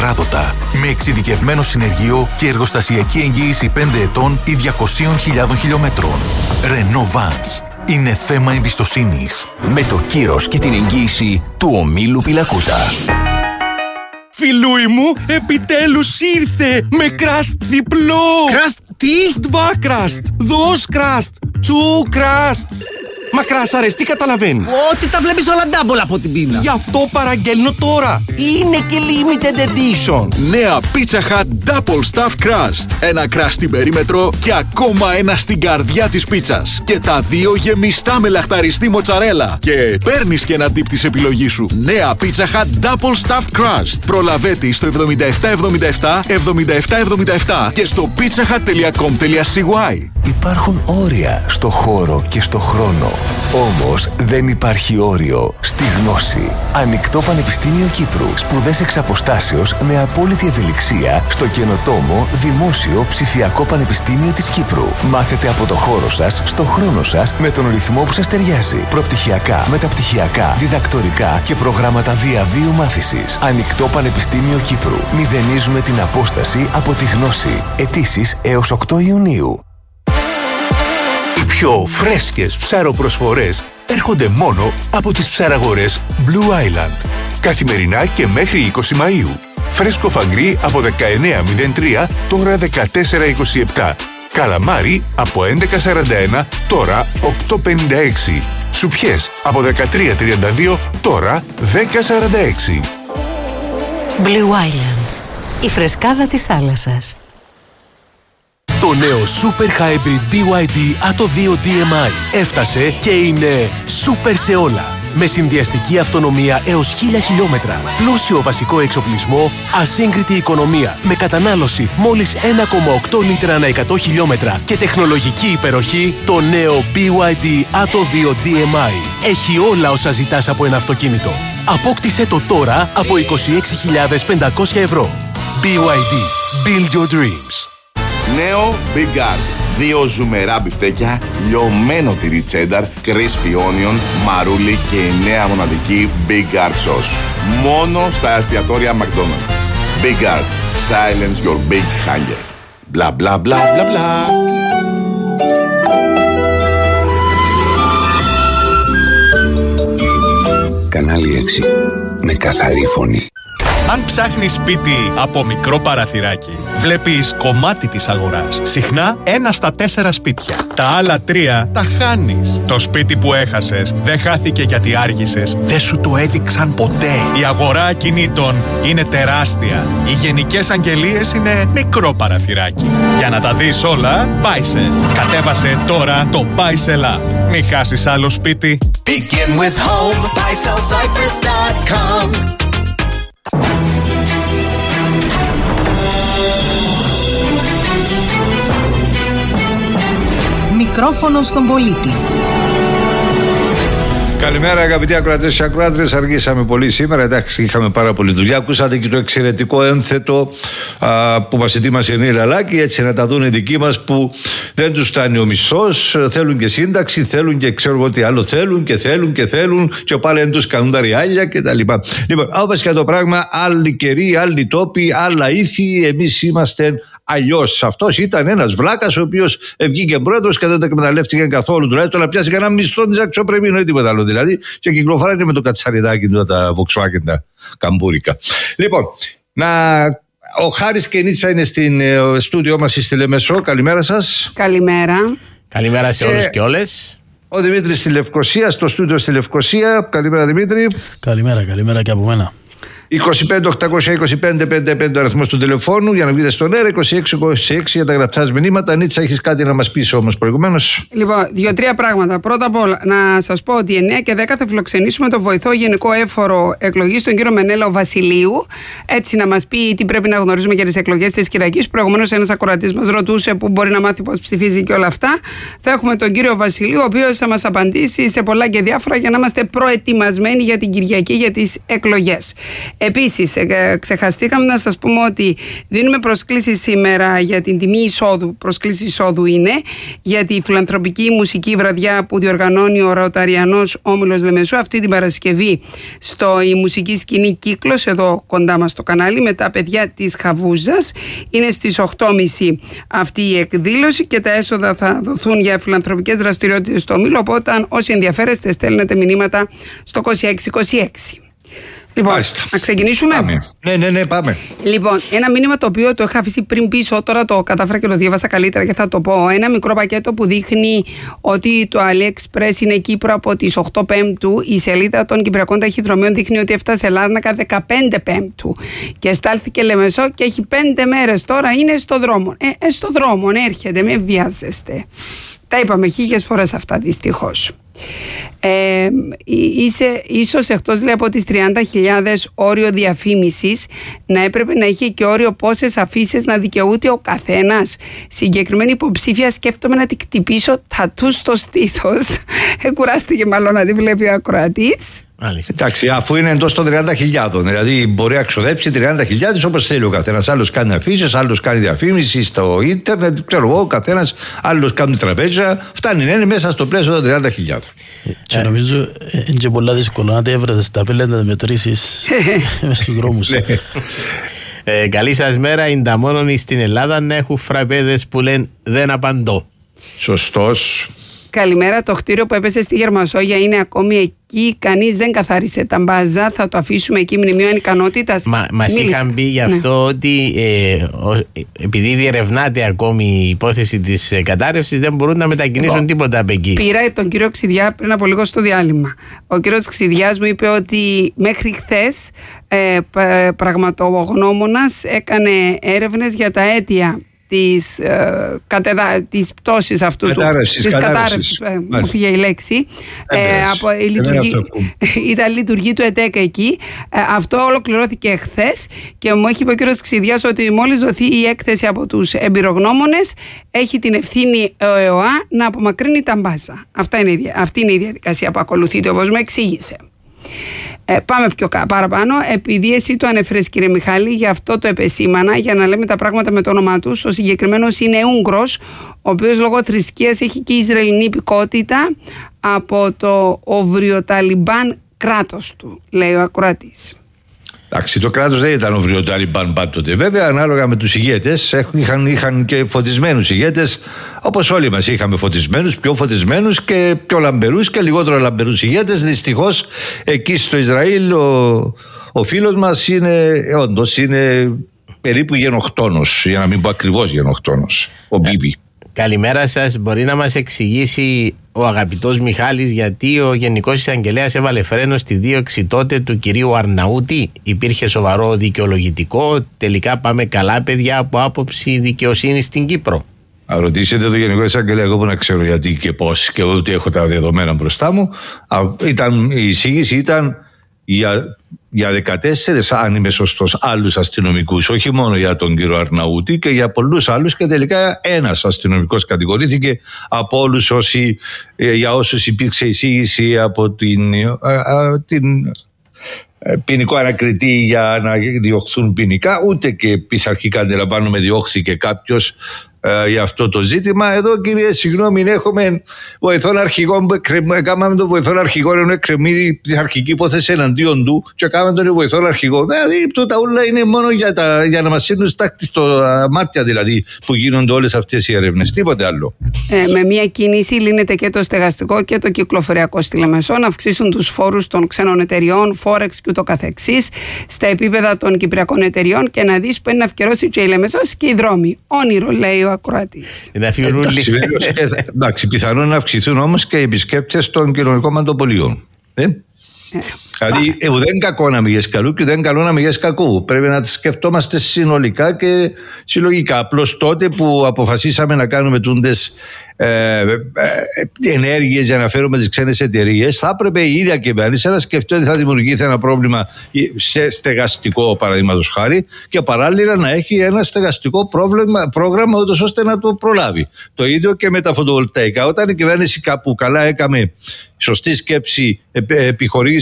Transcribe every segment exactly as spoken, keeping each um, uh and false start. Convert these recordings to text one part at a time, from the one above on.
Ράδοτα. Με εξειδικευμένο συνεργείο και εργοστασιακή εγγύηση πέντε ετών ή διακόσιες χιλιάδες χιλιόμετρων. Renault Vans. Είναι θέμα εμπιστοσύνης. Με το κύρος και την εγγύηση του ομίλου Πιλακούτα. Φιλούι μου, επιτέλους ήρθε με κραστ διπλό! Κραστ τι? Δβα κραστ, δος κραστ, τσου κραστ. Μα κράσαρες, τι καταλαβαίνεις? Ότι τα βλέπεις όλα double από την πείνα. Γι' αυτό παραγγέλνω τώρα. Είναι και limited edition. Νέα Pizza Hut Double Stuffed Crust. Ένα κραστ στην περίμετρο και ακόμα ένα στην καρδιά της πίτσας. Και τα δύο γεμιστά με λαχταριστή μοτσαρέλα. Και παίρνεις και ένα dip της επιλογής σου. Νέα Pizza Hut Double Stuffed Crust. Προλαβέτη στο εβδομήντα επτά εβδομήντα επτά εβδομήντα επτά εβδομήντα επτά και στο pizzahut τελεία com τελεία c y. Υπάρχουν όρια στο χώρο και στο χρόνο. Όμως δεν υπάρχει όριο στη γνώση. Ανοιχτό Πανεπιστήμιο Κύπρου. Σπουδές εξ αποστάσεως με απόλυτη ευελιξία στο καινοτόμο Δημόσιο Ψηφιακό Πανεπιστήμιο της Κύπρου. Μάθετε από το χώρο σας, στο χρόνο σας, με τον ρυθμό που σας ταιριάζει. Προπτυχιακά, μεταπτυχιακά, διδακτορικά και προγράμματα διαβίου μάθησης. Ανοιχτό Πανεπιστήμιο Κύπρου. Μηδενίζουμε την απόσταση από τη γνώση. Αιτήσεις έως οκτώ Ιουνίου. Οι πιο φρέσκες ψαροπροσφορές έρχονται μόνο από τις ψαραγορές Blue Island. Καθημερινά και μέχρι είκοσι Μαΐου. Φρέσκο φαγκρί από δεκαεννέα μηδέν τρία, τώρα δεκατέσσερα είκοσι επτά. Καλαμάρι από έντεκα σαράντα ένα, τώρα οκτώ πενήντα έξι. Σουπιές από δεκατρία τριάντα δύο, τώρα δέκα σαράντα έξι. Blue Island. Η φρεσκάδα της θάλασσας. Το νέο Super Hybrid μπι γουάι ντι Atto δύο ντι εμ άι έφτασε και είναι super σε όλα. Με συνδυαστική αυτονομία έως χίλια χιλιόμετρα, πλούσιο βασικό εξοπλισμό, ασύγκριτη οικονομία, με κατανάλωση μόλις ένα κόμμα οκτώ λίτρα ανά εκατό χιλιόμετρα και τεχνολογική υπεροχή, το νέο μπι γουάι ντι Atto δύο ντι εμ άι έχει όλα όσα ζητάς από ένα αυτοκίνητο. Απόκτησε το τώρα από είκοσι έξι χιλιάδες πεντακόσια ευρώ. μπι γουάι ντι. Build your dreams. Νέο Big Guards. Δύο ζουμερά μπιφτέκια, λιωμένο τυρί τσένταρ, crispy onion, μαρούλι και η νέα μοναδική Big Guard sauce. Μόνο στα εστιατόρια McDonald's. Big Guards. Silence your big hunger. Μπλα μπλα μπλα μπλα μπλα. Κανάλι έξι. Με καθαρή φωνή. Αν ψάχνεις σπίτι από μικρό παραθυράκι, βλέπεις κομμάτι της αγοράς. Συχνά ένα στα τέσσερα σπίτια. Τα άλλα τρία τα χάνεις. Το σπίτι που έχασες δεν χάθηκε γιατί άργησες. Δεν σου το έδειξαν ποτέ. Η αγορά ακινήτων είναι τεράστια. Οι γενικές αγγελίες είναι μικρό παραθυράκι. Για να τα δεις όλα, Buysell. Κατέβασε τώρα το Buysell App. Μην χάσεις άλλο σπίτι. Begin with home. buy sell cypress dot com. Μικρόφωνο στον πολίτη. Καλημέρα αγαπητοί ακροατές και ακροάτρες. Αργήσαμε πολύ σήμερα. Εντάξει, είχαμε πάρα πολύ δουλειά. Ακούσατε και το εξαιρετικό ένθετο α, που μας ετοίμασε η Νή Λαλάκη. Έτσι να τα δουν οι δικοί μας που δεν τους φτάνει ο μισθός. Θέλουν και σύνταξη, θέλουν και ξέρω τι άλλο θέλουν και θέλουν και θέλουν. Και πάλι δεν τους κάνουν τα ριάλια κτλ. Λοιπόν, όπως και το πράγμα, άλλοι καιροί, άλλοι τόποι, άλλα ήθη. Εμείς είμαστε αλλιώς. Αυτός ήταν ένας βλάκας ο οποίος βγήκε πρόεδρος και δεν το εκμεταλλεύτηκε καθόλου. Τουλάχιστον να πιάσει κανένα μισθό της αξιοπρεπή, ή τίποτα άλλο δηλαδή. Και κυκλοφοράνε με το κατσαριδάκι του τα Volkswagen, τα καμπούρικα. Λοιπόν, να. Ο Χάρης Κενίτσα είναι στην στούντιό μας στη Λεμεσό. Καλημέρα σας. Καλημέρα. Καλημέρα σε όλους και όλες. Ο Δημήτρης στη Λευκοσία, στο στούντιο στη Λευκοσία. Καλημέρα Δημήτρη. Καλημέρα, καλημέρα και από μένα. είκοσι πέντε οκτακόσια είκοσι πέντε πενήντα πέντε ο αριθμός του τηλεφώνου για να βγείτε στον αέρα. είκοσι έξι είκοσι έξι για τα γραπτά μηνύματα. Νίτσα, έχεις κάτι να μας πεις όμως προηγουμένως? Λοιπόν, δύο-τρία πράγματα. Πρώτα απ' όλα, να σας πω ότι εννέα και δέκα θα φιλοξενήσουμε τον βοηθό Γενικό Έφορο Εκλογής, τον κύριο Μενέλαο Βασιλείου. Έτσι, να μας πει τι πρέπει να γνωρίζουμε για τις εκλογές της Κυριακής. Προηγουμένως, ένας ακροατής μας ρωτούσε που μπορεί να μάθει πώς ψηφίζει και όλα αυτά. Θα έχουμε τον κύριο Βασιλείου, ο οποίος θα μας απαντήσει σε πολλά και διάφορα για να είμαστε προετοιμασμένοι για την Κυριακή, για τις εκλογές. Επίσης, ε, ξεχαστήκαμε να σας πούμε ότι δίνουμε προσκλήσεις σήμερα για την τιμή εισόδου. Προσκλήσεις εισόδου είναι για τη φιλανθρωπική μουσική βραδιά που διοργανώνει ο Ρωταριανός Όμιλος Λεμεσού αυτή την Παρασκευή στο η μουσική σκηνή Κύκλος, εδώ κοντά μας στο κανάλι, με τα παιδιά της Χαβούζας. Είναι στις οκτώ και μισή αυτή η εκδήλωση και τα έσοδα θα δοθούν για φιλανθρωπικές δραστηριότητες στο Όμιλο. Οπότε, όσοι ενδιαφέρεστε, στέλνετε μηνύματα στο είκοσι έξι είκοσι έξι. Λοιπόν, Μάλιστα. να ξεκινήσουμε. Πάμε. Ναι, ναι, ναι, πάμε. Λοιπόν, ένα μήνυμα το οποίο το είχα αφήσει πριν πίσω, τώρα το κατάφερα και το διάβασα καλύτερα και θα το πω. Ένα μικρό πακέτο που δείχνει ότι το AliExpress είναι Κύπρο από τις οκτώ Πέμπτου. Η σελίδα των Κυπριακών Ταχυδρομείων δείχνει ότι έφτασε Λάρνακα δεκαπέντε Πέμπτου και στάλθηκε Λεμεσό και έχει πέντε μέρες τώρα, είναι στο δρόμο. Ε, ε στο δρόμο, έρχεται, με βιάζεστε. Τα είπαμε χίλιες φορές αυτά, δυστυχώς. Ε, είσαι ίσως εκτός, λέει, από τις τριάντα χιλιάδες όριο διαφήμισης να έπρεπε να είχε και όριο πόσες αφήσεις να δικαιούται ο καθένας. Συγκεκριμένη υποψήφια σκέφτομαι να την κτυπήσω τατού στο στήθος. Εκουράστηκε μάλλον να τη βλέπει ο ακροατής. Εντάξει, αφού είναι εντός των τριάντα χιλιάδων, δηλαδή μπορεί να ξοδέψει τριάντα χιλιάδες όπως θέλει ο καθένας. Άλλος κάνει αφήσεις, άλλος κάνει διαφήμιση στο ίντερνετ, ξέρω εγώ, ο καθένας, άλλος κάνει τραπέζια. Φτάνει να είναι μέσα στο πλαίσιο των τριάντα χιλιάδων. Και νομίζω είναι και πολλά δύσκολο να τα έβρετε στα πέλα να τα μετρήσεις μες στους δρόμους. ε, καλή σας μέρα. Είναι τα μόνον στην Ελλάδα να έχουν φραπέδες που λένε δεν απαντώ. Σωστός. Καλημέρα. Το κτίριο που έπεσε στη Γερμασόγια είναι ακόμη εκεί. Κανείς δεν καθάρισε τα μπάζα. Θα το αφήσουμε εκεί, μνημείο ανικανότητας. Μα, μας είχαν πει γι' αυτό, ναι, ότι ε, ο, επειδή διερευνάται ακόμη η υπόθεση της ε, κατάρρευσης, δεν μπορούν να μετακινήσουν oh. τίποτα από εκεί. Πήρα τον κύριο Ξηδιά πριν από λίγο στο διάλειμμα. Ο κύριος Ξηδιάς μου είπε ότι μέχρι χθες ε, πραγματογνώμονας έκανε έρευνες για τα αίτια της, ε, κατεδα... της πτώσης αυτού κατάρρευσης, του, της κατάρρευσης, ε, μου φύγε η λέξη, ε, από, η λειτουργή, ήταν λειτουργή του ΕΤΕΚ εκεί. Ε, αυτό ολοκληρώθηκε χθες και μου έχει πει ο κύριος Ξηδιάς ότι μόλις δοθεί η έκθεση από τους εμπειρογνώμονες, έχει την ευθύνη ο ΕΟΑ να απομακρύνει τα μπάζα. Αυτά είναι, αυτή είναι η διαδικασία που ακολουθείται, όπως μου εξήγησε. Ε, πάμε πιο παραπάνω. Επειδή εσύ το ανέφερες, κύριε Μιχάλη, γι' αυτό το επεσήμανα, για να λέμε τα πράγματα με το όνομά τους. Ο συγκεκριμένος είναι Ούγγρος, ο οποίος λόγω θρησκείας έχει και Ισραηλινή υπηκότητα από το Οβριοταλιμπάν κράτος του, λέει ο ακροατής. Εντάξει, το κράτος δεν ήταν Οβριοταλιμπάν πάντοτε. Βέβαια, ανάλογα με τους ηγέτες, είχαν, είχαν και φωτισμένους ηγέτες, όπως όλοι μας είχαμε φωτισμένους, πιο φωτισμένους και πιο λαμπερούς και λιγότερο λαμπερούς ηγέτες. Δυστυχώς, εκεί στο Ισραήλ, ο, ο φίλος μας είναι, όντως, είναι περίπου γενοκτόνος, για να μην πω ακριβώς γενοκτόνος, ο Μπίμπι. Καλημέρα σας. Μπορεί να μας εξηγήσει ο αγαπητός Μιχάλης γιατί ο Γενικός Εισαγγελέας έβαλε φρένο στη δίωξη τότε του κυρίου Αρναούτη? Υπήρχε σοβαρό δικαιολογητικό? Τελικά πάμε καλά, παιδιά, από άποψη δικαιοσύνη στην Κύπρο? Να ρωτήσετε το Γενικό Εισαγγελέα, εγώ που να ξέρω γιατί και πώς, και ούτε έχω τα δεδομένα μπροστά μου. Ήταν, η εισήγηση ήταν για, για δεκατέσσερις, αν είμαι σωστός, άλλους αστυνομικούς, όχι μόνο για τον κύριο Αρναούτη και για πολλούς άλλους, και τελικά ένας αστυνομικός κατηγορήθηκε από όλους όσοι, για όσους υπήρξε εισήγηση από την, την ποινικό ανακριτή για να διωχθούν ποινικά, ούτε και πειθαρχικά αντιλαμβάνομαι διώχθηκε κάποιος ε, για αυτό το ζήτημα. Εδώ, κύριε, συγγνώμη, έχουμε βοηθόν αρχηγό, έκαναμε τον βοηθόν αρχηγό ενώ εκκρεμεί πειθαρχική υπόθεση εναντίον του και έκαναμε τον βοηθόν αρχηγό. Δηλαδή, τούτα όλα είναι μόνο για, τα, για να μας σύρνουν στάκτη στο μάτια, δηλαδή, που γίνονται όλες αυτές οι έρευνες. Τίποτε άλλο. Ε, με μια κίνηση λύνεται και το στεγαστικό και το κυκλοφοριακό στη Λεμεσό, να αυξήσουν τους φόρους των ξένων εταιριών, Φόρεξ και ούτω καθεξής, στα επίπεδα των κυπριακών εταιριών, και να δεις που είναι να ευκαιρώσει και η Λεμεσός και οι δρόμοι. Όνειρο, λέει ο ακροατής. Εντάξει, εντάξει, πιθανόν να αυξηθούν όμως και οι επισκέπτες των κοινωνικών μαντοπολίων. Ε? Ε. Δηλαδή, ε, δεν κακό να μηγές καλού και δεν καλό να μηγές κακού. Πρέπει να τις σκεφτόμαστε συνολικά και συλλογικά. Απλώς τότε που αποφασίσαμε να κάνουμε τούντες ε, ε, ενέργειες για να φέρουμε τις ξένες εταιρείες, θα έπρεπε η ίδια κυβέρνηση να σκεφτεί ότι θα δημιουργηθεί ένα πρόβλημα σε στεγαστικό, παραδείγματος χάρη, και παράλληλα να έχει ένα στεγαστικό πρόβλημα, πρόγραμμα ούτως ώστε να το προλάβει. Το ίδιο και με τα φωτοβολταϊκά. Όταν η κυβέρνηση κάπου καλά έκαμε σωστή σκέψη, επιχορήγησε τον κόσμο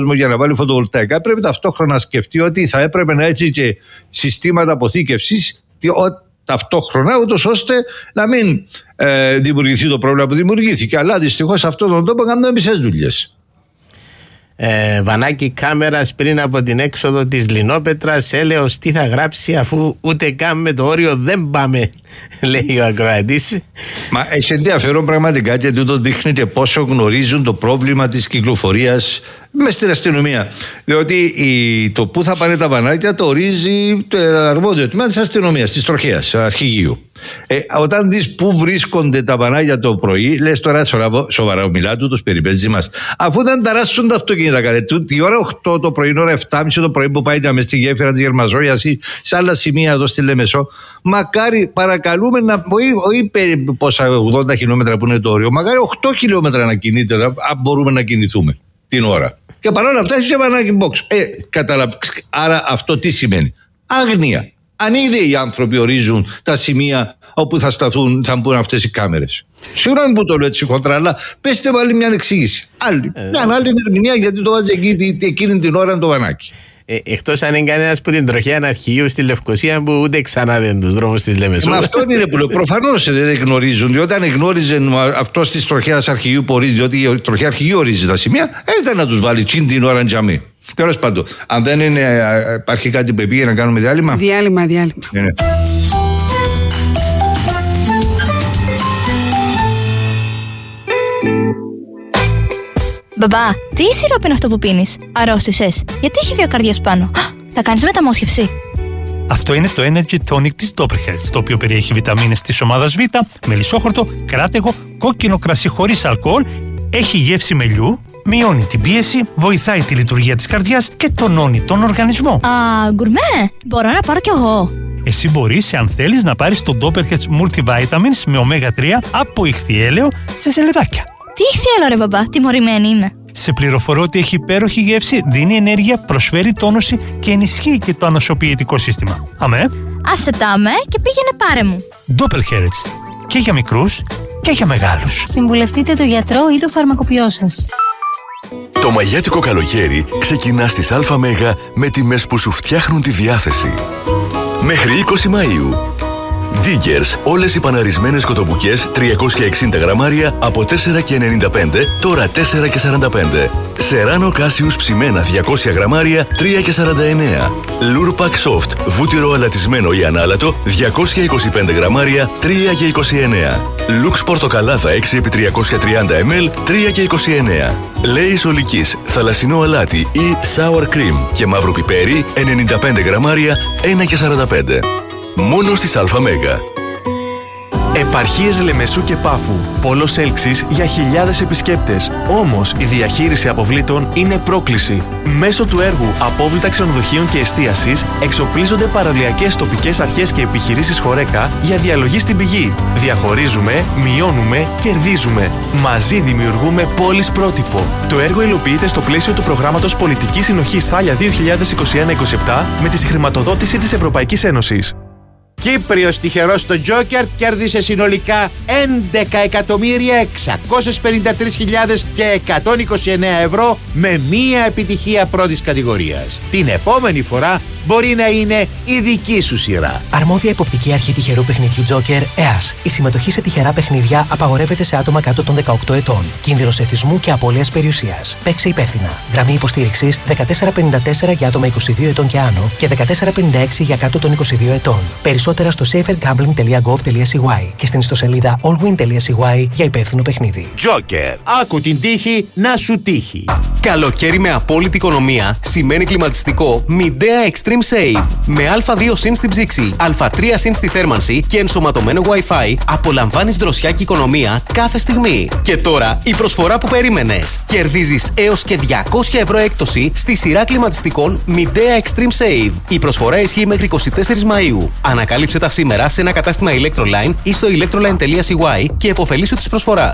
κόσμο για να βάλει φωτοβολταϊκά, πρέπει ταυτόχρονα να σκεφτεί ότι θα έπρεπε να έχει και συστήματα αποθήκευσης ταυτόχρονα, ούτως ώστε να μην ε, δημιουργηθεί το πρόβλημα που δημιουργήθηκε. Αλλά δυστυχώς σε αυτόν τον τόπο κάνουμε μισές δουλειές. Ε, Βανάκη Κάμερας πριν από την έξοδο της Λινόπετρας, έλεος τι θα γράψει αφού ούτε καν με το όριο δεν πάμε, λέει ο ακροατής. Μα έχει ενδιαφέρον πραγματικά, γιατί τούτο δείχνει και πόσο γνωρίζουν το πρόβλημα της κυκλοφορίας μες στην αστυνομία. Διότι η, το που θα πάνε τα βανάκια το ορίζει το αρμόδιο τμήμα της αστυνομίας, της τροχέας, αρχηγείου. Ε, όταν δεις πού βρίσκονται τα βανάκια το πρωί, λες τώρα σοβαρά μιλά του τους περιπέτζι μας. Αφού δεν ταράσσουν τα αυτοκίνητα καλέ του, τη ώρα οκτώ το πρωί, ώρα επτά και μισή το πρωί που πάει μες στη γέφυρα της Γερμαζόγειας ή σε άλλα σημεία εδώ στη Λεμεσό, μακάρι παρακαλούμε να, όχι πόσα ογδόντα χιλιόμετρα που είναι το όριο, μακάρι οκτώ χιλιόμετρα να κινείται, αν μπορούμε να κινηθούμε την ώρα. Και παρόλα αυτά έχει και βανάκι box. Ε, καταλαβα... Άρα αυτό τι σημαίνει? Άγνοια. Αν ήδη οι άνθρωποι ορίζουν τα σημεία όπου θα σταθούν, θα μπουν αυτές οι κάμερες. Συγγνώμη που το λέω έτσι χοντρά, αλλά πέστε βάλει μια εξήγηση. Άλλη. Ε, μια άλλη ερμηνεία, γιατί το βάζει εκεί, εκείνη την ώρα το βανάκι. Ε, εκτός αν είναι κανένας που την τροχέα αρχηγείου στη Λευκοσία που ούτε ξανά δεν τους δρόμους της Λεμεσού. Μα αυτό είναι που λέω. Προφανώς δεν γνωρίζουν. Διότι αν γνώριζε αυτό τη τροχέα αρχηγείου που ορίζει, διότι η τροχέα αρχηγείου ορίζει τα σημεία, ήταν να τους βάλει τσιν την ώρα τζαμί. Τέλος πάντων, αν δεν είναι, υπάρχει κάτι που πήγε να κάνουμε διάλειμμα. Διάλειμμα, διάλειμμα. Ναι, ναι. Μπαμπά, τι σιρόπι είναι αυτό που πίνεις? Αρρώστησες? Γιατί έχει δύο καρδιές πάνω? Θα κάνεις μεταμόσχευση? Αυτό είναι το Energy Tonic της Doppelherz, το οποίο περιέχει βιταμίνες της ομάδας Β, μελισσόχορτο, κράτεγο, κόκκινο κρασί χωρίς αλκοόλ, έχει γεύση μελιού, μειώνει την πίεση, βοηθάει τη λειτουργία της καρδιάς και τονώνει τον οργανισμό. Α, γκουρμέ, μπορώ να πάρω κι εγώ. Εσύ μπορείς, αν θέλεις, να πάρεις το Doppelherz Multivitamins με ωμέγα τρία από ηχθιέλαιο σε σελεδάκια. Τι ηχθιέλαιο ρε μπαμπά, τιμωρημένη είμαι. Σε πληροφορώ ότι έχει υπέροχη γεύση, δίνει ενέργεια, προσφέρει τόνωση και ενισχύει και το ανοσοποιητικό σύστημα. Αμέ. Άσε τα αμέ και πήγαινε πάρε μου. Doppelherz. Και για μικρούς και για μεγάλους. Συμβουλευτείτε το γιατρό ή το φαρμακοποιό σας. Το μαγιάτικο καλοκαίρι ξεκινά στις ΑΜ με τιμές που σου φτιάχνουν τη διάθεση. Μέχρι είκοσι Μαΐου. Diggers, όλες οι παναρισμένες κοτομπουκές τριακόσια εξήντα γραμμάρια από τέσσερα και ενενήντα πέντε, τώρα τέσσερα και σαράντα πέντε. Σεράνο Κάσιους ψημένα διακόσια γραμμάρια, τρία και σαράντα εννέα. Λουρπακ Soft, βούτυρο αλατισμένο ή ανάλατο, διακόσια είκοσι πέντε γραμμάρια, τρία και είκοσι εννέα. Λουξ πορτοκαλάδα έξι επί τριακόσια τριάντα μιλιλίτρα, τρία και είκοσι εννέα. Λέις ολικής, θαλασσινό αλάτι ή sour cream και μαύρο πιπέρι, ενενήντα πέντε γραμμάρια, ένα και σαράντα πέντε. Μόνο στις ΑΜ. Επαρχίες Λεμεσού και Πάφου. Πόλος έλξης για χιλιάδες επισκέπτες. Όμως η διαχείριση αποβλήτων είναι πρόκληση. Μέσω του έργου Απόβλητα Ξενοδοχείων και Εστίασης εξοπλίζονται παραλιακές τοπικές αρχές και επιχειρήσεις χορέκα για διαλογή στην πηγή. Διαχωρίζουμε, μειώνουμε, κερδίζουμε. Μαζί δημιουργούμε πόλεις πρότυπο. Το έργο υλοποιείται στο πλαίσιο του προγράμματος Πολιτικής Συνοχής Θάλια δύο χιλιάδες είκοσι ένα είκοσι επτά με τη συγχρηματοδότηση της Ευρωπαϊκής Ένωσης. Κύπριος τυχερός στο Τζόκερ κέρδισε συνολικά έντεκα εκατομμύρια εξακόσιες πενήντα τρεις χιλιάδες και εκατόν είκοσι εννέα ευρώ με μία επιτυχία πρώτης κατηγορίας. Την επόμενη φορά μπορεί να είναι η δική σου σειρά. Αρμόδια υποπτική αρχή τυχερού παιχνιδιού Τζόκερ, ΕΑΣ. Η συμμετοχή σε τυχερά παιχνίδια απαγορεύεται σε άτομα κάτω των δεκαοκτώ ετών. Κίνδυνος εθισμού και απώλειας περιουσίας. Παίξε υπεύθυνα. Γραμμή υποστήριξης δεκατέσσερα πενήντα τέσσερα για άτομα είκοσι δύο ετών και άνω και δεκατέσσερα πενήντα έξι για κάτω των είκοσι δύο ετών. Περισσότερα στο safer gambling τελεία gov τελεία c y και στην ιστοσελίδα allwin τελεία c y για υπεύθυνο παιχνίδι. Τζόκερ. Άκου την τύχη να σου τύχει. Καλοκαίρι με απόλυτη οικονομία σημαίνει κλιματιστικό Midea Extreme Save. Με α δύο συν στην ψήξη, α τρία συν στη θέρμανση και ενσωματωμένο Wi-Fi απολαμβάνεις δροσιά και οικονομία κάθε στιγμή. Και τώρα η προσφορά που περίμενες. Κερδίζεις έως και διακόσια ευρώ έκπτωση στη σειρά κλιματιστικών Midea Extreme Save. Η προσφορά ισχύει μέχρι είκοσι τέσσερις Μαΐου. Ανακάλυψε τα σήμερα σε ένα κατάστημα Electroline ή στο electroline τελεία c y και επωφελήσου της προσφοράς.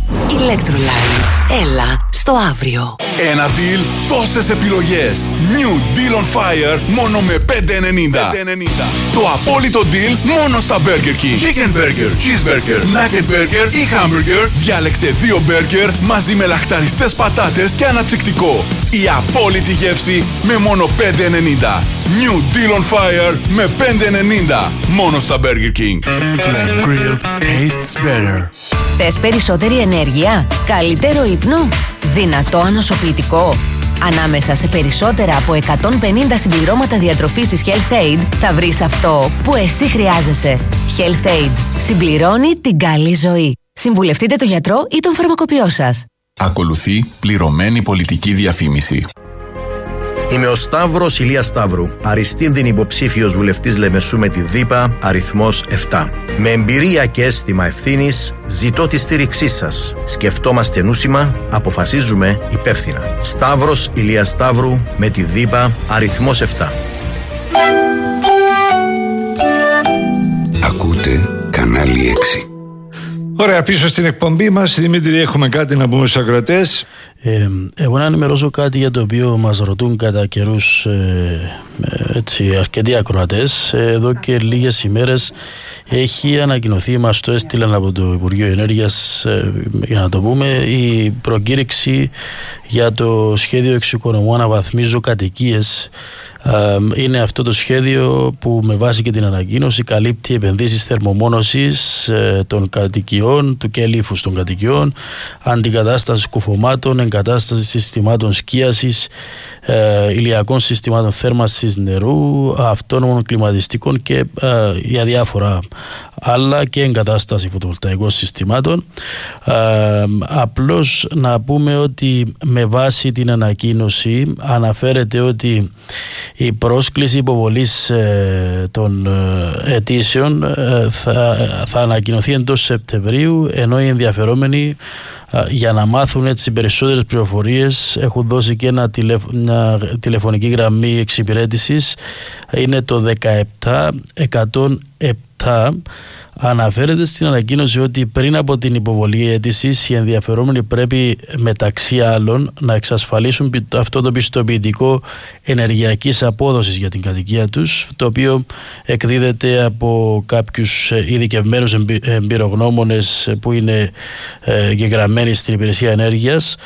Electroline. Έλα στο αύριο. Ένα deal, τόσες επιλογές. New Deal on Fire μόνο με πέντε ενενήντα. Το απόλυτο deal μόνο στα Burger King. Chicken Burger, Cheeseburger, Nugget Burger ή Hamburger. Διάλεξε δύο burger μαζί με λαχταριστές πατάτες και αναψυκτικό. Η απόλυτη γεύση με μόνο πέντε ενενήντα. New Deal on Fire με πέντε ενενήντα. Μόνο στα Burger King. Flame grilled tastes better. Θες περισσότερη ενέργεια, καλύτερο ύπνο, δυνατό ανοσοποιητικό? Ανάμεσα σε περισσότερα από εκατόν πενήντα συμπληρώματα διατροφής της HealthAid θα βρεις αυτό που εσύ χρειάζεσαι. HealthAid. Συμπληρώνει την καλή ζωή. Συμβουλευτείτε τον γιατρό ή τον φαρμακοποιό σας. Ακολουθεί πληρωμένη πολιτική διαφήμιση. Είμαι ο Σταύρος Ηλίας Σταύρου, αριστείδην υποψήφιος βουλευτής Λεμεσού με τη ΔΥΠΑ, αριθμός επτά. Με εμπειρία και αίσθημα ευθύνης, ζητώ τη στήριξή σας. Σκεφτόμαστε νούσιμα, αποφασίζουμε υπεύθυνα. Σταύρος Ηλίας Σταύρου με τη ΔΥΠΑ, αριθμός επτά. Ακούτε κανάλι έξι. Ωραία, πίσω στην εκπομπή μας, Δημήτρη, έχουμε κάτι να πούμε στους ακροατές. Ε, εγώ να ενημερώσω κάτι για το οποίο μας ρωτούν κατά καιρούς ε, έτσι, αρκετοί ακροατές. Εδώ και λίγες ημέρες έχει ανακοινωθεί, μας το έστειλαν από το Υπουργείο Ενέργειας, ε, για να το πούμε, η προκήρυξη για το σχέδιο εξοικονομού αναβαθμίζω κατοικίες. Είναι αυτό το σχέδιο που με βάση και την ανακοίνωση καλύπτει επενδύσεις θερμομόνωσης των κατοικιών, του κελίφους των κατοικιών, αντικατάσταση κουφωμάτων, εγκατάσταση συστημάτων σκίασης, ηλιακών συστημάτων θέρμανσης νερού, αυτόνομων κλιματιστικών και για διάφορα άλλα, και εγκατάσταση φωτοβολταϊκών συστημάτων. Απλώς να πούμε ότι με βάση την ανακοίνωση αναφέρεται ότι η πρόσκληση υποβολής ε, των ε, αιτήσεων ε, θα, θα ανακοινωθεί εντός Σεπτεμβρίου, ενώ οι ενδιαφερόμενοι ε, για να μάθουν έτσι περισσότερες πληροφορίες έχουν δώσει και ένα τηλεφ, μια τηλεφωνική γραμμή εξυπηρέτησης, είναι το δεκαεπτά εκατόν επτά. Αναφέρεται στην ανακοίνωση ότι πριν από την υποβολή αίτησης οι ενδιαφερόμενοι πρέπει μεταξύ άλλων να εξασφαλίσουν αυτό το πιστοποιητικό ενεργειακής απόδοσης για την κατοικία τους, το οποίο εκδίδεται από κάποιους ειδικευμένους εμπειρογνώμονες που είναι εγγεγραμμένοι στην υπηρεσία ενέργειας,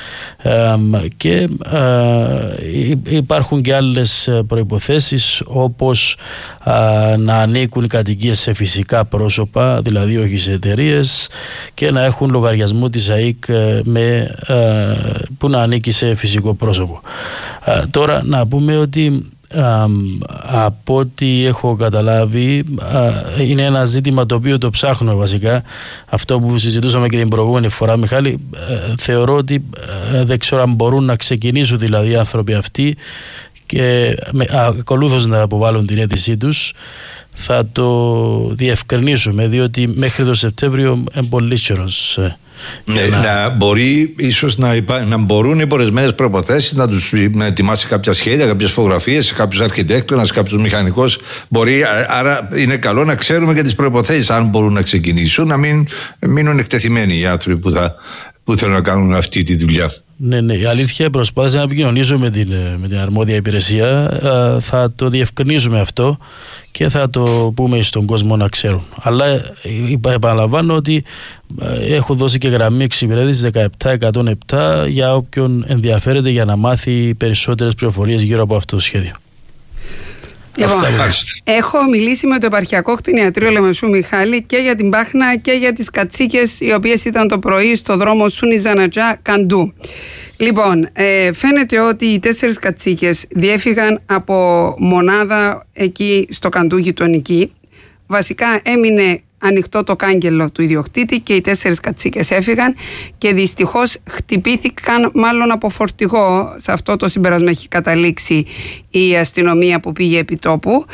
και υπάρχουν και άλλες προϋποθέσεις, όπως να ανήκουν οι κατοικίες σε φυσικά πρόσωπα, δηλαδή όχι σε εταιρείες, και να έχουν λογαριασμό της ΑΕΚ με, που να ανήκει σε φυσικό πρόσωπο. Τώρα να πούμε ότι Α, από ό,τι έχω καταλάβει α, είναι ένα ζήτημα το οποίο το ψάχνω βασικά, αυτό που συζητούσαμε και την προηγούμενη φορά, Μιχάλη. ε, θεωρώ ότι ε, δεν ξέρω αν μπορούν να ξεκινήσουν δηλαδή οι άνθρωποι αυτοί και με, ακολούθως να αποβάλουν την αίτησή τους. Θα το διευκρινίσουμε, διότι μέχρι το Σεπτέμβριο είναι πολύ καιρός. Ναι, να... να μπορεί ίσως να, υπά... να μπορούν υπό ορισμένες προϋποθέσεις να τους να ετοιμάσει κάποια σχέδια, κάποιες φωτογραφίες, κάποιους αρχιτέκτονας, κάποιους μηχανικός. Μπορεί, άρα είναι καλό να ξέρουμε και τις προϋποθέσεις, αν μπορούν να ξεκινήσουν, να μην μείνουν εκτεθειμένοι οι άνθρωποι που, θα, που θέλουν να κάνουν αυτή τη δουλειά. Ναι, ναι, η αλήθεια προσπάθησα να επικοινωνήσω με την, με την αρμόδια υπηρεσία. Θα το διευκρινίσουμε αυτό και θα το πούμε στον κόσμο να ξέρουν. Αλλά επαναλαμβάνω ότι έχω δώσει και γραμμή εξυπηρέτησης δεκαεπτά εκατόν επτά για όποιον ενδιαφέρεται για να μάθει περισσότερες πληροφορίες γύρω από αυτό το σχέδιο. Λοιπόν, έχω μιλήσει με το επαρχιακό κτηνιατρίο Λεμεσού, Μιχάλη, και για την Πάχνα και για τις κατσίκες οι οποίες ήταν το πρωί στο δρόμο Σούνι-Ζανατζά Καντού. Λοιπόν, ε, φαίνεται ότι οι τέσσερις κατσίκες διέφυγαν από μονάδα εκεί στο Καντού γειτονική. Βασικά έμεινε ανοιχτό το κάγκελο του ιδιοκτήτη και οι τέσσερις κατσίκες έφυγαν και δυστυχώς χτυπήθηκαν μάλλον από φορτηγό. Σε αυτό το συμπέρασμα έχει καταλήξει η αστυνομία που πήγε επί τόπου.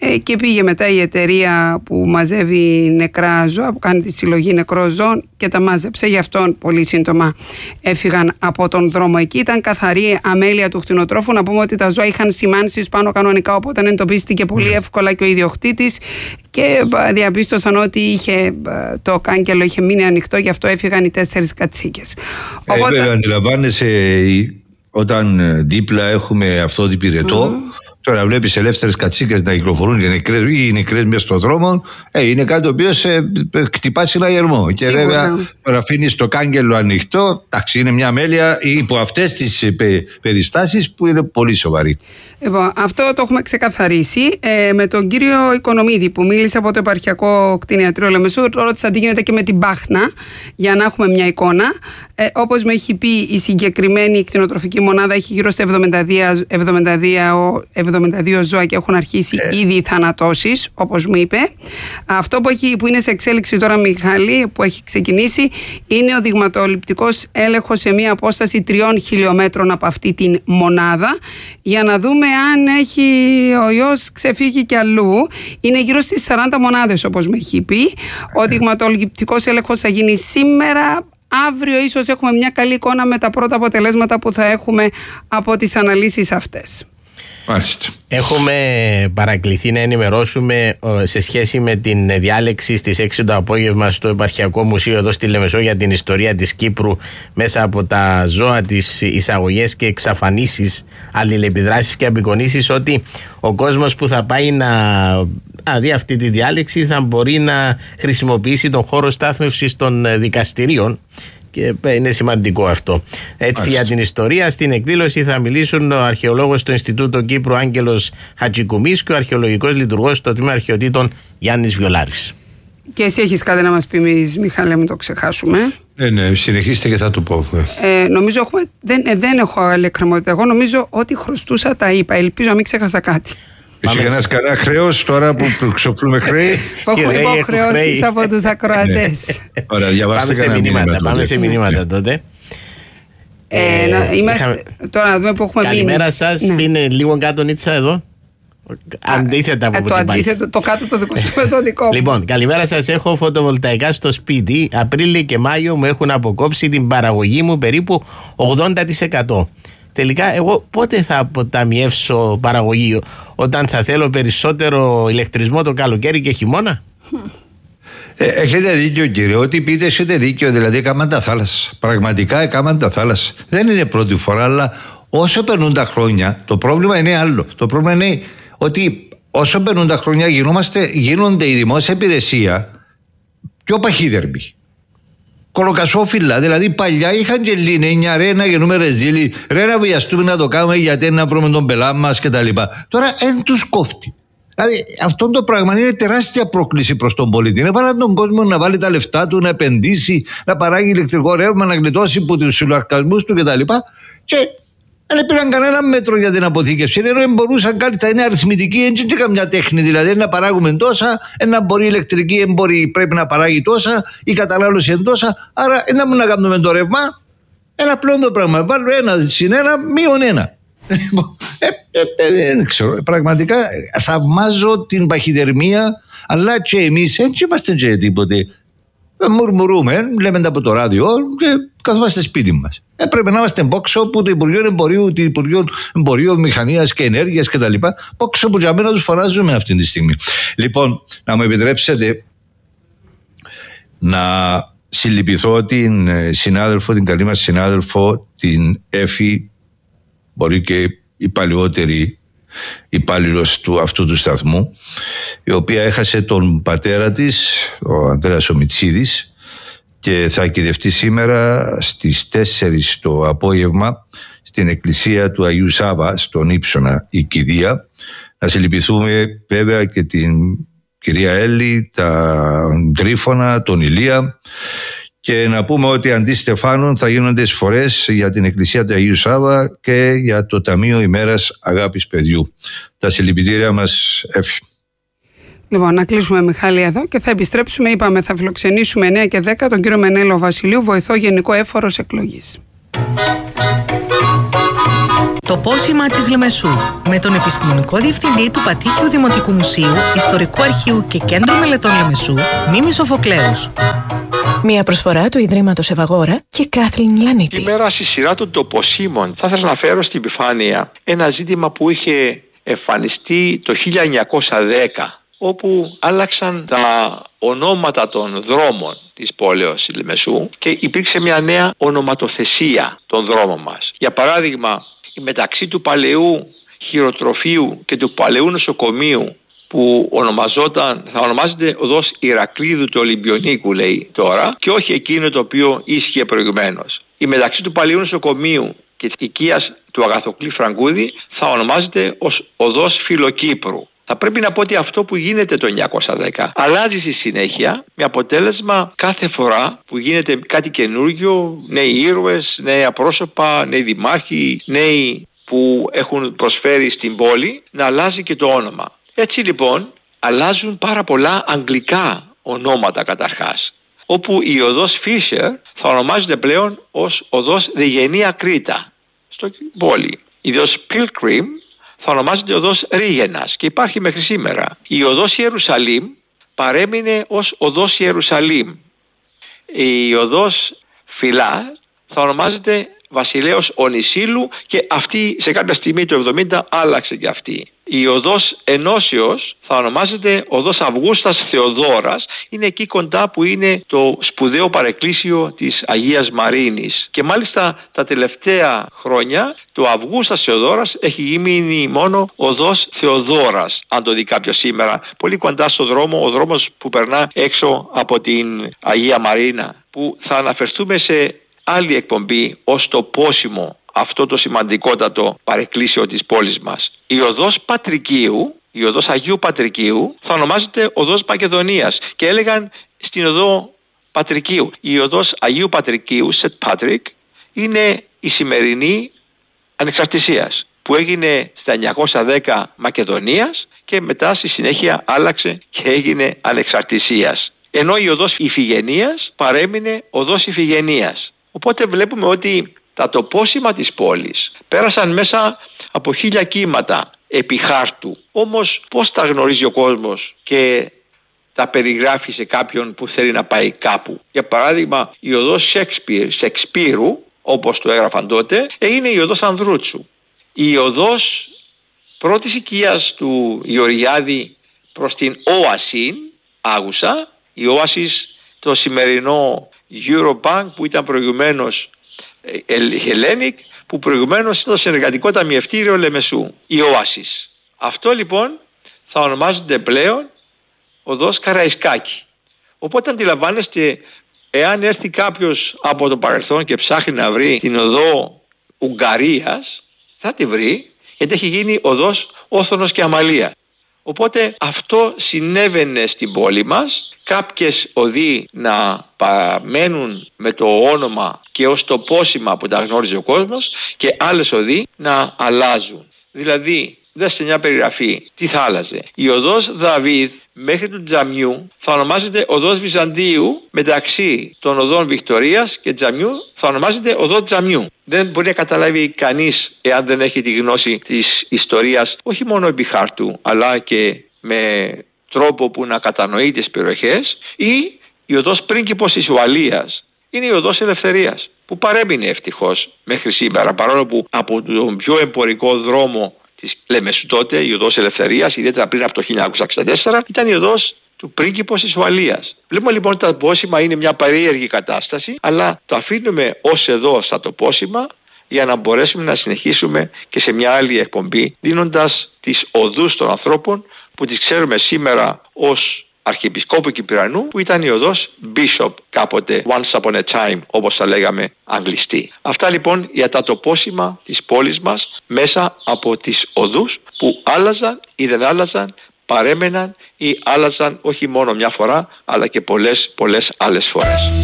Ε, και πήγε μετά η εταιρεία που μαζεύει νεκρά ζώα, που κάνει τη συλλογή νεκρών ζώων και τα μάζεψε. Γι' αυτό πολύ σύντομα έφυγαν από τον δρόμο εκεί. Ήταν καθαρή αμέλεια του κτηνοτρόφου. Να πούμε ότι τα ζώα είχαν σημάνσεις πάνω κανονικά, οπότε εντοπίστηκε πολύ εύκολα και ο ιδιοκτήτης και διαπίστωσαν ότι είχε, το κάγκελο είχε μείνει ανοιχτό, γι' αυτό έφυγαν οι τέσσερις κατσίκες. Ε, οπότε... Βέβαια, αντιλαμβάνεσαι, όταν δίπλα έχουμε αυτό το πυρετό, mm. Τώρα βλέπεις ελεύθερες κατσίκες να κυκλοφορούν και νεκρές, ή νεκρές μέσα στον δρόμο, ε, είναι κάτι το οποίο σε χτυπά συναγερμό. Και σίγουρα. Βέβαια, τώρα αφήνεις το κάγκελο ανοιχτό, εντάξει, είναι μια αμέλεια υπό αυτές τις περιστάσεις που είναι πολύ σοβαρή. Λοιπόν, αυτό το έχουμε ξεκαθαρίσει ε, με τον κύριο Οικονομίδη που μίλησε από το επαρχιακό κτηνιατρίο Λεμεσού. Ρώτησα τι γίνεται και με την Πάχνα για να έχουμε μια εικόνα. Ε, όπως με έχει πει, η συγκεκριμένη κτηνοτροφική μονάδα έχει γύρω στα εβδομήντα δύο ζώα και έχουν αρχίσει ε. ήδη οι θανατώσεις, όπως μου είπε. Αυτό που, έχει, που είναι σε εξέλιξη τώρα, Μιχάλη, που έχει ξεκινήσει, είναι ο δειγματοληπτικός έλεγχος σε μια απόσταση τριών χιλιόμετρων από αυτή την μονάδα, για να δούμε αν έχει ο ιός ξεφύγει και αλλού. Είναι γύρω στις σαράντα μονάδες, όπως με έχει πει. Ο δειγματοληπτικός έλεγχος θα γίνει σήμερα. Αύριο ίσως έχουμε μια καλή εικόνα με τα πρώτα αποτελέσματα που θα έχουμε από τις αναλύσεις αυτές. Μάλιστα. Έχουμε παρακληθεί να ενημερώσουμε σε σχέση με την διάλεξη στις έξι το απόγευμα στο Επαρχιακό Μουσείο εδώ στη Λεμεσό για την ιστορία της Κύπρου μέσα από τα ζώα, τις εισαγωγές και εξαφανίσεις, αλληλεπιδράσεις και απεικονίσεις, ότι ο κόσμος που θα πάει να δει αυτή τη διάλεξη θα μπορεί να χρησιμοποιήσει τον χώρο στάθμευσης των δικαστηρίων. Και είναι σημαντικό αυτό. Έτσι, Άς. για την ιστορία, στην εκδήλωση θα μιλήσουν ο αρχαιολόγος του Ινστιτούτου Κύπρου Άγγελος Χατζικουμής και ο αρχαιολογικός λειτουργός στο Τμήμα Αρχαιοτήτων Γιάννης Βιολάρης. Και εσύ έχεις κάτι να μας πει, Μιχάλη, μην το ξεχάσουμε. Ναι, ναι, συνεχίστε και θα το πω. Ε, νομίζω έχουμε, δεν, ε, δεν έχω άλλη εκκρεμότητα. Εγώ νομίζω ότι χρωστούσα τα είπα. Ελπίζω να μην ξέχασα κάτι. Έχει κανένα κανένα χρέος τώρα που ξοπλούμε χρέη? Έχουμε υποχρεώσεις από τους ακροατές. Ωραία, διαβάστε κανένα μηνύματα. Πάμε σε μηνύματα τότε. Τώρα να δούμε που έχουμε μείνει. Καλημέρα σας, είναι λίγο κάτω Νίτσα εδώ. Αντίθετα από το αντίθετο, το κάτω το δικό σου με το δικό μου. Λοιπόν, καλημέρα σας. Έχω φωτοβολταϊκά στο σπίτι. Απρίλιο και Μάιο μου έχουν αποκόψει την παραγωγή μου περίπου ογδόντα τοις εκατό. Τελικά, εγώ πότε θα αποταμιεύσω παραγωγή, όταν θα θέλω περισσότερο ηλεκτρισμό το καλοκαίρι και χειμώνα? Ε, έχετε δίκιο, κύριε. Ό,τι πείτε, έχετε δίκιο. Δηλαδή, έκαναν τα θάλασσα. Πραγματικά έκαναν τα θάλασσα. Δεν είναι πρώτη φορά, αλλά όσο περνούν τα χρόνια, το πρόβλημα είναι άλλο. Το πρόβλημα είναι ότι όσο περνούν τα χρόνια, γινόμαστε, γίνονται η δημόσια υπηρεσία πιο παχύδερμη. Κολοκασόφυλλα, δηλαδή παλιά είχαν και λινένια, ρε να γεννούμε ρεζίλι, ρε να βιαστούμε να το κάνουμε γιατί να βρούμε τον πελά μας κτλ. Τώρα εν τους κόφτει. Δηλαδή αυτό το πράγμα είναι τεράστια πρόκληση προς τον πολίτη. Είναι πάρα τον κόσμο να βάλει τα λεφτά του, να επενδύσει, να παράγει ηλεκτρικό ρεύμα, να γλιτώσει από τους συλλογαριασμούς του κτλ. Και δεν πήραν κανένα μέτρο για την αποθήκευση. Ενώ μπορούσαν κάτι, θα είναι αριθμητική, έτσι και καμιά τέχνη. Δηλαδή να παράγουμε τόσα, ένα μπορεί ηλεκτρική εμπορή πρέπει να παράγει τόσα, η κατανάλωση είναι τόσα. Άρα να μου να κάνουμε το ρεύμα, ένα πλέον το πράγμα. Βάλω ένα συν ένα, μείον ένα. ε, ε, ε, δεν ξέρω. Πραγματικά θαυμάζω την παχυδερμία, αλλά και εμείς έτσι είμαστε και τίποτε. Μουρμουρούμε, λέμε τα από το ράδιο και καθόμαστε σπίτι μας. Ε, πρέπει να είμαστε μπόξο που το Υπουργείο Εμπορίου, το Υπουργείο Εμπορίου, Μηχανίας και Ενέργειας κτλ. Μπόξο που για μένα τους φωνάζουμε αυτή τη στιγμή. Λοιπόν, να μου επιτρέψετε να συλληπιθώ την συνάδελφο, την καλή μας συνάδελφο, την Έφη, μπορεί και η παλιότερη υπάλληλος του αυτού του σταθμού, η οποία έχασε τον πατέρα της, ο Ανδρέας ο Μιτσίδης, και θα κυδευτεί σήμερα στις τέσσερις το απόγευμα στην εκκλησία του Αγίου Σάβα στον Ήψονα η κηδεία. Να συλληπιθούμε βέβαια και την κυρία Έλλη, τον Τρίφωνα, τον Ηλία, και να πούμε ότι αντί Στεφάνων θα γίνονται εισφορές για την εκκλησία του Αγίου Σάβα και για το Ταμείο ημέρας αγάπης παιδιού. Τα συλληπιτήρια μας, Έφη. Λοιπόν, να κλείσουμε, Μιχάλη, εδώ και θα επιστρέψουμε. Είπαμε, θα φιλοξενήσουμε εννιά και δέκα τον κύριο Μενέλο Βασιλείου, βοηθό Γενικό Έφορος Εκλογής. Το πόσημα της Λεμεσού, με τον επιστημονικό διευθυντή του Πατήχιου Δημοτικού Μουσείου, Ιστορικού Αρχείου και Κέντρου Μελετών Λεμεσού, Μίμη Σοφοκλέους. Μια προσφορά του Ιδρύματος Ευαγόρα και Κάθλιν Λανίτη. Σήμερα στη σειρά των τοποσίμων θα ήθελα να φέρω στην επιφάνεια ένα ζήτημα που είχε εμφανιστεί το χίλια εννιακόσια δέκα, όπου άλλαξαν τα ονόματα των δρόμων της πόλεως Λεμεσού και υπήρξε μια νέα ονοματοθεσία των δρόμων μας. Για παράδειγμα, μεταξύ του παλαιού χειροτροφείου και του παλαιού νοσοκομείου, που ονομαζόταν, θα ονομάζεται οδός Ηρακλείδου του Ολυμπιονίκου, λέει τώρα, και όχι εκείνο το οποίο ίσχυε προηγουμένως. Η μεταξύ του παλαιού νοσοκομείου και της οικίας του Αγαθοκλή Φραγκούδη θα ονομάζεται ως οδός Φιλοκύπρου. Θα πρέπει να πω ότι αυτό που γίνεται το εννιακόσια δέκα αλλάζει στη συνέχεια, με αποτέλεσμα κάθε φορά που γίνεται κάτι καινούργιο, νέοι ήρωες, νέα πρόσωπα, νέοι δημάρχοι, νέοι που έχουν προσφέρει στην πόλη, να αλλάζει και το όνομα. Έτσι λοιπόν αλλάζουν πάρα πολλά αγγλικά ονόματα καταρχάς, όπου η οδός Fisher θα ονομάζεται πλέον ως οδός Διγενεία Κρήτα στο πόλη. Η οδός Pilgrim θα ονομάζεται οδός Ρίγενας και υπάρχει μέχρι σήμερα. Η οδός Ιερουσαλήμ παρέμεινε ως οδός Ιερουσαλήμ. Η οδός Φιλά θα ονομάζεται Βασιλέως Ονισίλου και αυτή σε κάποια στιγμή το εβδομήντα άλλαξε και αυτή. Η οδός Ενώσεως θα ονομάζεται οδός Αυγούστας Θεοδόρας, είναι εκεί κοντά που είναι το σπουδαίο παρεκκλήσιο της Αγίας Μαρίνης. Και μάλιστα τα τελευταία χρόνια το Αυγούστας Θεοδόρας έχει γίνει μόνο οδός Θεοδόρας, αν το δει κάποιος σήμερα, πολύ κοντά στο δρόμο, ο δρόμος που περνά έξω από την Αγία Μαρίνα, που θα αναφερθούμε σε άλλη εκπομπή ως το πόσιμο, αυτό το σημαντικότατο παρεκκλήσιο της πόλης μας. Η οδός Πατρικίου, η οδός Αγίου Πατρικίου θα ονομάζεται οδός Μακεδονίας και έλεγαν στην οδό Πατρικίου. Η οδός Αγίου Πατρικίου, Σετ Πάτρικ, είναι η σημερινή Ανεξαρτησίας, που έγινε στα εννιακόσια δέκα Μακεδονίας και μετά στη συνέχεια άλλαξε και έγινε Ανεξαρτησίας. Ενώ η οδός Ιφηγενίας παρέμεινε οδός Ιφηγενίας. Οπότε βλέπουμε ότι τα τοπόσημα της πόλης πέρασαν μέσα από χίλια κύματα επί χάρτου. Όμως πώς τα γνωρίζει ο κόσμος και τα περιγράφει σε κάποιον που θέλει να πάει κάπου? Για παράδειγμα, η οδός Σέξπιρ, Σεξπίρου, όπως το έγραφαν τότε, είναι η οδός Ανδρούτσου. Η οδός πρώτης οικίας του Γεωργιάδη προς την Όασιν, Άγουσα, η Όασις, το σημερινό Eurobank που ήταν προηγουμένως Hellenic, που προηγουμένως ήταν το συνεργατικό ταμιευτήριο Λεμεσού, η Όασις. Αυτό λοιπόν θα ονομάζεται πλέον οδός Καραϊσκάκη. Οπότε αντιλαμβάνεστε, εάν έρθει κάποιος από το παρελθόν και ψάχνει να βρει την οδό Ουγγαρίας, θα τη βρει, γιατί έχει γίνει οδός Όθωνος και Αμαλία. Οπότε αυτό συνέβαινε στην πόλη μας, κάποιες οδοί να παραμένουν με το όνομα και ως τοπόσημα που τα γνώριζε ο κόσμος και άλλες οδοί να αλλάζουν. Δηλαδή, δέστε μια περιγραφή, τι θα άλλαζε. Η οδός Δαβίδ μέχρι του Τζαμιού θα ονομάζεται οδός Βυζαντίου, μεταξύ των οδών Βικτωρίας και Τζαμιού θα ονομάζεται οδό Τζαμιού. Δεν μπορεί να καταλάβει κανείς, εάν δεν έχει τη γνώση της ιστορίας, όχι μόνο επί χάρτου, αλλά και με τρόπο που να κατανοεί τις περιοχές. Ή η οδός Πρίγκιπος της Ουαλίας είναι η οδός Ελευθερίας, που παρέμεινε ευτυχώς μέχρι σήμερα, παρόλο που από τον πιο εμπορικό δρόμο της Λεμεσού τότε, η οδός Ελευθερίας, ιδιαίτερα πριν από το χίλια εννιακόσια εξήντα τέσσερα, ήταν η οδός του Πρίγκιπος της Ουαλίας. Βλέπουμε λοιπόν ότι το τοπόσημα είναι μια περίεργη κατάσταση, αλλά το αφήνουμε ως εδώ στα τοπόσημα για να μπορέσουμε να συνεχίσουμε και σε μια άλλη εκπομπή, δίνοντας τις οδούς των ανθρώπων που τις ξέρουμε σήμερα ως Αρχιεπισκόπου Κυπριανού, που ήταν η οδός Bishop κάποτε, once upon a time, όπως θα λέγαμε αγγλιστή. Αυτά λοιπόν για τα τοπόσημα της πόλης μας μέσα από τις οδούς που άλλαζαν ή δεν άλλαζαν, παρέμεναν ή άλλαζαν όχι μόνο μια φορά αλλά και πολλές πολλές άλλες φορές.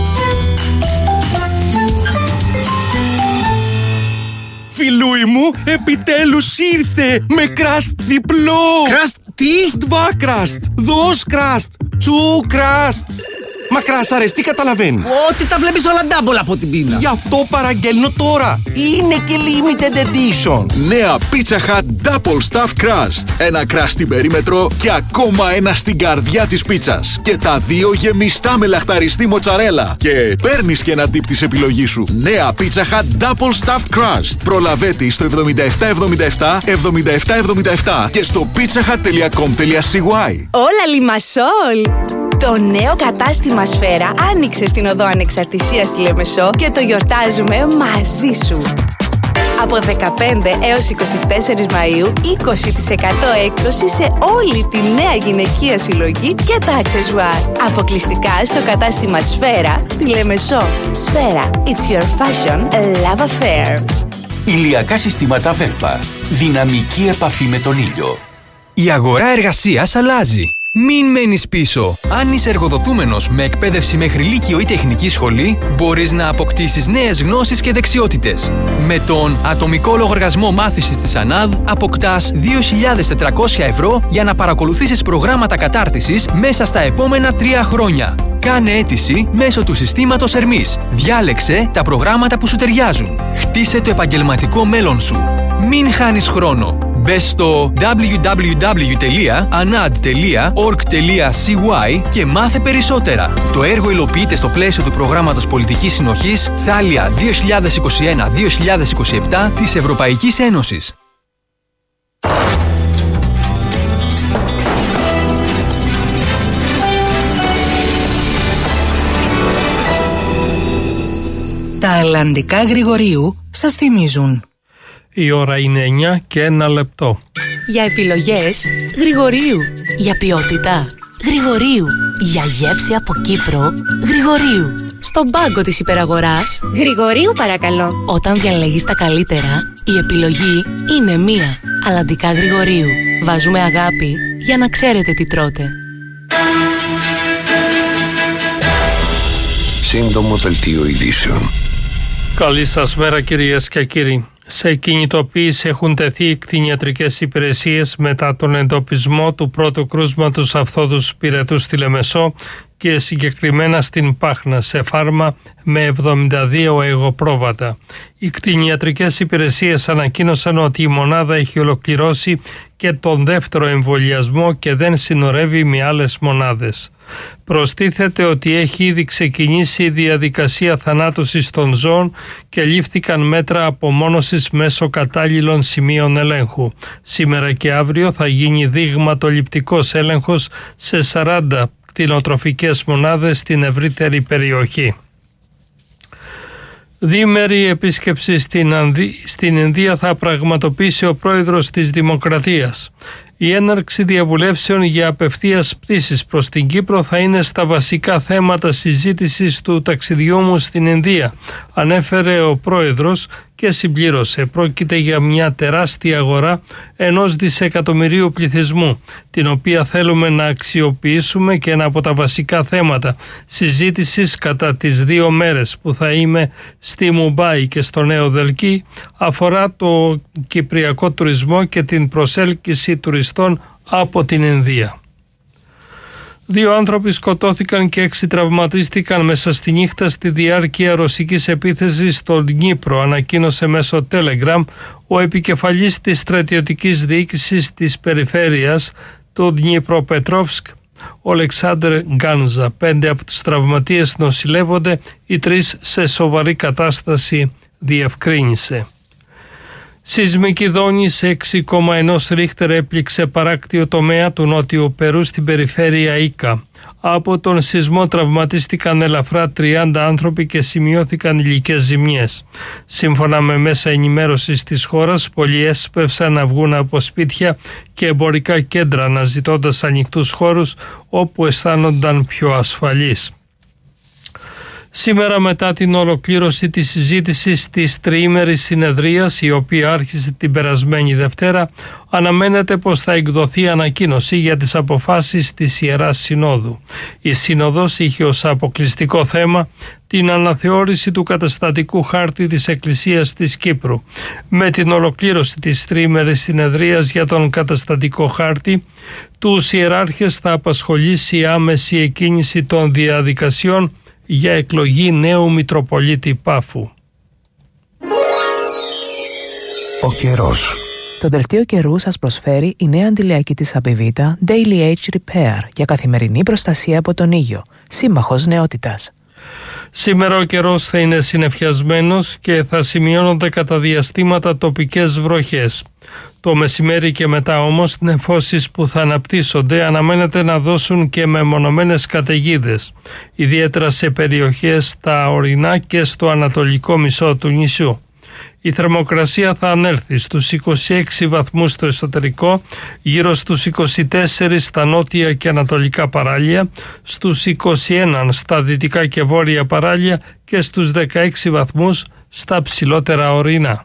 Φιλούι μου, επιτέλους ήρθε με κραστ διπλό. Κραστ τι? Dva κραστ, dos κραστ, two κραστ. Μακράσαρες, τι καταλαβαίνεις? Ότι τα βλέπεις όλα double από την πίνα. Γι' αυτό παραγγέλνω τώρα. Είναι και limited edition. Νέα Pizza Hut Double Stuffed Crust. Ένα κρust στην περίμετρο και ακόμα ένα στην καρδιά της πίτσας. Και τα δύο γεμιστά με λαχταριστή μοτσαρέλα. Και παίρνεις και ένα dip της επιλογής σου. Νέα Pizza Hut Double Stuffed Crust. Προλαβέτη στο εβδομήντα επτά εβδομήντα επτά εβδομήντα επτά εβδομήντα επτά και στο pizzahut τελεία com τελεία c y. Όλα Λιμασόλ! Το νέο κατάστημα Σφαίρα άνοιξε στην Οδό Ανεξαρτησίας στη Λεμεσό και το γιορτάζουμε μαζί σου. Από δεκαπέντε έως είκοσι τέσσερις Μαΐου, είκοσι τοις εκατό έκπτωση σε όλη τη νέα γυναικεία συλλογή και τα αξεσουάρ. Αποκλειστικά στο κατάστημα Σφαίρα στη Λεμεσό. Σφαίρα, it's your fashion love affair. Ηλιακά συστήματα Βέρπα. Δυναμική επαφή με τον ήλιο. Η αγορά εργασίας αλλάζει. Μην μένεις πίσω. Αν είσαι εργοδοτούμενος με εκπαίδευση μέχρι λύκειο ή τεχνική σχολή, μπορείς να αποκτήσεις νέες γνώσεις και δεξιότητες. Με τον ατομικό λογαριασμό μάθησης της ΑΝΑΔ αποκτάς δύο χιλιάδες τετρακόσια ευρώ για να παρακολουθήσεις προγράμματα κατάρτισης μέσα στα επόμενα τρία χρόνια. Κάνε αίτηση μέσω του συστήματος Ερμής. Διάλεξε τα προγράμματα που σου ταιριάζουν. Χτίσε το επαγγελματικό μέλλον σου. Μην χάνεις χρόνο. Μπες στο double-u double-u double-u τελεία anad τελεία org τελεία c y και μάθε περισσότερα. Το έργο υλοποιείται στο πλαίσιο του προγράμματος Πολιτικής Συνοχής Θάλια δύο χιλιάδες είκοσι ένα δύο χιλιάδες είκοσι επτά της Ευρωπαϊκής Ένωσης. Τα αλλαντικά Γρηγορίου σας θυμίζουν. Η ώρα είναι εννιά και ένα λεπτό. Για επιλογές Γρηγορίου. Για ποιότητα Γρηγορίου. Για γεύση από Κύπρο Γρηγορίου. Στον πάγκο της υπεραγοράς Γρηγορίου παρακαλώ. Όταν διαλέγεις τα καλύτερα, η επιλογή είναι μία. Αλλαντικά Γρηγορίου. Βάζουμε αγάπη για να ξέρετε τι τρώτε. Σύντομο δελτίο ειδήσεων. Καλή σας μέρα κυρίες και κύριοι. Σε κινητοποίηση έχουν τεθεί οι κτηνιατρικές υπηρεσίες μετά τον εντοπισμό του πρώτου κρούσματος αυθόδους πυρετού στη Λεμεσό και συγκεκριμένα στην Πάχνα σε φάρμα με εβδομήντα δύο εγωπρόβατα. Οι κτηνιατρικές υπηρεσίες ανακοίνωσαν ότι η μονάδα έχει ολοκληρώσει και τον δεύτερο εμβολιασμό και δεν συνορεύει με άλλες μονάδες. Προστίθεται ότι έχει ήδη ξεκινήσει η διαδικασία θανάτωσης των ζώων και λήφθηκαν μέτρα απομόνωσης μέσω κατάλληλων σημείων ελέγχου. Σήμερα και αύριο θα γίνει δείγματοληπτικός έλεγχος σε σαράντα κτηνοτροφικές μονάδες στην ευρύτερη περιοχή. Διήμερη επίσκεψη στην, Ανδί... στην Ινδία θα πραγματοποιήσει ο πρόεδρος της Δημοκρατίας. Η έναρξη διαβουλεύσεων για απευθείας πτήσεις προς την Κύπρο θα είναι στα βασικά θέματα συζήτησης του ταξιδιού μου στην Ινδία, ανέφερε ο πρόεδρος και συμπλήρωσε. Πρόκειται για μια τεράστια αγορά ενός δισεκατομμυρίου πληθυσμού, την οποία θέλουμε να αξιοποιήσουμε, και ένα από τα βασικά θέματα συζήτησης κατά τις δύο μέρες που θα είμαι στη Μουμπάι και στο Νέο Δελκή αφορά το κυπριακό τουρισμό και την προσέλκυση τουριστών από την Ινδία. Δύο άνθρωποι σκοτώθηκαν και έξι τραυματίστηκαν μέσα στη νύχτα στη διάρκεια ρωσικής επίθεσης στον Δνίπρο, ανακοίνωσε μέσω Telegram ο επικεφαλής της στρατιωτικής διοίκησης της περιφέρειας του Δνιπροπετρόφσκ, ο Αλεξάνδρ Γκάνζα. Πέντε από τους τραυματίες νοσηλεύονται, οι τρεις σε σοβαρή κατάσταση, διευκρίνησε. Σεισμική δόνηση έξι κόμμα ένα ρίχτερ έπληξε παράκτιο τομέα του Νότιου Περού στην περιφέρεια Ίκα. Από τον σεισμό τραυματίστηκαν ελαφρά τριάντα άνθρωποι και σημειώθηκαν υλικές ζημιές. Σύμφωνα με μέσα ενημέρωσης της χώρας, πολλοί έσπευσαν να βγουν από σπίτια και εμπορικά κέντρα αναζητώντας ανοιχτούς χώρους όπου αισθάνονταν πιο ασφαλείς. Σήμερα, μετά την ολοκλήρωση της συζήτησης της τριήμερης συνεδρίας, η οποία άρχισε την περασμένη Δευτέρα, αναμένεται πως θα εκδοθεί ανακοίνωση για τις αποφάσεις της Ιεράς Συνόδου. Η Σύνοδος είχε ως αποκλειστικό θέμα την αναθεώρηση του καταστατικού χάρτη της Εκκλησίας της Κύπρου. Με την ολοκλήρωση της τριήμερης συνεδρίας για τον καταστατικό χάρτη, τους ιεράρχες θα απασχολήσει η άμεση εκκίνηση των διαδικασιών για εκλογή νέου Μητροπολίτη Πάφου. Ο καιρός. Το δελτίο καιρού σας προσφέρει η νέα αντιλιακή της Απιβίτα Daily Age Repair για καθημερινή προστασία από τον ήλιο. Σύμμαχος νεότητας. Σήμερα ο καιρός θα είναι συννεφιασμένος και θα σημειώνονται κατά διαστήματα τοπικές βροχές. Το μεσημέρι και μετά όμως νεφώσεις που θα αναπτύσσονται αναμένεται να δώσουν και μεμονωμένες καταιγίδες, ιδιαίτερα σε περιοχές στα ορεινά και στο ανατολικό μισό του νησιού. Η θερμοκρασία θα ανέλθει στους είκοσι έξι βαθμούς στο εσωτερικό, γύρω στους είκοσι τέσσερα στα νότια και ανατολικά παράλια, στους είκοσι ένα στα δυτικά και βόρεια παράλια και στους δεκαέξι βαθμούς στα ψηλότερα ορεινά.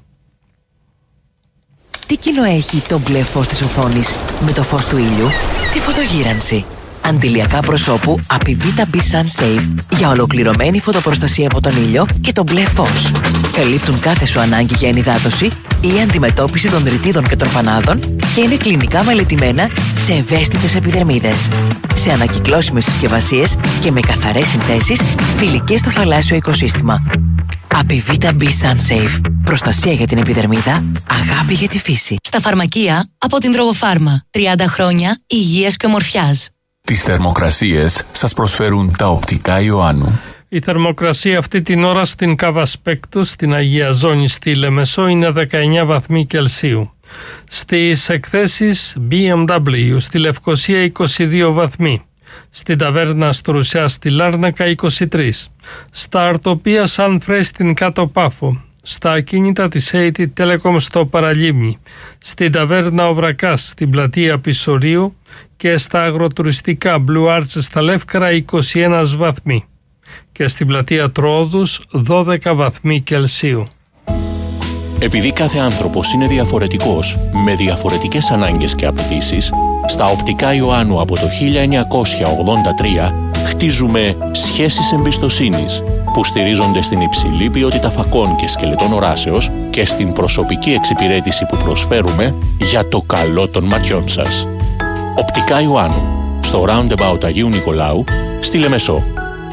Τι κοινό έχει το μπλε φως της οθόνης με το φως του ήλιου? Τη φωτογύρανση. Αντιλιακά προσώπου Απιβίτα Be Sun Safe για ολοκληρωμένη φωτοπροστασία από τον ήλιο και το μπλε φως. Καλύπτουν κάθε σου ανάγκη για ενυδάτωση ή αντιμετώπιση των ρητίδων και τροφανάδων και είναι κλινικά μελετημένα σε ευαίσθητες επιδερμίδες. Σε ανακυκλώσιμες συσκευασίες και με καθαρές συνθέσεις φιλικές στο θαλάσσιο οικοσύστημα. Απιβίτα Be Sun Safe. Προστασία για την επιδερμίδα, αγάπη για τη φύση. Στα φαρμακεία από την Τρογοφάρμα. τριάντα χρόνια υγείας και ομορφιάς. Τις θερμοκρασίες σας προσφέρουν τα οπτικά Ιωάννου. Η θερμοκρασία αυτή την ώρα στην Καβασπέκτου, στην Αγία Ζώνη στη Λεμεσό, είναι δεκαεννιά βαθμοί Κελσίου. Στις εκθέσεις μπι εμ ντάμπλιου στη Λευκοσία είκοσι δύο βαθμοί. Στην Ταβέρνα Στρουσιά στη Λάρνακα είκοσι τρία. Στα Αρτοπία Σαν Φρέ στην Κάτω Πάφο. Στα ακίνητα της έι τι Telecom στο Παραλίμνη. Στην Ταβέρνα Οβρακάς στην Πλατεία Πισωρίου και στα αγροτουριστικά Blue Arch στα Λεύκαρα είκοσι ένα βαθμοί. Και στην Πλατεία Τρόοδους δώδεκα βαθμοί Κελσίου. Επειδή κάθε άνθρωπος είναι διαφορετικός, με διαφορετικές ανάγκες και απαιτήσεις, στα οπτικά Ιωάννου από το χίλια εννιακόσια ογδόντα τρία χτίζουμε σχέσεις εμπιστοσύνης που στηρίζονται στην υψηλή ποιότητα φακών και σκελετών οράσεως και στην προσωπική εξυπηρέτηση που προσφέρουμε για το καλό των ματιών σας. Οπτικά Ιωάννου, στο Roundabout Αγίου Νικολάου, στη Λεμεσό.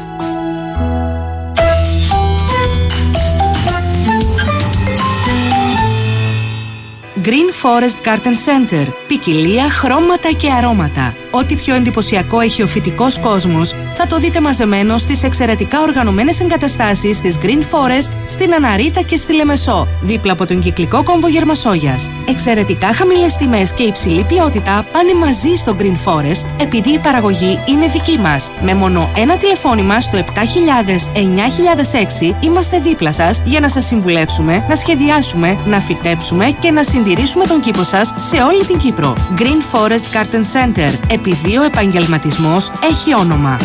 Green Forest Garden Center. Ποικιλία, χρώματα και αρώματα. Ό,τι πιο εντυπωσιακό έχει ο φυτικός κόσμος θα το δείτε μαζεμένο στις εξαιρετικά οργανωμένες εγκαταστάσεις της Green Forest στην Αναρίτα και στη Λεμεσό, δίπλα από τον κυκλικό κόμβο Γερμασόγιας. Εξαιρετικά χαμηλές τιμές και υψηλή ποιότητα πάνε μαζί στο Green Forest επειδή η παραγωγή είναι δική μας. Με μόνο ένα τηλεφώνημα στο επτά χιλιάδες εννιά χιλιάδες έξι είμαστε δίπλα σας για να σας συμβουλεύσουμε, να σχεδιάσουμε, να φυτέψουμε και να συντηρήσουμε τον κήπο σας σε όλη την Κύπρο. Green Forest Garden Center. Επειδή ο επαγγελματισμός έχει όνομα.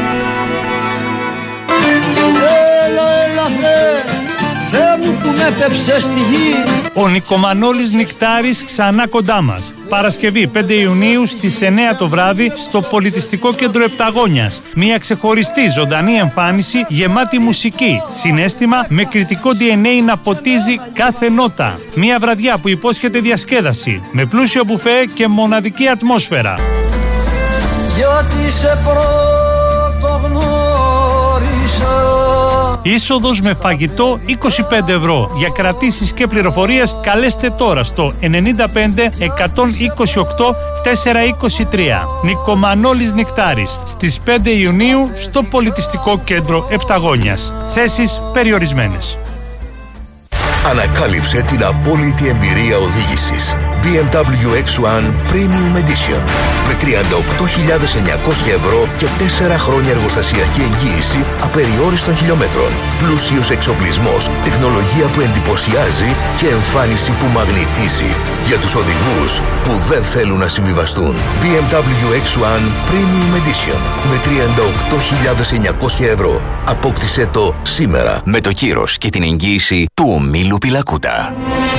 Έλα, έλα, Θεέ, Θεέ μου που με έπεψε στη γη. Ο Νικομανόλης Νικτάρης ξανά κοντά μας. Παρασκευή πέντε Ιουνίου στις εννιά το βράδυ στο Πολιτιστικό Κέντρο Επταγόνιας. Μια ξεχωριστή ζωντανή εμφάνιση γεμάτη μουσική, συναίσθημα με κριτικό ντι εν έι να ποτίζει κάθε νότα. Μια βραδιά που υπόσχεται διασκέδαση, με πλούσιο μπουφέ και μοναδική ατμόσφαιρα. Γιατί σε πρωτογνώρισα. Είσοδος με φαγητό είκοσι πέντε ευρώ. Για κρατήσεις και πληροφορίες καλέστε τώρα στο ενενήντα πέντε εκατόν είκοσι οκτώ τετρακόσια είκοσι τρία. Νικομανόλης Νικτάρης στις πέντε Ιουνίου στο Πολιτιστικό Κέντρο Επταγόνιας. Θέσεις περιορισμένες. Ανακάλυψε την απόλυτη εμπειρία οδήγησης μπι εμ ντάμπλιου εξ ουάν Premium Edition με τριάντα οκτώ χιλιάδες εννιακόσια ευρώ και τέσσερα χρόνια εργοστασιακή εγγύηση απεριόριστων χιλιόμετρων. Πλούσιος εξοπλισμός, τεχνολογία που εντυπωσιάζει και εμφάνιση που μαγνητίζει. Για τους οδηγούς που δεν θέλουν να συμβιβαστούν. μπι εμ ντάμπλιου εξ ουάν Premium Edition με τριάντα οκτώ χιλιάδες εννιακόσια ευρώ. Απόκτησέ το σήμερα με το κύρος και την εγγύηση του ομίλου Πιλακούτα.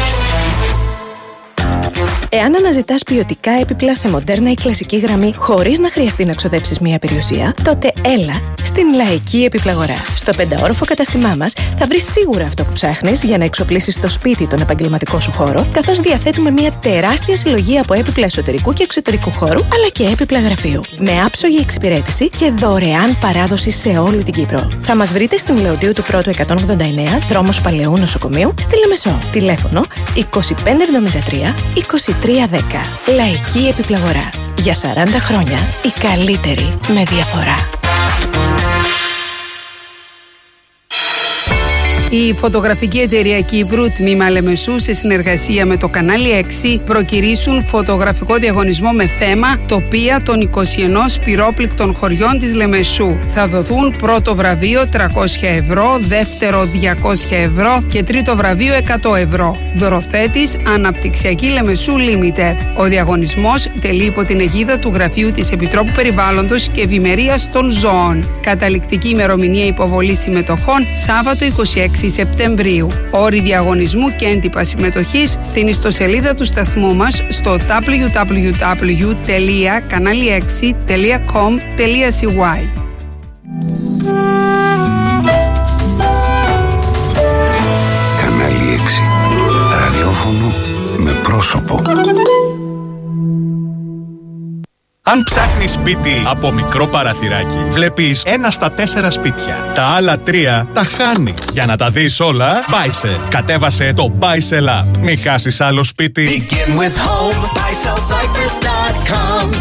Εάν αναζητάς ποιοτικά έπιπλα σε μοντέρνα ή κλασική γραμμή χωρίς να χρειαστεί να ξοδέψεις μία περιουσία, τότε έλα στην Λαϊκή Επιπλαγορά. Στο πενταόροφο καταστημά μας θα βρεις σίγουρα αυτό που ψάχνεις για να εξοπλίσεις το σπίτι τον επαγγελματικό σου χώρο, καθώς διαθέτουμε μία τεράστια συλλογή από έπιπλα εσωτερικού και εξωτερικού χώρου, αλλά και έπιπλα γραφείου. Με άψογη εξυπηρέτηση και δωρεάν παράδοση σε όλη την Κύπρο. Θα μας βρείτε στην Λεωτίου του Πρώτου εκατόν ογδόντα εννέα, δρόμος Παλαιού Νοσοκομείου, στη Λεμεσό. Τηλέφωνο είκοσι πέντε εβδομήντα τρία είκοσι τρία δέκα. Λαϊκή Επιπλαγορά. Για σαράντα χρόνια η καλύτερη με διαφορά. Η φωτογραφική εταιρεία Κύπρου, τμήμα Λεμεσού, σε συνεργασία με το κανάλι έξι, προκυρήσουν φωτογραφικό διαγωνισμό με θέμα τοπία των είκοσι ένα πυρόπληκτων χωριών της Λεμεσού. Θα δοθούν πρώτο βραβείο τριακόσια ευρώ, δεύτερο διακόσια ευρώ και τρίτο βραβείο εκατό ευρώ. Δωροθέτης Αναπτυξιακή Λεμεσού Limited. Ο διαγωνισμός τελεί υπό την αιγίδα του Γραφείου της Επιτρόπου Περιβάλλοντος και Ευημερίας των Ζώων. Καταληκτική ημερομηνία υποβολής συμμετοχών Σάββατο είκοσι έξι Σεπτεμβρίου. Όροι διαγωνισμού και έντυπα συμμετοχής στην ιστοσελίδα του σταθμού μας στο double-u double-u double-u τελεία κανάλι έξι τελεία com τελεία σι γουάι. Κανάλι έξι. Ραδιόφωνο με πρόσωπο. Αν ψάχνεις σπίτι από μικρό παραθυράκι, βλέπεις ένα στα τέσσερα σπίτια. Τα άλλα τρία τα χάνεις. Για να τα δεις όλα, Buysell. Κατέβασε το Buysell app. Μην χάσεις άλλο σπίτι. Begin with home, buy sell cypress dot com.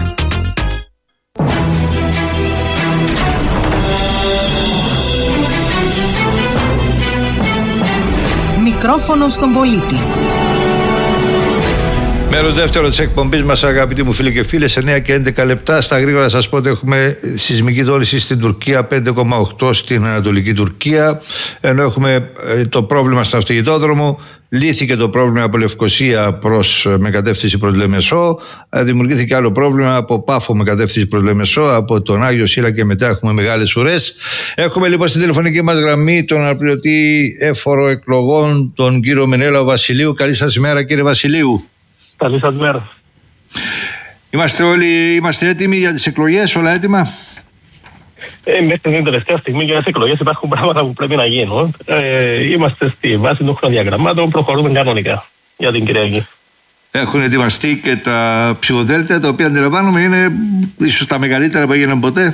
Μικρόφωνο στον πολίτη. Μέρο δεύτερο της εκπομπής μας, αγαπητοί μου φίλοι και φίλες, εννέα και έντεκα λεπτά. Στα γρήγορα σας πω ότι έχουμε σεισμική δόληση στην Τουρκία, πέντε κόμμα οκτώ στην Ανατολική Τουρκία. Ενώ έχουμε το πρόβλημα στον αυτοκινητόδρομο, λύθηκε το πρόβλημα από Λευκοσία προς, με κατεύθυνση προς Λεμεσό. Δημιουργήθηκε άλλο πρόβλημα από Πάφο με κατεύθυνση προς Λεμεσό. Από τον Άγιο Σύλλα και μετά έχουμε μεγάλες ουρές. Έχουμε λοιπόν στην τηλεφωνική μας γραμμή τον αναπληρωτή έφορο εκλογών, τον κύριο Μενέλαο Βασιλείου. Καλή σας ημέρα, κύριε Βασιλείου. Καλή σας μέρα. Είμαστε όλοι είμαστε έτοιμοι για τις εκλογές, όλα έτοιμα? Ε, μέχρι την τελευταία στιγμή για τις εκλογές υπάρχουν πράγματα που πρέπει να γίνουν. Ε, είμαστε στη βάση των χρονοδιαγραμμάτων, προχωρούμε κανονικά για την Κυριακή. Έχουν ετοιμαστεί και τα ψηφοδέλτια, τα οποία αντιλαμβάνομαι είναι ίσως τα μεγαλύτερα που έγιναν ποτέ.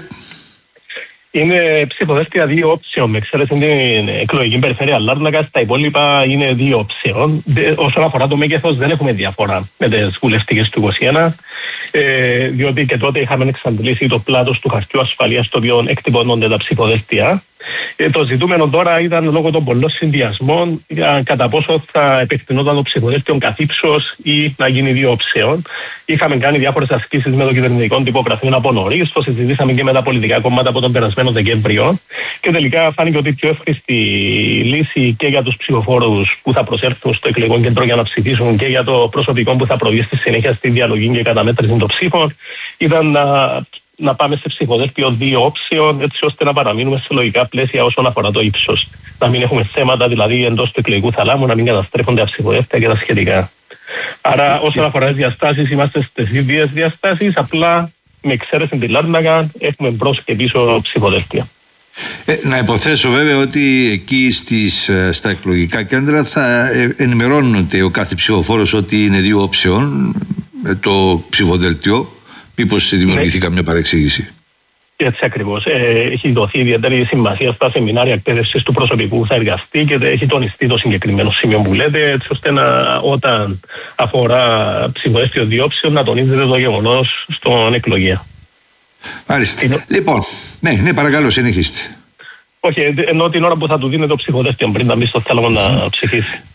Είναι ψηφοδέλτια δύο όψεων, με εξαίρεση την εκλογική περιφέρεια Λάρνακας. Τα υπόλοιπα είναι δύο όψεων. Όσον αφορά το μέγεθος, δεν έχουμε διαφορά με τις βουλευτικές του είκοσι ένα, ε, διότι και τότε είχαμε εξαντλήσει το πλάτος του χαρτιού ασφαλείας, στο οποίο εκτυπώνονται τα ψηφοδέλτια. Ε, το ζητούμενο τώρα ήταν λόγω των πολλών συνδυασμών για κατά πόσο θα επεκτηνόταν το ψηφοδέλτιο καθ' ύψος ή να γίνει δύο όψεων. Είχαμε κάνει διάφορες ασκήσεις με το κυβερνητικό τυπογραφείο από νωρίς, το συζητήσαμε και με τα πολιτικά κόμματα από τον περασμένο Δεκέμβριο και τελικά φάνηκε ότι η πιο εύχριστη λύση και για τους ψηφοφόρους που θα προσέλθουν στο εκλογικό κέντρο για να ψηφίσουν και για το προσωπικό που θα προβεί στη συνέχεια στη διαλογή και καταμέτρηση των ψήφων ήταν να. να πάμε σε ψηφοδέλτιο δύο όψεων, έτσι ώστε να παραμείνουμε σε λογικά πλαίσια όσον αφορά το ύψος. Να μην έχουμε θέματα δηλαδή εντός του εκλογικού θαλάμου, να μην καταστρέφονται τα ψηφοδέλτια και τα σχετικά. Άρα, όσον αφορά τις διαστάσεις, είμαστε στις ίδιες διαστάσεις, απλά με εξαίρεση τη Λάρνακα έχουμε μπρος και πίσω ψηφοδέλτια. Ε, να υποθέσω βέβαια ότι εκεί στις, στα εκλογικά κέντρα θα ενημερώνονται ο κάθε ψηφοφόρος ότι είναι δύο όψεων το ψηφοδέλτιο. Μήπως δημιουργηθεί ναι. καμιά παρεξήγηση? Έτσι ακριβώς. Ε, έχει δοθεί ιδιαίτερη σημασία στα σεμινάρια εκπαίδευσης του προσωπικού που θα εργαστεί και έχει τονιστεί το συγκεκριμένο σημείο που λέτε, έτσι ώστε να, όταν αφορά ψηφοδέλτιο διόψεων να τονίζεται το γεγονός στον εκλογέα. Μάλιστα. Είναι... Λοιπόν, ναι, ναι, παρακαλώ, συνεχίστε. Όχι, ενώ την ώρα που θα του δίνει το ψηφοδέλτιο πριν να μπει στο θάλαμο να ψηφίσει.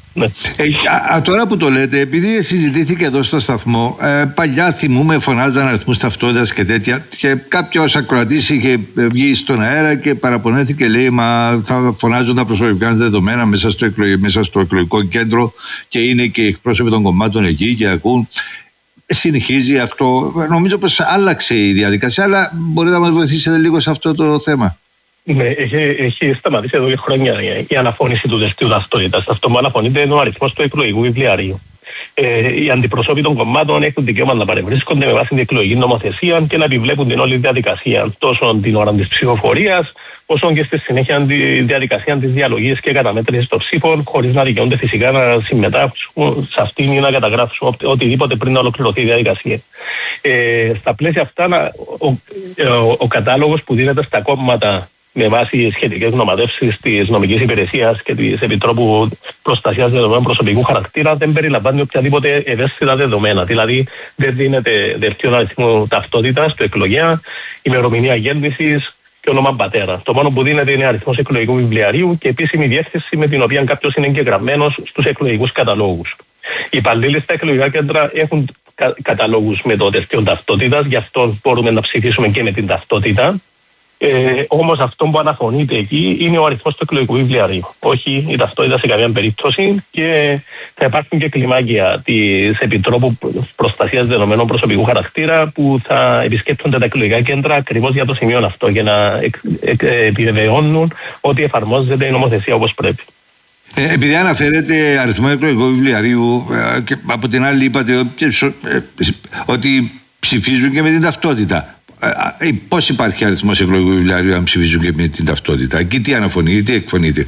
Ναι. Ε, α, α, τώρα που το λέτε, επειδή συζητήθηκε εδώ στο σταθμό, ε, παλιά θυμούμε φωνάζαν αριθμούς ταυτότητας και τέτοια, και κάποιος ακροατής είχε βγει στον αέρα και παραπονέθηκε, λέει, μα θα φωνάζουν τα προσωπικά δεδομένα μέσα στο, εκλογ, μέσα στο εκλογικό κέντρο και είναι και οι εκπρόσωποι των κομμάτων εκεί και ακούν. Συνεχίζει αυτό. Νομίζω πως άλλαξε η διαδικασία, αλλά μπορείτε να μας βοηθήσετε λίγο σε αυτό το θέμα. Ναι, έχει, έχει σταματήσει εδώ και χρόνια η αναφώνηση του δελτίου ταυτότητας. Αυτό που αναφωνείται είναι ο αριθμός του εκλογικού βιβλιαρίου. Ε, οι αντιπροσώποι των κομμάτων έχουν δικαίωμα να παρευρίσκονται με βάση την εκλογική νομοθεσία και να επιβλέπουν την όλη διαδικασία, τόσο την ώρα της ψηφοφορίας, όσο και στη συνέχεια τη διαδικασία της διαλογής και καταμέτρησης των ψήφων, χωρίς να δικαιούνται φυσικά να συμμετάσχουν σε αυτήν ή να καταγράψουν οτιδήποτε πριν να ολοκληρωθεί η διαδικασία. Ε, στα πλαίσια αυτά, ο, ο, ο κατάλογος που δίνεται στα κόμματα με βάση σχετικές γνωματεύσεις της νομικής υπηρεσίας και της Επιτρόπου Προστασίας Δεδομένων Προσωπικού Χαρακτήρα δεν περιλαμβάνει οποιαδήποτε ευαίσθητα δεδομένα. Δηλαδή δεν δίνεται δελτίο αριθμού ταυτότητας του εκλογέα, ημερομηνία γέννησης και όνομα πατέρα. Το μόνο που δίνεται είναι αριθμός εκλογικού βιβλιαρίου και επίσημη διεύθυνση με την οποία κάποιος είναι εγγεγραμμένος στους εκλογικούς καταλόγους. Οι υπαλλήλοι στα εκλογικά κέντρα έχουν κα- καταλόγους με το δελτίο ταυτότητας, γι' αυτό μπορούμε να ψηφίσουμε και με την ταυτότητα. Ε, όμως αυτό που αναφωνείται εκεί είναι ο αριθμός του εκλογικού βιβλιαρίου, όχι η ταυτότητα σε καμία περίπτωση, και θα υπάρχουν και κλιμάκια της Επιτρόπου Προστασίας Δεδομένων Προσωπικού Χαρακτήρα που θα επισκέπτονται τα εκλογικά κέντρα ακριβώς για το σημείο αυτό, για να εκ, εκ, επιβεβαιώνουν ότι εφαρμόζεται η νομοθεσία όπως πρέπει. Ε, επειδή αναφέρετε αριθμό εκλογικού βιβλιαρίου, ε, και από την άλλη είπατε ε, ε, ότι ψηφίζουν και με την ταυτότητα. Ε, πώς υπάρχει αριθμός εκλογικού βιβλιαρίου αν ψηφίζουν και με την ταυτότητα? Εκεί τι αναφωνεί, τι εκφωνείται?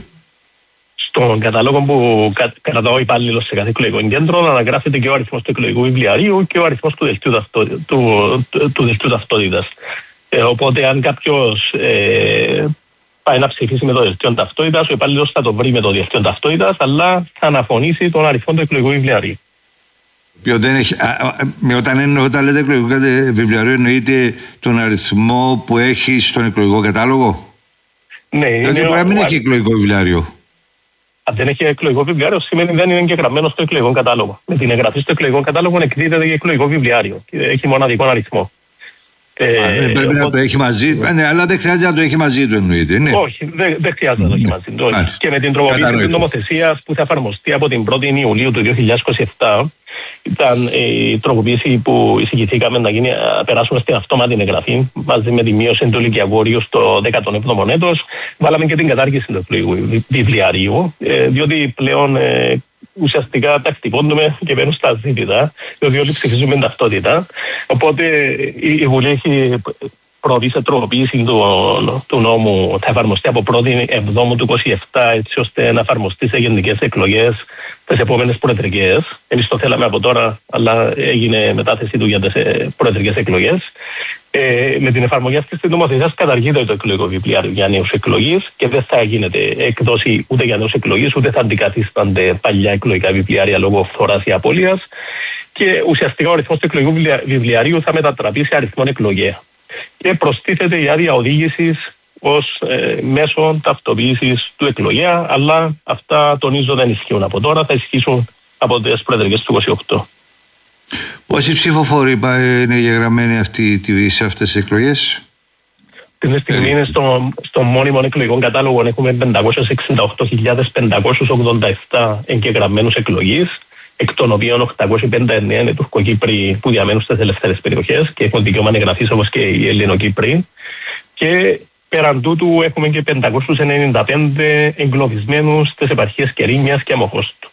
Στον κατάλογο που κα, κατατά ο υπάλληλος σε κάθε εκλογικό κέντρο αναγράφεται και ο αριθμός του εκλογικού βιβλιαρίου και ο αριθμός του δελτίου ταυτότητας. Του, του, του δελτίου ταυτότητας. Ε, οπότε αν κάποιος ε, πάει να ψηφίσει με το δελτίο ταυτότητας, ο υπάλληλος θα το βρει με το δελτίο ταυτότητας, αλλά θα αναφωνήσει τον αριθμό του εκλογικού βιβλιαρίου. Δεν έχει, α, α, με όταν, εννο, όταν λέτε εκλογικό βιβλιαρίο εννοείται τον αριθμό που έχει στον εκλογικό κατάλογο? Ναι. Δηλαδή μπορεί να μην έχει εκλογικό βιβλιάριο. Αν δεν έχει εκλογικό βιβλιάριο σημαίνει δεν είναι εγγεγραμμένο στο εκλογικό κατάλογο. Με την εγγραφή στο εκλογικό κατάλογο εκδίδεται και εκλογικό βιβλιάριο. Έχει μοναδικό αριθμό. Ε, Α, δεν πρέπει οπότε... να το έχει μαζί του. Ναι, αλλά δεν χρειάζεται να το έχει μαζί του, εννοείται. Ναι. Όχι, δεν, δεν χρειάζεται να το έχει μαζί του. Ναι. Και με την τροποποίηση της νομοθεσίας που θα εφαρμοστεί από την πρώτη Ιουλίου του δύο χιλιάδες είκοσι επτά, ήταν η τροποποίηση που εισηγηθήκαμε να γίνει, περάσουμε στην αυτόματη εγγραφή μαζί με τη μείωση του ηλικιακού όριου στο δέκατο έβδομο έτος. Βάλαμε και την κατάργηση του εκλογικού βιβλιαρίου, διότι πλέον ε, ουσιαστικά τα εκτυπώνουμε και μπαίνουν στα ζήτητα, διότι όλοι ψηφίζουμε ταυτότητα. Οπότε η Βουλή έχει προβεί σε τροποποίηση του, του νόμου, θα εφαρμοστεί από πρώτη εβδόμου του είκοσι επτά, έτσι ώστε να εφαρμοστεί σε γενικές εκλογές τις επόμενες προεδρικές. Εμείς το θέλαμε από τώρα, αλλά έγινε μετάθεση του για τις προεδρικές εκλογές. Ε, με την εφαρμογή αυτής της νομοθεσίας καταργείται το εκλογικό βιβλιάριο για νέους εκλογείς και δεν θα γίνεται εκδόση ούτε για νέους εκλογείς, ούτε θα αντικαθίστανται παλιά εκλογικά βιβλιάρια λόγω φθοράς ή απώλειας. Και ουσιαστικά ο αριθμός του εκλογικού βιβλιαρίου θα μετατραπεί σε αριθμό εκλογέα. Και προστίθεται η άδεια οδήγησης ως ε, μέσο ταυτοποίησης του εκλογέα, αλλά αυτά τονίζω δεν ισχύουν από τώρα, θα ισχύσουν από τις προεδρικές του είκοσι οκτώ. Πόσοι ψηφοφόροι είναι γεγραμμένοι αυτοί, σε αυτές τις εκλογές? Την στιγμή είναι στο, στο μόνιμο εκλογικό κατάλογο έχουμε πεντακόσιες εξήντα οκτώ χιλιάδες πεντακόσιους ογδόντα επτά εγγεγραμμένους εκλογείς, εκ των οποίων οκτακόσιοι πενήντα εννέα είναι Τουρκοκύπροι που διαμένουν στις ελεύθερες περιοχές και έχουν δικαίωμα εγγραφής όπως και οι Ελληνοκύπροι. Και πέραν τούτου έχουμε και πεντακόσιους ενενήντα πέντε εγκλωβισμένους στις επαρχίες Κερίνιας και Αμοχώστου.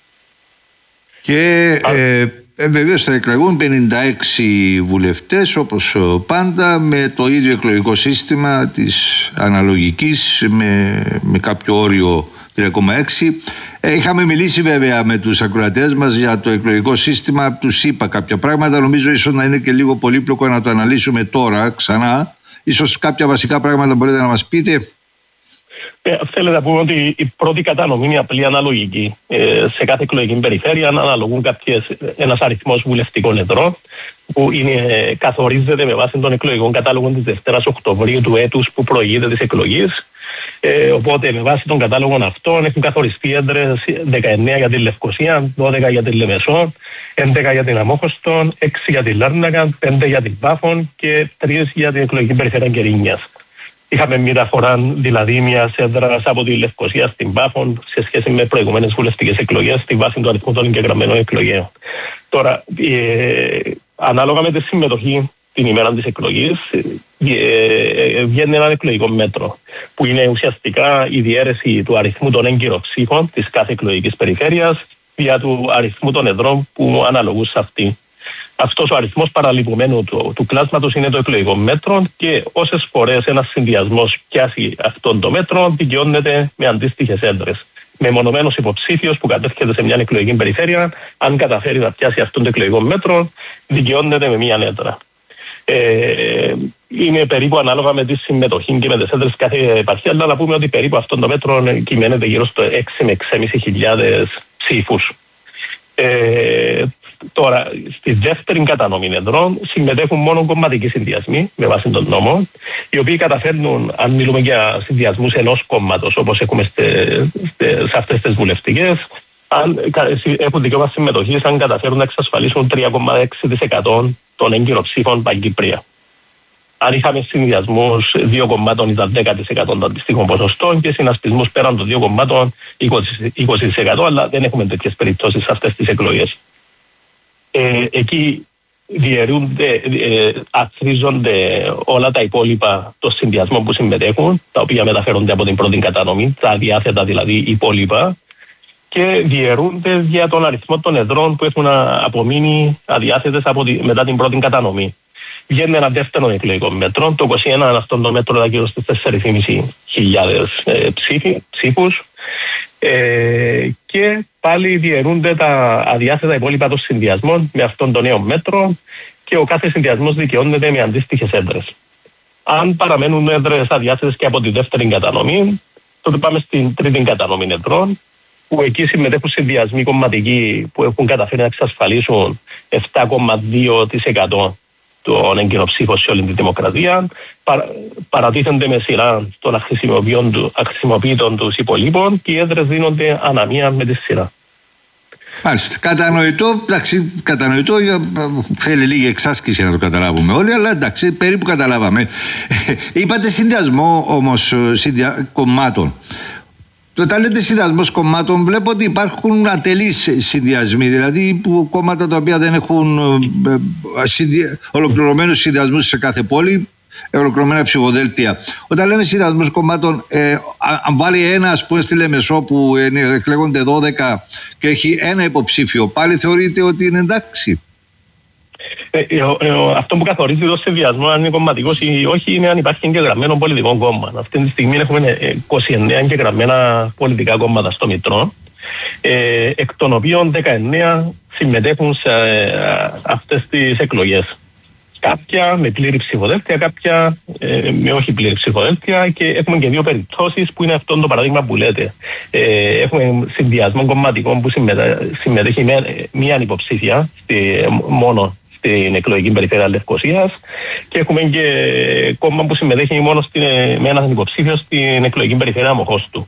Και ε, ε, βεβαίως θα εκλεγούν πενήντα έξι βουλευτές όπως πάντα με το ίδιο εκλογικό σύστημα της αναλογικής με, με κάποιο όριο τρία κόμμα έξι. Ε, είχαμε μιλήσει βέβαια με τους ακροατές μας για το εκλογικό σύστημα, τους είπα κάποια πράγματα, νομίζω ίσως να είναι και λίγο πολύπλοκο να το αναλύσουμε τώρα ξανά. Ίσως κάποια βασικά πράγματα μπορείτε να μας πείτε. Ε, θέλετε να πούμε ότι η πρώτη κατανομή είναι απλή αναλογική. Ε, σε κάθε εκλογική περιφέρεια αναλογούν κάποιες, ένας αριθμός βουλευτικών εδρών που είναι, καθορίζεται με βάση των εκλογικών κατάλογων της Δευτέρας Οκτωβρίου του έτους που προηγείται της εκλογής. Ε, οπότε με βάση των κατάλογων αυτών έχουν καθοριστεί έδρες δεκαεννέα για την Λευκοσία, δώδεκα για την Λεμεσό, έντεκα για την Αμόχωστον, έξι για την Λάρνακα, πέντε για την Πάφων και τρία για την εκλογική περιφέρεια Κερίνιας. Είχαμε μεταφορά δηλαδή μια έδρα από τη Λευκοσία στην Πάφων σε σχέση με προηγούμενες βουλευτικές εκλογές στη βάση του αριθμού των εγγεγραμμένων εκλογέων. Τώρα, ε, ανάλογα με τη συμμετοχή την ημέρα της εκλογής, ε, ε, βγαίνει ένα εκλογικό μέτρο που είναι ουσιαστικά η διαίρεση του αριθμού των έγκυρων ψήφων της κάθε εκλογικής περιφέρειας δια του αριθμού των εδρών που αναλογούν σε αυτή. Αυτός ο αριθμός παραλυπουμένου του, του κλάσματος είναι το εκλογικό μέτρο και όσες φορές ένας συνδυασμός πιάσει αυτόν το μέτρο δικαιώνεται με αντίστοιχες έδρες. Μεμονωμένος υποψήφιος που κατεύχεται σε μια εκλογική περιφέρεια, αν καταφέρει να πιάσει αυτόν το εκλογικό μέτρο, δικαιώνεται με μια έδρα. Ε, είναι περίπου ανάλογα με τη συμμετοχή και με τις έδρες κάθε επαρχία, αλλά να πούμε ότι περίπου αυτόν το μέτρο κυμαίνεται γύρω στο έξι με έξι χιλιάδες πεντακόσιους ψήφους. Ε, Τώρα, στη δεύτερη κατανομή εδρών συμμετέχουν μόνο κομματικοί συνδυασμοί με βάση τον νόμο, οι οποίοι καταφέρνουν, αν μιλούμε για συνδυασμούς ενός κόμματος, όπως έχουμε στε, στε, σε αυτές τις βουλευτικές, αν έχουν δικαίωμα συμμετοχής, αν καταφέρουν να εξασφαλίσουν τρία κόμμα έξι τοις εκατό των έγκυρων ψήφων παγκύπρια. Αν είχαμε συνδυασμούς δύο κομμάτων ήταν δέκα τοις εκατό των αντιστοίχων ποσοστών και συνασπισμούς πέραν των δύο κομμάτων είκοσι τοις εκατό, αλλά δεν έχουμε τέτοιες περιπτώσεις σε αυτές τις εκλογές. Ε, εκεί διαιρούνται, ε, αθροίζονται όλα τα υπόλοιπα των συνδυασμών που συμμετέχουν, τα οποία μεταφέρονται από την πρώτη κατανομή, τα αδιάθετα δηλαδή υπόλοιπα, και διαιρούνται για τον αριθμό των εδρών που έχουν απομείνει αδιάθετες από τη, μετά την πρώτη κατανομή. Βγαίνει ένα δεύτερο εκλογικό μέτρο, το είκοσι ένα αυτόν το μέτρο ήταν γύρω στις τέσσερις και μισή χιλιάδες ε, ψήφους, ε, και πάλι διαιρούνται τα αδιάθετα υπόλοιπα των συνδυασμών με αυτόν τον νέο μέτρο και ο κάθε συνδυασμός δικαιώνεται με αντίστοιχες έδρες. Αν παραμένουν έδρες αδιάθετες και από τη δεύτερη κατανομή, τότε πάμε στην τρίτη κατανομή εδρών, που εκεί συμμετέχουν συνδυασμοί κομματικοί που έχουν καταφέρει να εξασφαλίσουν επτά κόμμα δύο τοις εκατό των έγκυρων ψήφων σε όλη τη δημοκρατία, παρα, παρατίθενται με σειρά των αχρησιμοποιητών τους υπολείπων και οι έδρες δίνονται αναμία με τη σειρά. Μάλιστα. Κατανοητό, εντάξει, κατανοητό, θέλει λίγη εξάσκηση να το καταλάβουμε όλοι, αλλά εντάξει, περίπου καταλάβαμε. Είπατε συνδυασμό όμως συνδυα... κομμάτων. Όταν λέτε συνδυασμός κομμάτων, βλέπω ότι υπάρχουν ατελείς συνδυασμοί, δηλαδή που κόμματα τα οποία δεν έχουν συνδυα... ολοκληρωμένους συνδυασμούς σε κάθε πόλη, ολοκληρωμένα ψηφοδέλτια. Όταν λέμε συνδυασμός κομμάτων, ε, αν βάλει ένα, ας πούμε, στη Λεμεσό που εκλέγονται δώδεκα και έχει ένα υποψήφιο, πάλι θεωρείτε ότι είναι εντάξει? Ε, ε, ε, αυτό που καθορίζει το συνδυασμό, αν είναι κομματικός ή όχι, είναι αν υπάρχει εγγεγραμμένο πολιτικό κόμμα. Αυτή τη στιγμή έχουμε είκοσι εννέα εγγεγραμμένα πολιτικά κόμματα στο Μητρό, ε, εκ των οποίων δεκαεννέα συμμετέχουν σε ε, αυτές τις εκλογές. Κάποια με πλήρη ψηφοδέλτια, κάποια ε, με όχι πλήρη ψηφοδέλτια, και έχουμε και δύο περιπτώσεις που είναι αυτό το παράδειγμα που λέτε. Ε, έχουμε συνδυασμό κομματικών που συμμετέχει, συμμετέχει με μία υποψήφια στη, μόνο στην εκλογική περιφέρεια Λευκοσίας, και έχουμε και κόμμα που συμμετέχει μόνο στην, με έναν υποψήφιο στην εκλογική περιφέρεια Αμοχώστου.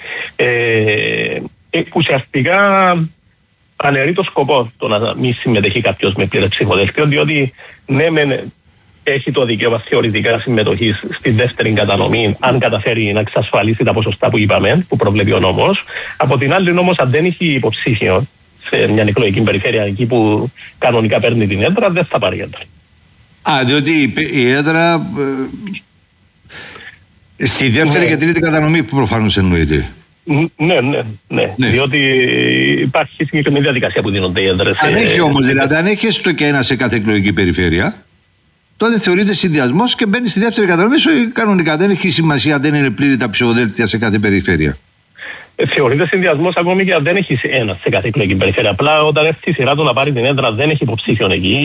Ε, ουσιαστικά αναιρεί το σκοπό το να μην συμμετέχει κάποιος με πλήρες ψηφοδέλτιο, διότι ναι, μεν έχει το δικαίωμα θεωρητικά συμμετοχής στη δεύτερη κατανομή, αν καταφέρει να εξασφαλίσει τα ποσοστά που είπαμε, που προβλέπει ο νόμος. Από την άλλη, όμως, αν δεν έχει υποψήφιο σε μια εκλογική περιφέρεια εκεί που κανονικά παίρνει την έδρα, δεν θα πάρει έδρα. Α, διότι η έδρα ε, στη δεύτερη ναι. και τρίτη κατανομή που προφανώς εννοείται. Ναι, ναι, ναι, ναι. Διότι υπάρχει συγκεκριμένη διαδικασία που δίνονται οι έδρες. Αν έχει όμως, δηλαδή, αν έχει έστω και ένα σε κάθε εκλογική περιφέρεια, τότε θεωρείται συνδυασμός και μπαίνει στη δεύτερη κατανομή. Κανονικά δεν έχει σημασία, δεν είναι πλήρη τα ψηφοδέλτια σε κάθε περιφέρεια. Θεωρείται συνδυασμός ακόμη και αν δεν έχει ένα σε κάθε εκλογική περιφέρεια. Απλά όταν έρθει η σειρά του να πάρει την έδρα, δεν έχει υποψήφιον εκεί.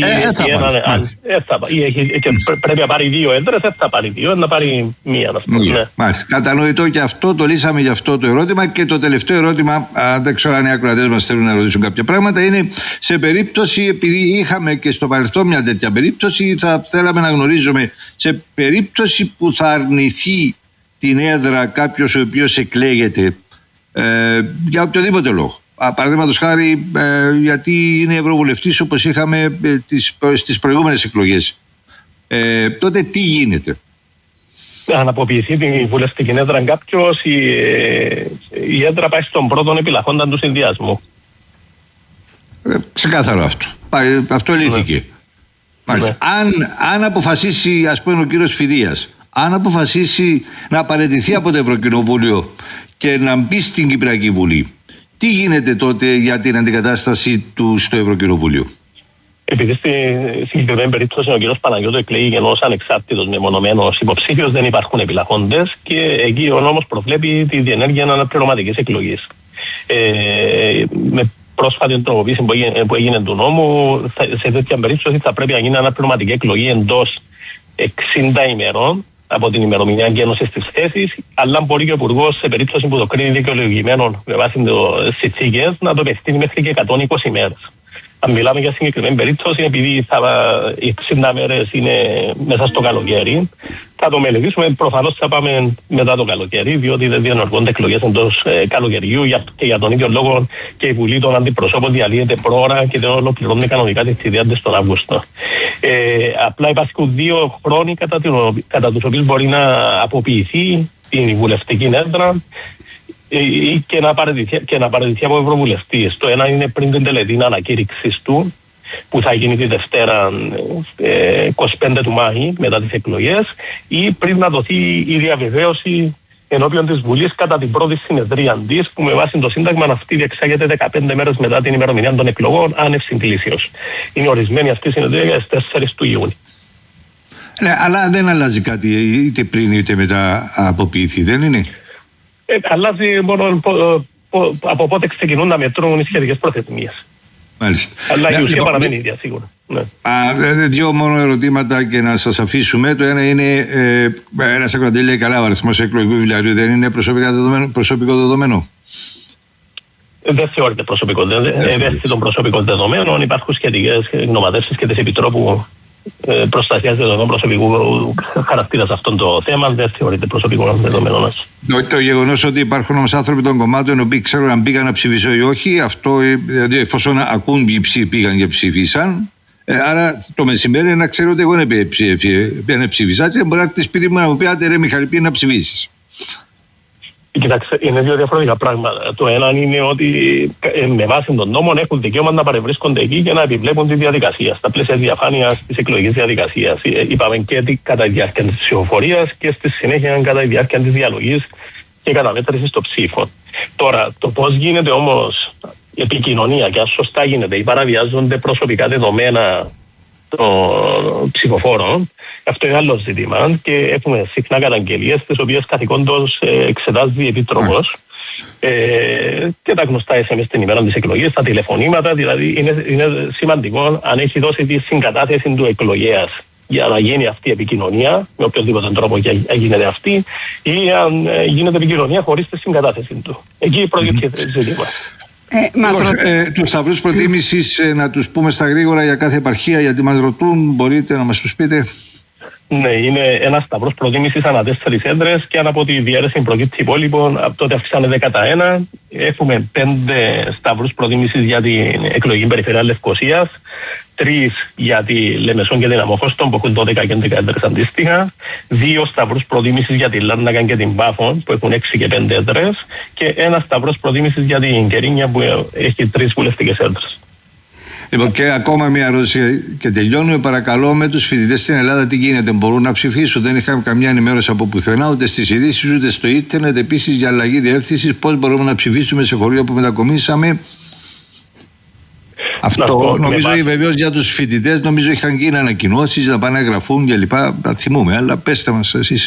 Και πρέπει να πάρει δύο έδρες, δεν θα πάρει δύο, να πάρει μία. Μάλιστα. Κατανοητό και αυτό, το λύσαμε για αυτό το ερώτημα. Και το τελευταίο ερώτημα, αν δεν ξέρω αν οι ακροατές μας θέλουν να ρωτήσουν κάποια πράγματα, είναι σε περίπτωση, επειδή είχαμε και στο παρελθόν μια τέτοια περίπτωση, θα θέλαμε να γνωρίζουμε σε περίπτωση που θα αρνηθεί την έδρα κάποιος ο οποίος εκλέγεται. Ε, για οποιοδήποτε λόγο. Παραδείγματος χάρη, ε, γιατί είναι ευρωβουλευτής όπως είχαμε ε, τις, στις προηγούμενες εκλογές. Ε, τότε τι γίνεται? Αν αποποιηθεί την βουλευτική έδρα κάποιος, η, η έδρα πάει στον πρώτον επιλαχόντα του συνδυασμού. Ε, ξεκάθαρο αυτό. Αυτό λύθηκε. Ναι. Ναι. Αν, αν αποφασίσει, ας πούμε, ο κύριος Φιδίας, αν αποφασίσει να παραιτηθεί από το Ευρωκοινοβούλιο και να μπει στην Κυπριακή Βουλή, τι γίνεται τότε για την αντικατάσταση του στο Ευρωκοινοβούλιο? Επειδή στην συγκεκριμένη περίπτωση ο κ. Παναγιώτου εκλέγει ως ανεξάρτητος μεμονωμένος υποψήφιος, δεν υπάρχουν επιλαχόντες και εκεί ο νόμος προβλέπει τη διενέργεια αναπληρωματικής εκλογής. Ε, με πρόσφατη τροποποίηση που έγινε, που έγινε του νόμου, σε τέτοια περίπτωση θα πρέπει να γίνει αναπληρωματική εκλογή εντός εξήντα ημερών από την ημερομηνία εγκαίνωσης της θέσης, αλλά μπορεί και ο Υπουργός σε περίπτωση που το κρίνει δικαιολογημένο με βάση τις συνθήκες να το επεκτείνει μέχρι και εκατόν είκοσι μέρες. Αν μιλάμε για συγκεκριμένη περίπτωση, επειδή θα, οι εξήντα μέρες είναι μέσα στο καλοκαίρι, θα το μελετήσουμε. Προφανώς θα πάμε μετά το καλοκαίρι, διότι δεν διενεργούνται εκλογές εντός ε, καλοκαιριού και για τον ίδιο λόγο και η Βουλή των Αντιπροσώπων διαλύεται πρόωρα και δεν ολοκληρώνει κανονικά τη θητεία της τον Αύγουστο. Ε, απλά υπάρχουν δύο χρόνοι κατά, κατά τους οποίους μπορεί να αποποιηθεί την βουλευτική έδρα ή και να παραιτηθεί, και να παραιτηθεί από ευρωβουλευτής. Το ένα είναι πριν την τελετή ανακήρυξης του, που θα γίνει τη Δευτέρα ε, εικοστή πέμπτη του Μάη μετά τις εκλογές, ή πριν να δοθεί η διαβεβαίωση ενώπιον της Βουλής κατά την πρώτη συνεδρία της, που με βάση το Σύνταγμα αυτή διεξάγεται δεκαπέντε μέρες μετά την ημερομηνία των εκλογών, άνευ συγκλήσεως. Είναι ορισμένη αυτή η συνεδρία για τις τέσσερις του Ιούνιου. Ναι, αλλά δεν αλλάζει κάτι είτε πριν είτε μετά αποποιηθεί, δεν είναι? Ε, αλλάζει μόνο πο, πο, από πότε ξεκινούν να μετρούν οι σχετικές προθεσμίες. Μάλιστα. Αλλά ναι, η ουσία λοιπόν, παραμένει ίδια σίγουρα. Ναι. Α, δύο μόνο ερωτήματα και να σας αφήσουμε. Το ένα είναι, ε, ένας ακροατής λέει καλά, ο αριθμός εκλογικού βιβλιαρίου δεν είναι δεδομένο, προσωπικό δεδομένο? Δεν θεωρείται προσωπικό δεδομένο. Ευαίσθητο προσωπικό δεδομένο. Υπάρχουν σχετικές γνωματεύσεις και της Επιτρόπου προστασίας δεδομένων προσωπικού χαρακτήρα σε αυτό το θέμα. Δεν θεωρείται προσωπικό δεδομένο μας. Το γεγονός ότι υπάρχουν όμως άνθρωποι των κομμάτων οι οποίοι ξέρουν αν πήγαν να ψηφίσω ή όχι, αυτό δηλαδή εφόσον ακούν ποιοι πήγαν και ψήφισαν, ε, άρα το μεσημέρι να ξέρω ότι εγώ δεν ψήφισα και μπορεί να έρθει σπίτι μου να μου πει άντε ρε Μιχαλή πήγαινε να ψηφίσεις. Κοιτάξτε, είναι δύο διαφορετικά πράγματα. Το ένα είναι ότι ε, με βάση τον νόμο έχουν δικαίωμα να παρευρίσκονται εκεί και να επιβλέπουν τη διαδικασία. Στα πλαίσια διαφάνειας της εκλογικής διαδικασίας. Ε, είπαμε και κατά τη διάρκεια της ψηφοφορίας και στη συνέχεια κατά τη διάρκεια της διαλογής και καταμέτρησης των ψήφων. Τώρα, το πώς γίνεται όμως η επικοινωνία και αν σωστά γίνεται ή παραβιάζονται προσωπικά δεδομένα των ψηφοφόρων, αυτό είναι άλλο ζήτημα και έχουμε συχνά καταγγελίες τις οποίες καθηκόντως εξετάζει η Επίτροπος ε, και τα γνωστά ες εμ ες την ημέρα της εκλογής, τα τηλεφωνήματα, δηλαδή είναι, είναι σημαντικό αν έχει δώσει τη συγκατάθεση του εκλογέας για να γίνει αυτή η επικοινωνία, με οποιοδήποτε τρόπο γίνεται αυτή, ή αν γίνεται επικοινωνία χωρίς τη συγκατάθεση του. Εκεί προκύπτει mm-hmm. ζήτημα. Ε, μας λοιπόν, ρω... ε, τους σταυρούς προτίμησης ε, να τους πούμε στα γρήγορα για κάθε επαρχία, γιατί μας ρωτούν, μπορείτε να μας τους πείτε? Ναι, είναι ένας σταυρός προτίμησης ανά τέσσερις έδρες και αν από τη διαίρεση προκύπτει υπόλοιπο, από τότε αυξάνεται κατά ένα. Έχουμε πέντε σταυρούς προτίμησης για την εκλογική περιφερειά Λευκωσίας, τρεις για τη Λεμεσόν και την Αμμόχωστον που έχουν δώδεκα και έντεκα έδρες αντίστοιχα, δύο σταυρούς προτίμησης για τη Λάρνακα και την Πάφων που έχουν έξι και πέντε έδρες και ένα σταυρός προτίμησης για την Κερίνια που έχει τρεις βουλευτικές έδρες. Λοιπόν, και ακόμα μια ερώτηση και τελειώνουμε. Παρακαλώ, με τους φοιτητές στην Ελλάδα τι γίνεται, μπορούν να ψηφίσουν? Δεν είχαμε καμιά ενημέρωση από πουθενά, ούτε στις ειδήσεις ούτε στο ίντερνετ. Επίσης, για αλλαγή διεύθυνσης, πώς μπορούμε να ψηφίσουμε σε χωρία που μετακομίσαμε? Αυτό νομίζω βεβαίως για τους φοιτητές, νομίζω είχαν γίνει ανακοινώσεις να πάνε να γραφούν κλπ. Τα θυμούμε, αλλά πέστε μας εσείς.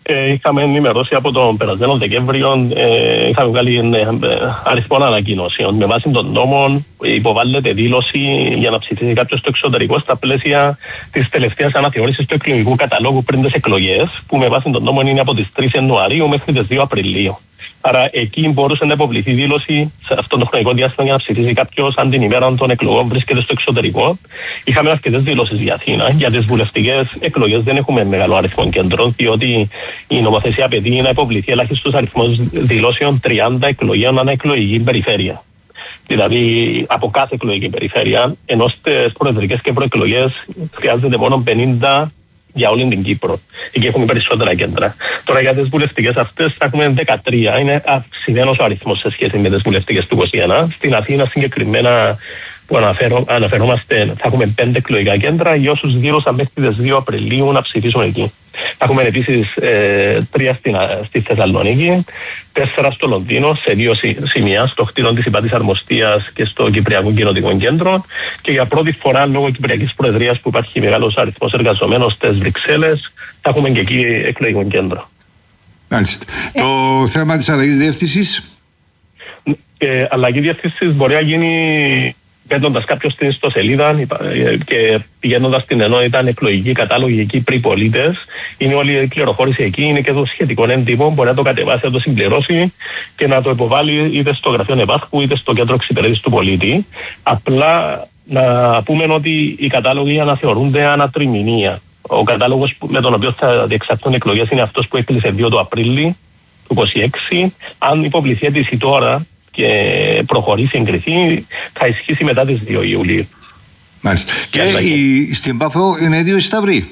Ε, είχαμε ενημερώσει από τον περασμένο Δεκέμβριο, ε, είχαμε βγάλει ε, αριθμό ανακοινώσεων. Με βάση των νόμων υποβάλλεται δήλωση για να ψηφίσει κάποιο στο εξωτερικό στα πλαίσια τη τελευταία αναθεώρηση του εκλογικού καταλόγου πριν τι εκλογές, που με βάση των νόμων είναι από τις τρεις Ιανουαρίου μέχρι τις δύο Απριλίου. Άρα εκεί μπορούσε να υποβληθεί δήλωση σε αυτό το χρονικό διάστημα για να ψηφίσει κάποιο αν την ημέρα των εκλογών βρίσκεται στο εξωτερικό. Είχαμε αρκετές δηλώσεις για Αθήνα. Για τις βουλευτικές εκλογές δεν έχουμε μεγάλο αριθμό κέντρων, διότι η νομοθεσία απαιτεί να υποβληθεί ελάχιστος αριθμός δηλώσεων τριάντα εκλογέων ανά εκλογική περιφέρεια. Δηλαδή από κάθε εκλογική περιφέρεια, ενώ στις προεδρικές και προεκλογές χρειάζεται μόνο πενήντα για όλη την Κύπρο. Εκεί έχουμε περισσότερα κέντρα. Τώρα για τις βουλευτικές αυτές θα έχουμε δεκατρία. Είναι αυξημένος ο αριθμός σε σχέση με τις βουλευτικές του είκοσι ένα. Στην Αθήνα συγκεκριμένα που αναφέρω, αναφερόμαστε θα έχουμε πέντε εκλογικά κέντρα για όσους δήλωσαν μέχρι τις δύο Απριλίου να ψηφίσουν εκεί. Θα έχουμε επίσης ε, τρία στην, στη Θεσσαλονίκη, τέσσερα στο Λονδίνο, σε δύο σημεία, στο κτίριο της Υπάτης Αρμοστίας και στο Κυπριακό Κοινοτικό Κέντρο. Και για πρώτη φορά, λόγω Κυπριακής Προεδρίας που υπάρχει μεγάλος αριθμός εργαζομένων στις Βρυξέλλες, θα έχουμε και εκεί εκλογικό κέντρο. Μάλιστα. Ε. Το θέμα της αλλαγής διεύθυνσης. Ε, αλλαγή διεύθυνσης μπορεί να γίνει παίρνοντας κάποιος στην ιστοσελίδα και πηγαίνοντας στην ενότητα εκλογική κατάλογη εκεί πριν πολίτες. Είναι όλη η πληροφόρηση εκεί, είναι και το σχετικό έντυπο. Μπορεί να το κατεβάσει, να το συμπληρώσει και να το υποβάλει είτε στο γραφείο επάρχου είτε στο κέντρο εξυπηρέτησης του πολίτη. Απλά να πούμε ότι οι κατάλογοι αναθεωρούνται ανά τριμηνία. Ο κατάλογος με τον οποίο θα διεξαχθούν εκλογές είναι αυτός που έκλεισε δύο του Απρίλη του είκοσι έξι. Αν υποβληθεί αίτηση τώρα και προχωρήσει, εγκριθεί, θα ισχύσει μετά τις δύο Ιουλίου. Μάλιστα. Και, και η, στην Πάφο είναι δύο σταυροί.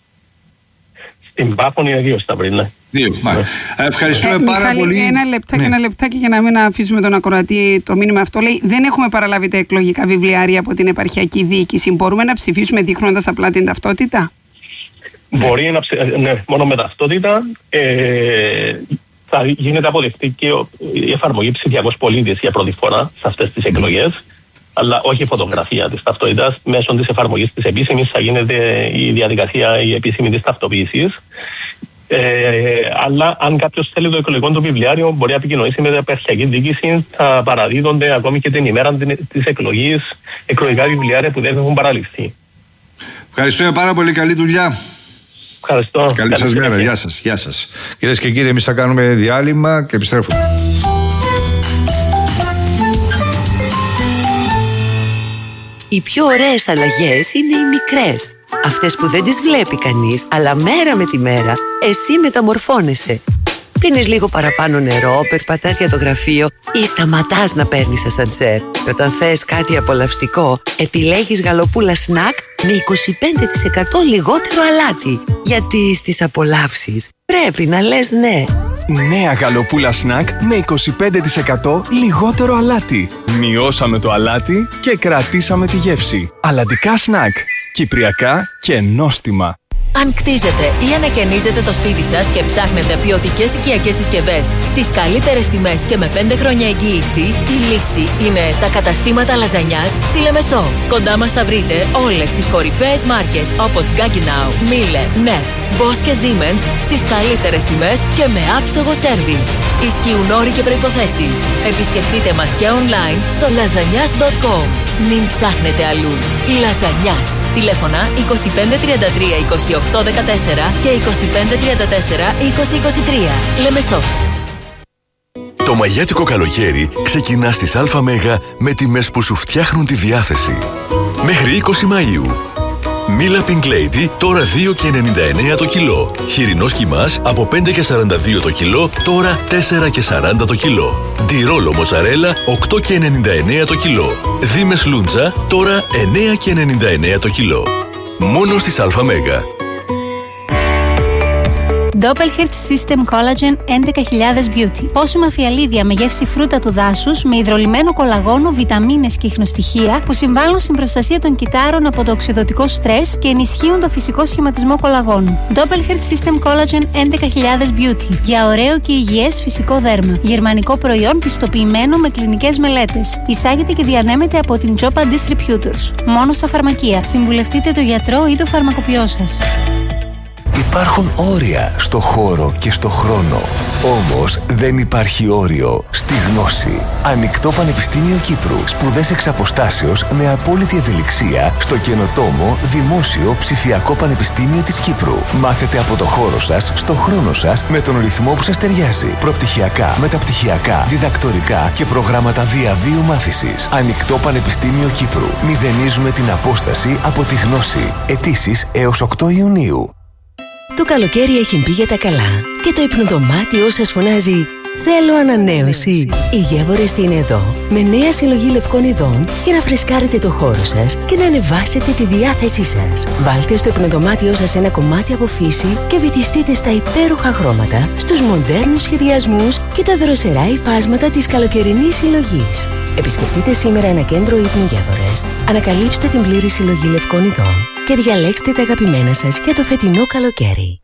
Στην Πάφο είναι δύο σταυροί, ναι. Δύο, μάλιστα. Ναι. Ευχαριστούμε ε, πάρα Μιχάλη, πολύ. Ένα λεπτάκι, ναι. ένα λεπτάκι για να μην αφήσουμε τον ακροατή το μήνυμα αυτό. Λέει, δεν έχουμε παραλάβει τα εκλογικά βιβλιάρια από την επαρχιακή διοίκηση. Μπορούμε να ψηφίσουμε δείχνοντας απλά την ταυτότητα? Μπορεί να ψηφίσουμε, ναι, μόνο με ταυτότητα. Ε, θα γίνεται αποδεκτή και η εφαρμογή ψηφιακός πολίτης για πρώτη φορά σε αυτές τις εκλογές, αλλά όχι η φωτογραφία της ταυτότητας. Μέσω της εφαρμογής της επίσημης θα γίνεται η διαδικασία η επίσημη της ταυτοποίησης. Ε, αλλά αν κάποιος θέλει το εκλογικό του βιβλιάριο, μπορεί να επικοινωνήσει με την επαρχιακή διοίκηση. Θα παραδίδονται ακόμη και την ημέρα της εκλογής εκλογικά βιβλιάρια που δεν έχουν παραληφθεί. Ευχαριστούμε πάρα πολύ. Καλή δουλειά. Ευχαριστώ. Καλή σας μέρα. Γεια σας. Γεια σας. Κυρίες και κύριοι, εμείς θα κάνουμε διάλειμμα και επιστρέφουμε. Οι πιο ωραίες αλλαγές είναι οι μικρές. Αυτές που δεν τις βλέπει κανείς, αλλά μέρα με τη μέρα εσύ μεταμορφώνεσαι. Πίνεις λίγο παραπάνω νερό, περπατάς για το γραφείο ή σταματάς να παίρνεις ασανσέρ. Και όταν θες κάτι απολαυστικό, επιλέγεις γαλοπούλα σνακ με είκοσι πέντε τοις εκατό λιγότερο αλάτι. Γιατί στις απολαύσεις πρέπει να λες ναι. Νέα γαλοπούλα σνακ με είκοσι πέντε τοις εκατό λιγότερο αλάτι. Μειώσαμε το αλάτι και κρατήσαμε τη γεύση. Αλατικά σνακ. Κυπριακά και νόστιμα. Αν κτίζετε ή ανακαινίζετε το σπίτι σας και ψάχνετε ποιοτικές οικιακές συσκευές στις καλύτερες τιμές και με πέντε χρόνια εγγύηση, η λύση είναι τα καταστήματα λαζανιάς στη Λεμεσό. Κοντά μας θα βρείτε όλες τις κορυφαίες μάρκες όπως Gaggenau, Miele, Neff, Bosch και Siemens στις καλύτερες τιμές και με άψογο σέρβις. Ισχύουν όροι και προϋποθέσεις. Επισκεφτείτε μας και online στο λαζανιάς τελεία κομ. Μην ψάχνετε αλλού. Λαζανιάς. Τηλέφωνα είκοσι πέντε τριάντα τρία είκοσι οκτώ δεκατέσσερα και είκοσι πέντε τριάντα τέσσερα είκοσι είκοσι τρία. Λεμεσός. Το μαγιάτικο καλοκαίρι ξεκινά στις ΑΜΕΓΑ με τιμές που σου φτιάχνουν τη διάθεση. Μέχρι είκοσι Μαΐου. Μίλα Pink Lady τώρα δύο και ενενήντα εννέα το κιλό. Χοιρινός κιμάς από πέντε και σαράντα δύο το κιλό, τώρα τέσσερα και σαράντα το κιλό. Ντιρόλο μοτσαρέλα οκτώ και ενενήντα εννέα το κιλό. Δίμες λούντζα τώρα εννέα και ενενήντα εννέα το κιλό. Μόνο στις ΑΜΕΓΑ. Doppelherz System Collagen έντεκα χιλιάδες Beauty. Πόσιμα φιαλίδια με γεύση φρούτα του δάσους, με υδρολυμμένο κολαγόνο, βιταμίνες και ιχνοστοιχεία που συμβάλλουν στην προστασία των κυττάρων από το οξυδωτικό στρες και ενισχύουν το φυσικό σχηματισμό κολαγόνου. Doppelherz System Collagen έντεκα χιλιάδες Beauty. Για ωραίο και υγιές φυσικό δέρμα. Γερμανικό προϊόν πιστοποιημένο με κλινικές μελέτες. Εισάγεται και διανέμεται από την Jopa Distributors. Μόνο στα φαρμακεία. Συμβουλευτείτε τον γιατρό ή το φαρμακοποιό σας. Υπάρχουν όρια στο χώρο και στο χρόνο. Όμως δεν υπάρχει όριο στη γνώση. Ανοιχτό Πανεπιστήμιο Κύπρου. Σπουδές εξ αποστάσεως με απόλυτη ευελιξία στο καινοτόμο Δημόσιο Ψηφιακό Πανεπιστήμιο της Κύπρου. Μάθετε από το χώρο σας, στο χρόνο σας, με τον ρυθμό που σας ταιριάζει. Προπτυχιακά, μεταπτυχιακά, διδακτορικά και προγράμματα διαβίου μάθησης. Ανοιχτό Πανεπιστήμιο Κύπρου. Μηδενίζουμε την απόσταση από τη γνώση. Αιτήσεις έως οκτώ Ιουνίου. Το καλοκαίρι έχει μπει για τα καλά και το υπνοδωμάτιό σας φωνάζει «Θέλω ανανέωση». Οι Γεύορες είναι εδώ με νέα συλλογή λευκών ειδών για να φρεσκάρετε το χώρο σας και να ανεβάσετε τη διάθεσή σας. Βάλτε στο υπνοδωμάτιό σας ένα κομμάτι από φύση και βυθιστείτε στα υπέροχα χρώματα, στους μοντέρνους σχεδιασμούς και τα δροσερά υφάσματα της καλοκαιρινής συλλογής. Επισκεφτείτε σήμερα ένα κέντρο ύπνου Γεύορες, ανακαλύψτε την πλήρη συλλογή λευκών ειδών και διαλέξτε τα αγαπημένα σας για το φετινό καλοκαίρι.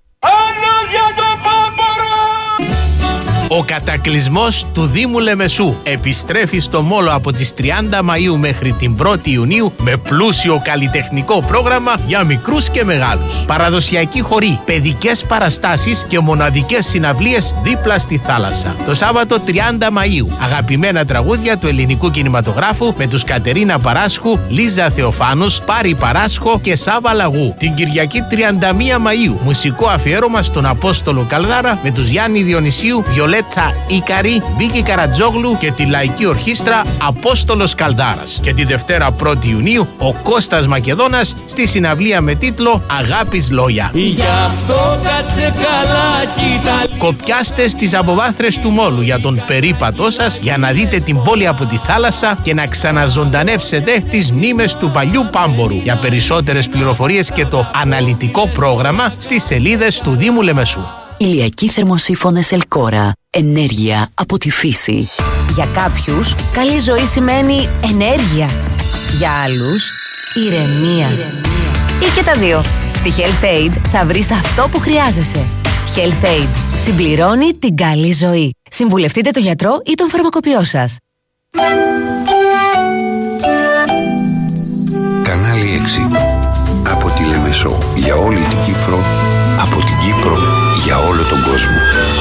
Ο κατακλυσμός του Δήμου Λεμεσού επιστρέφει στο Μόλο από τις τριάντα Μαΐου μέχρι την πρώτη Ιουνίου με πλούσιο καλλιτεχνικό πρόγραμμα για μικρούς και μεγάλους. Παραδοσιακοί χοροί, παιδικές παραστάσεις και μοναδικές συναυλίες δίπλα στη θάλασσα. Το Σάββατο τριάντα Μαΐου, αγαπημένα τραγούδια του ελληνικού κινηματογράφου με τους Κατερίνα Παράσχου, Λίζα Θεοφάνους, Πάρη Παράσχο και Σάβα Λαγού. Την Κυριακή τριάντα μία Μαΐου, μουσικό αφιέρωμα στον Απόστολο Καλδάρα με τους Γιάννη Διονυσίου, Βιολέτα Ίκαρη, Βίκη Καρατζόγλου και τη Λαϊκή Ορχήστρα Απόστολος Καλδάρας. Και τη Δευτέρα πρώτη Ιουνίου ο Κώστας Μακεδόνας στη συναυλία με τίτλο «Αγάπης Λόγια». Γι' αυτό κάτσε καλά, κοίτα. Κοπιάστε στις αποβάθρες του Μόλου για τον περίπατό σας για να δείτε την πόλη από τη θάλασσα και να ξαναζωντανεύσετε τις μνήμες του παλιού Πάμπορου. Για περισσότερες πληροφορίες και το αναλυτικό πρόγραμμα στις σελίδες του Δήμου Λεμεσού. Ηλιακοί θερμοσύφωνες Ελκόρα. Ενέργεια από τη φύση. Για κάποιους, καλή ζωή σημαίνει ενέργεια. Για άλλους, ηρεμία. Ή και τα δύο. Στη Health Aid θα βρεις αυτό που χρειάζεσαι. Health Aid. Συμπληρώνει την καλή ζωή. Συμβουλευτείτε τον γιατρό ή τον φαρμακοποιό σας. Κανάλι έξι. Από τη Λεμεσό για όλη την Κύπρο. Από την Κύπρο για όλο τον κόσμο.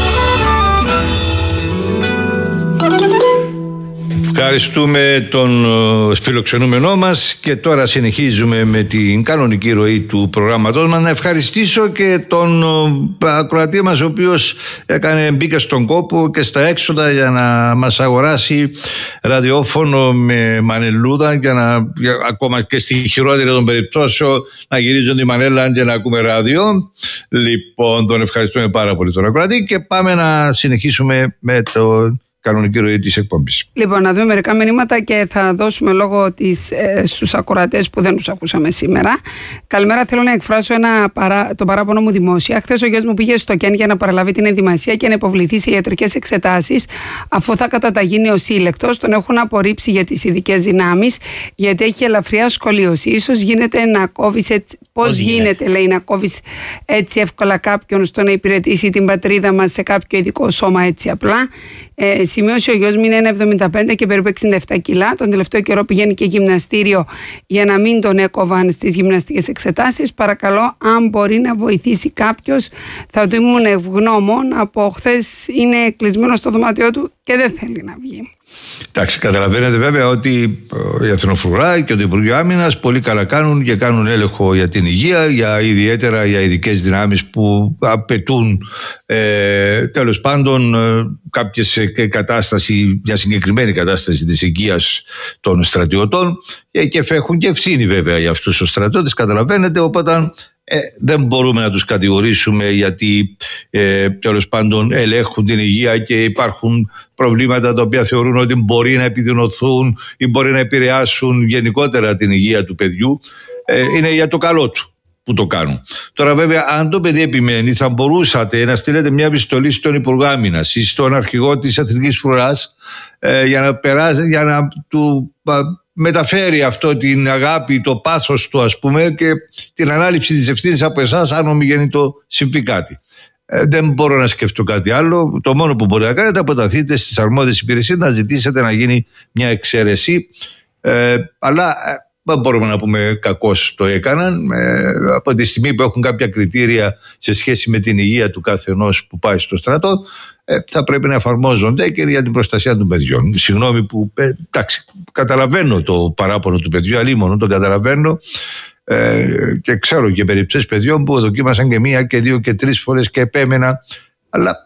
Ευχαριστούμε τον φιλοξενούμενό μας και τώρα συνεχίζουμε με την κανονική ροή του προγράμματός μας. Να ευχαριστήσω και τον ακροατή μας ο οποίος έκανε, μπήκε στον κόπο και στα έξοδα για να μας αγοράσει ραδιόφωνο με μανελούδα για να, για, ακόμα και στη χειρότερη των περιπτώσεων, να γυρίζουν τη μανέλα και να ακούμε ράδιο. Λοιπόν, τον ευχαριστούμε πάρα πολύ τον ακροατή και πάμε να συνεχίσουμε με το κανονική ροή της εκπομπής. Λοιπόν, να δούμε μερικά μηνύματα και θα δώσουμε λόγο της, ε, στους ακροατές που δεν τους ακούσαμε σήμερα. Καλημέρα, θέλω να εκφράσω ένα παρά, το παράπονο μου δημόσια. Χθες ο γιος μου πήγε στο ΚΕΝ για να παραλάβει την ενδυμασία και να υποβληθεί σε ιατρικές εξετάσεις. Αφού θα καταταγεί νεοσύλλεκτος, τον έχουν απορρίψει για τις ειδικές δυνάμεις, γιατί έχει ελαφριά σκολίωση. Ίσως γίνεται να κόβεις έτσι. Πώς γίνεται, γίνεται, λέει, να κόβεις έτσι εύκολα κάποιον στο να υπηρετήσει την πατρίδα μας σε κάποιο ειδικό σώμα έτσι απλά. Ε, σημείωσε ο γιος μου είναι ένα εβδομήντα πέντε και περίπου εξήντα επτά κιλά. Τον τελευταίο καιρό πηγαίνει και γυμναστήριο για να μην τον έκοβαν στις γυμναστικές εξετάσεις. Παρακαλώ, αν μπορεί να βοηθήσει κάποιος, θα του ήμουν ευγνώμων. Από χθες είναι κλεισμένο στο δωμάτιό του και δεν θέλει να βγει. Εντάξει, καταλαβαίνετε βέβαια ότι η Εθνοφρουρά και το Υπουργείο Άμυνας πολύ καλά κάνουν και κάνουν έλεγχο για την υγεία, για ιδιαίτερα για ειδικές δυνάμεις που απαιτούν ε, τέλος πάντων κάποιες κατάσταση, μια συγκεκριμένη κατάσταση της υγείας των στρατιωτών και, και έχουν και ευθύνη βέβαια για αυτούς τους στρατιώτες, καταλαβαίνετε, οπότε Ε, δεν μπορούμε να τους κατηγορήσουμε γιατί ε, τέλος πάντων ελέγχουν την υγεία και υπάρχουν προβλήματα τα οποία θεωρούν ότι μπορεί να επιδεινωθούν ή μπορεί να επηρεάσουν γενικότερα την υγεία του παιδιού. Ε, είναι για το καλό του που το κάνουν. Τώρα βέβαια αν το παιδί επιμένει θα μπορούσατε να στείλετε μια επιστολή στον Υπουργό Άμυνας ή στον αρχηγό της Εθνικής Φρουράς ε, για να περάσει, για να του μεταφέρει αυτό την αγάπη, το πάθος του ας πούμε και την ανάληψη της ευθύνης από εσάς αν ομιγεννητό συμβεί κάτι. Ε, δεν μπορώ να σκεφτώ κάτι άλλο. Το μόνο που μπορείτε να κάνετε αποταθείτε στις αρμόδιες υπηρεσίες να ζητήσετε να γίνει μια εξαίρεση. Ε, αλλά δεν μπορούμε να πούμε κακώς το έκαναν, ε, από τη στιγμή που έχουν κάποια κριτήρια σε σχέση με την υγεία του καθενός που πάει στο στρατό, ε, θα πρέπει να εφαρμόζονται και για την προστασία των παιδιών. Συγγνώμη που, ε, εντάξει, καταλαβαίνω το παράπονο του παιδιού, αλλήμον τον καταλαβαίνω, ε, και ξέρω και περιπτώσεις παιδιών που δοκίμασαν και μία και δύο και τρεις φορές και επέμενα, αλλά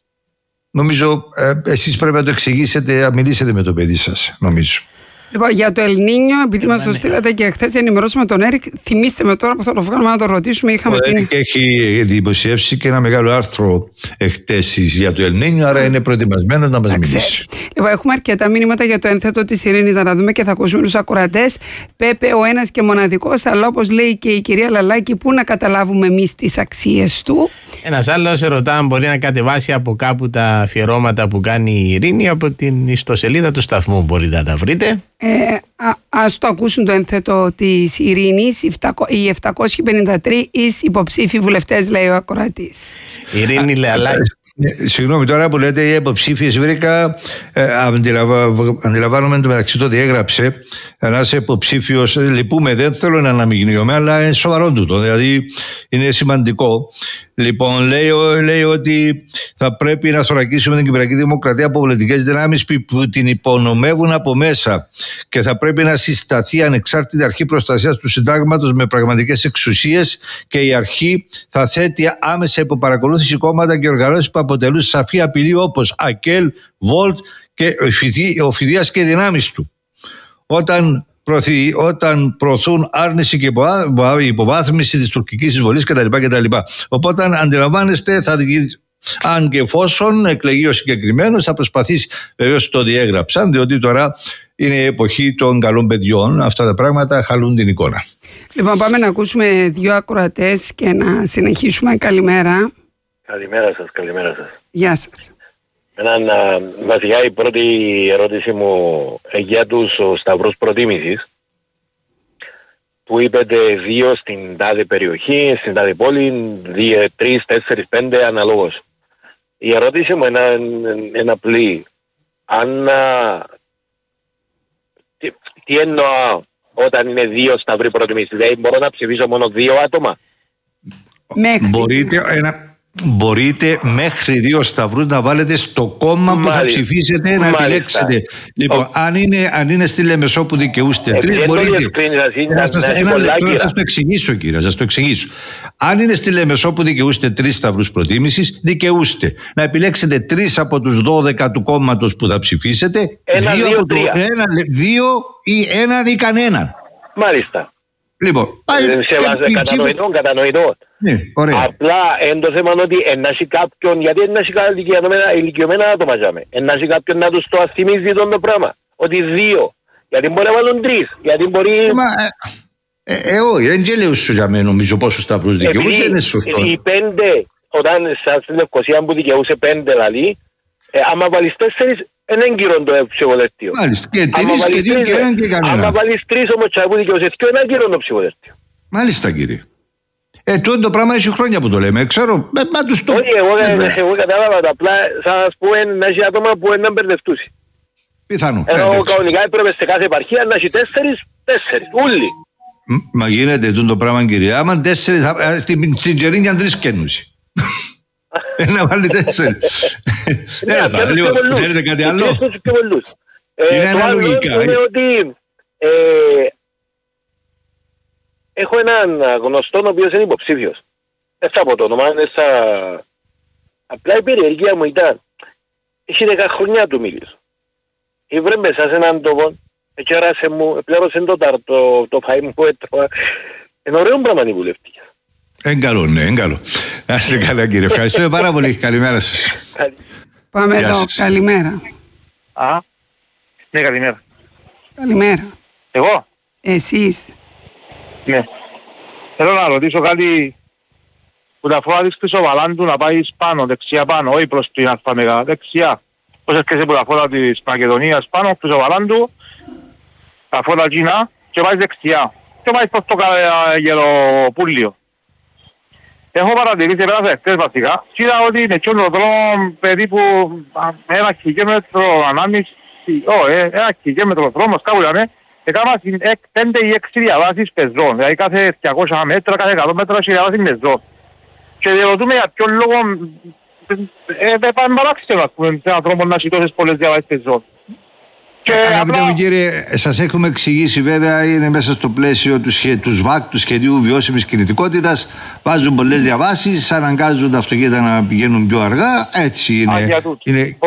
νομίζω ε, εσείς πρέπει να το εξηγήσετε, να μιλήσετε με το παιδί σας, νομίζω. Λοιπόν, για το Ελνίνιο, επειδή μας το στείλατε και χθες ενημερώσαμε τον Έρικ, θυμίστε με τώρα που θα το βγάλουμε να το ρωτήσουμε. Είχαμε ο Έρικ πει... έχει δημοσιεύσει και ένα μεγάλο άρθρο εχθές για το Ελνίνιο, άρα είναι προετοιμασμένο να μας Άξε. μιλήσει. Λοιπόν, έχουμε αρκετά μηνύματα για το ένθετο της ειρήνης, να τα δούμε και θα ακούσουμε τους ακροατές. Πέπε, ο ένας και μοναδικός, αλλά όπως λέει και η κυρία Λαλάκη, πού να καταλάβουμε εμείς τις αξίες του. Ένας άλλος ρωτά αν μπορεί να κατεβάσει από κάπου τα αφιερώματα που κάνει η Ειρήνη από την ιστοσελίδα του σταθμού. Μπορείτε να τα βρείτε. Ε, α, ας το ακούσουν το ένθετο της Ειρήνης, οι επτακόσιοι πενήντα τρεις υποψήφοι βουλευτές, λέει ο ακροατής. Ειρήνη Λεαλάκη. Συγγνώμη, τώρα που λέτε οι υποψήφιες, βρήκα, ε, αντιλαμβα, αντιλαμβάνομαι το μεταξύ το διέγραψε ένας υποψήφιος, λυπούμε, δεν θέλω να αναμειγνύομαι, αλλά είναι σοβαρό τούτο, δηλαδή είναι σημαντικό. Λοιπόν, λέει, λέει ότι θα πρέπει να θωρακίσουμε την Κυπριακή Δημοκρατία από πολιτικές δυνάμεις που την υπονομεύουν από μέσα και θα πρέπει να συσταθεί ανεξάρτητη αρχή προστασίας του συντάγματος με πραγματικές εξουσίες και η αρχή θα θέτει άμεσα υποπαρακολούθηση κόμματα και οργανώσεις που αποτελούν σαφή απειλή όπως ΑΚΕΛ, Βολτ και ο Φιδίας και οι δυνάμεις του. Όταν Προωθεί, όταν προωθούν άρνηση και υποβάθμιση της τουρκικής εισβολής κτλ. κτλ. Οπότε αντιλαμβάνεστε, θα, αν και εφόσον εκλεγεί ο συγκεκριμένος, θα προσπαθήσει, βεβαίως το διέγραψαν, διότι τώρα είναι η εποχή των καλών παιδιών, αυτά τα πράγματα χαλούν την εικόνα. Λοιπόν, πάμε να ακούσουμε δύο ακροατές και να συνεχίσουμε. Καλημέρα. Καλημέρα σας, καλημέρα σας. Γεια σας. Έναν, βασικά η πρώτη ερώτηση μου για τους σταυρούς προτίμησης που είπετε δύο στην τάδε περιοχή, στην τάδε πόλη, δύο, τρεις, τέσσερις, πέντε αναλόγως. Η ερώτηση μου είναι, είναι απλή. Αν, τι, τι εννοώ όταν είναι δύο σταυροί προτιμήσεις, δηλαδή μπορώ να ψηφίσω μόνο δύο άτομα. Μέχρι. Μπορείτε ένα... Μπορείτε μέχρι δύο σταυρούς να βάλετε στο κόμμα Μάλιστα. που θα ψηφίσετε, να Μάλιστα. επιλέξετε. Λοιπόν, Ο... αν, είναι, αν είναι στη Λεμεσό που δικαιούστε ε, τρεις, μπορείτε. Να σας, ένα λεπτό να σας το εξηγήσω, κύριε, σας το εξηγήσω. Αν είναι στη Λεμεσό που δικαιούστε τρεις σταυρούς προτίμησης, δικαιούστε να επιλέξετε τρεις από τους δώδεκα του κόμματος που θα ψηφίσετε, ένα, δύο, δύο, από το, ένα, δύο ή έναν ή κανέναν. Μάλιστα. Λοιπόν, σε κατανοητό, κατανοητό. Ναι, απλά εν το θέμα ότι ενάσει κάποιον, γιατί ενάσει ηλικιωμένα άτομα ζάμε, ενάσει κάποιον να τους το αθυμίζει το πράγμα, ότι δύο, γιατί μπορεί να βάλουν τρεις, γιατί μπορεί... Ε, όχι, δεν λέω σου για μένα νομίζω πόσο σταυρούς δικαιούσε, είναι σωστό. Οι πέντε, όταν στην Λευκοσία που δικαιούσε πέντε λαλί, άμα βάλεις τέσσερις, είναι έγκυρον το ψηφοδέλτιο. Μάλιστα, και τρεις και δύο και έναν και κανένα. Άμα βάλεις τρεις όμως που δικαιούσε δύο, είναι έγκυρον το ψηφοδέλτιο. Μάλιστα, κύριε. Ε, τούτο το πράγμα έχει χρόνια που το λέμε, ξέρω, μα, μα τους το... Όχι, εγώ, εγώ κατάλαβα το, απλά θα σας πω να έχει άτομα που είναι να μπερδευτούσει. Πιθανό. Ενώ κανονικά έπρεπε σε κάθε επαρχία να έχει τέσσερις, τέσσερις, ούλοι. Μα γίνεται τούτο το πράγμα, κύριε, άμα τέσσερις, στην Τζερίνια τρεις καινούσει. Να βάλει τέσσερις. Θέλετε κάτι άλλο? Είναι ένα λογικά. Είναι ότι έχω έναν γνωστό ο οποίος είναι υποψήφιος. Δεν θα πω το όνομα, απλά η περιεργία μου ήταν, έχει δέκα χρονιά του μίλησε. Ήβρε μέσα σε έναν τόπο, εκέρασε μου, πλήρωσε το, το, το φαΐ μου που έτρωα. Είναι ωραίο πράγμα η βουλευτή. Εν καλό, ναι, εν καλό. Να είστε καλά, κύριε. Ευχαριστώ πάρα πολύ. Καλημέρα σας. Πάμε εδώ. Καλημέρα. Α, ναι, καλημέρα. Καλημέρα. Εγώ? Εσείς. Ναι. Θέλω να ρωτήσω κάτι που τα φορά της Χρυσοβαλάντου να πάει πάνω, δεξιά πάνω, όχι προς την Αλφαμεγά, δεξιά. Πώς έρχεσαι που τα φορά της Μακεδονίας πάνω, Χρυσοβαλάντου, τα φορά Κίνα και πάει δεξιά. Και πάει προς το Γεροπούλιο. Έχω παρατηρήσει πέρα χτες βασικά και είδα ότι είναι και ο δρόμο περίπου ένα χιλιόμετρο ανάμιση, όχι, ένα χιλιόμετρο δρόμος κάπου ήταν Έκανα πέντε ή έξι διαβάσεις πεζών, δηλαδή κάθε διακόσια μέτρα, κάθε εκατό μέτρα έχει διαβάσεις πεζών. Και διαρωτούμε για ποιον λόγο ε, πάμε παράξενο, ας πούμε, σε έναν τρόπο να έχει τόσες πολλές διαβάσεις πεζών. Αγαπητέ μου κύριε, σας έχουμε εξηγήσει, βέβαια είναι μέσα στο πλαίσιο του, σχε, του ΣΒΑΚ, του Σχεδίου Βιώσιμης Κινητικότητας. Βάζουν πολλές διαβάσεις, αναγκάζουν τα αυτοκίνητα να πηγαίνουν πιο αργά. Έτσι είναι. είναι...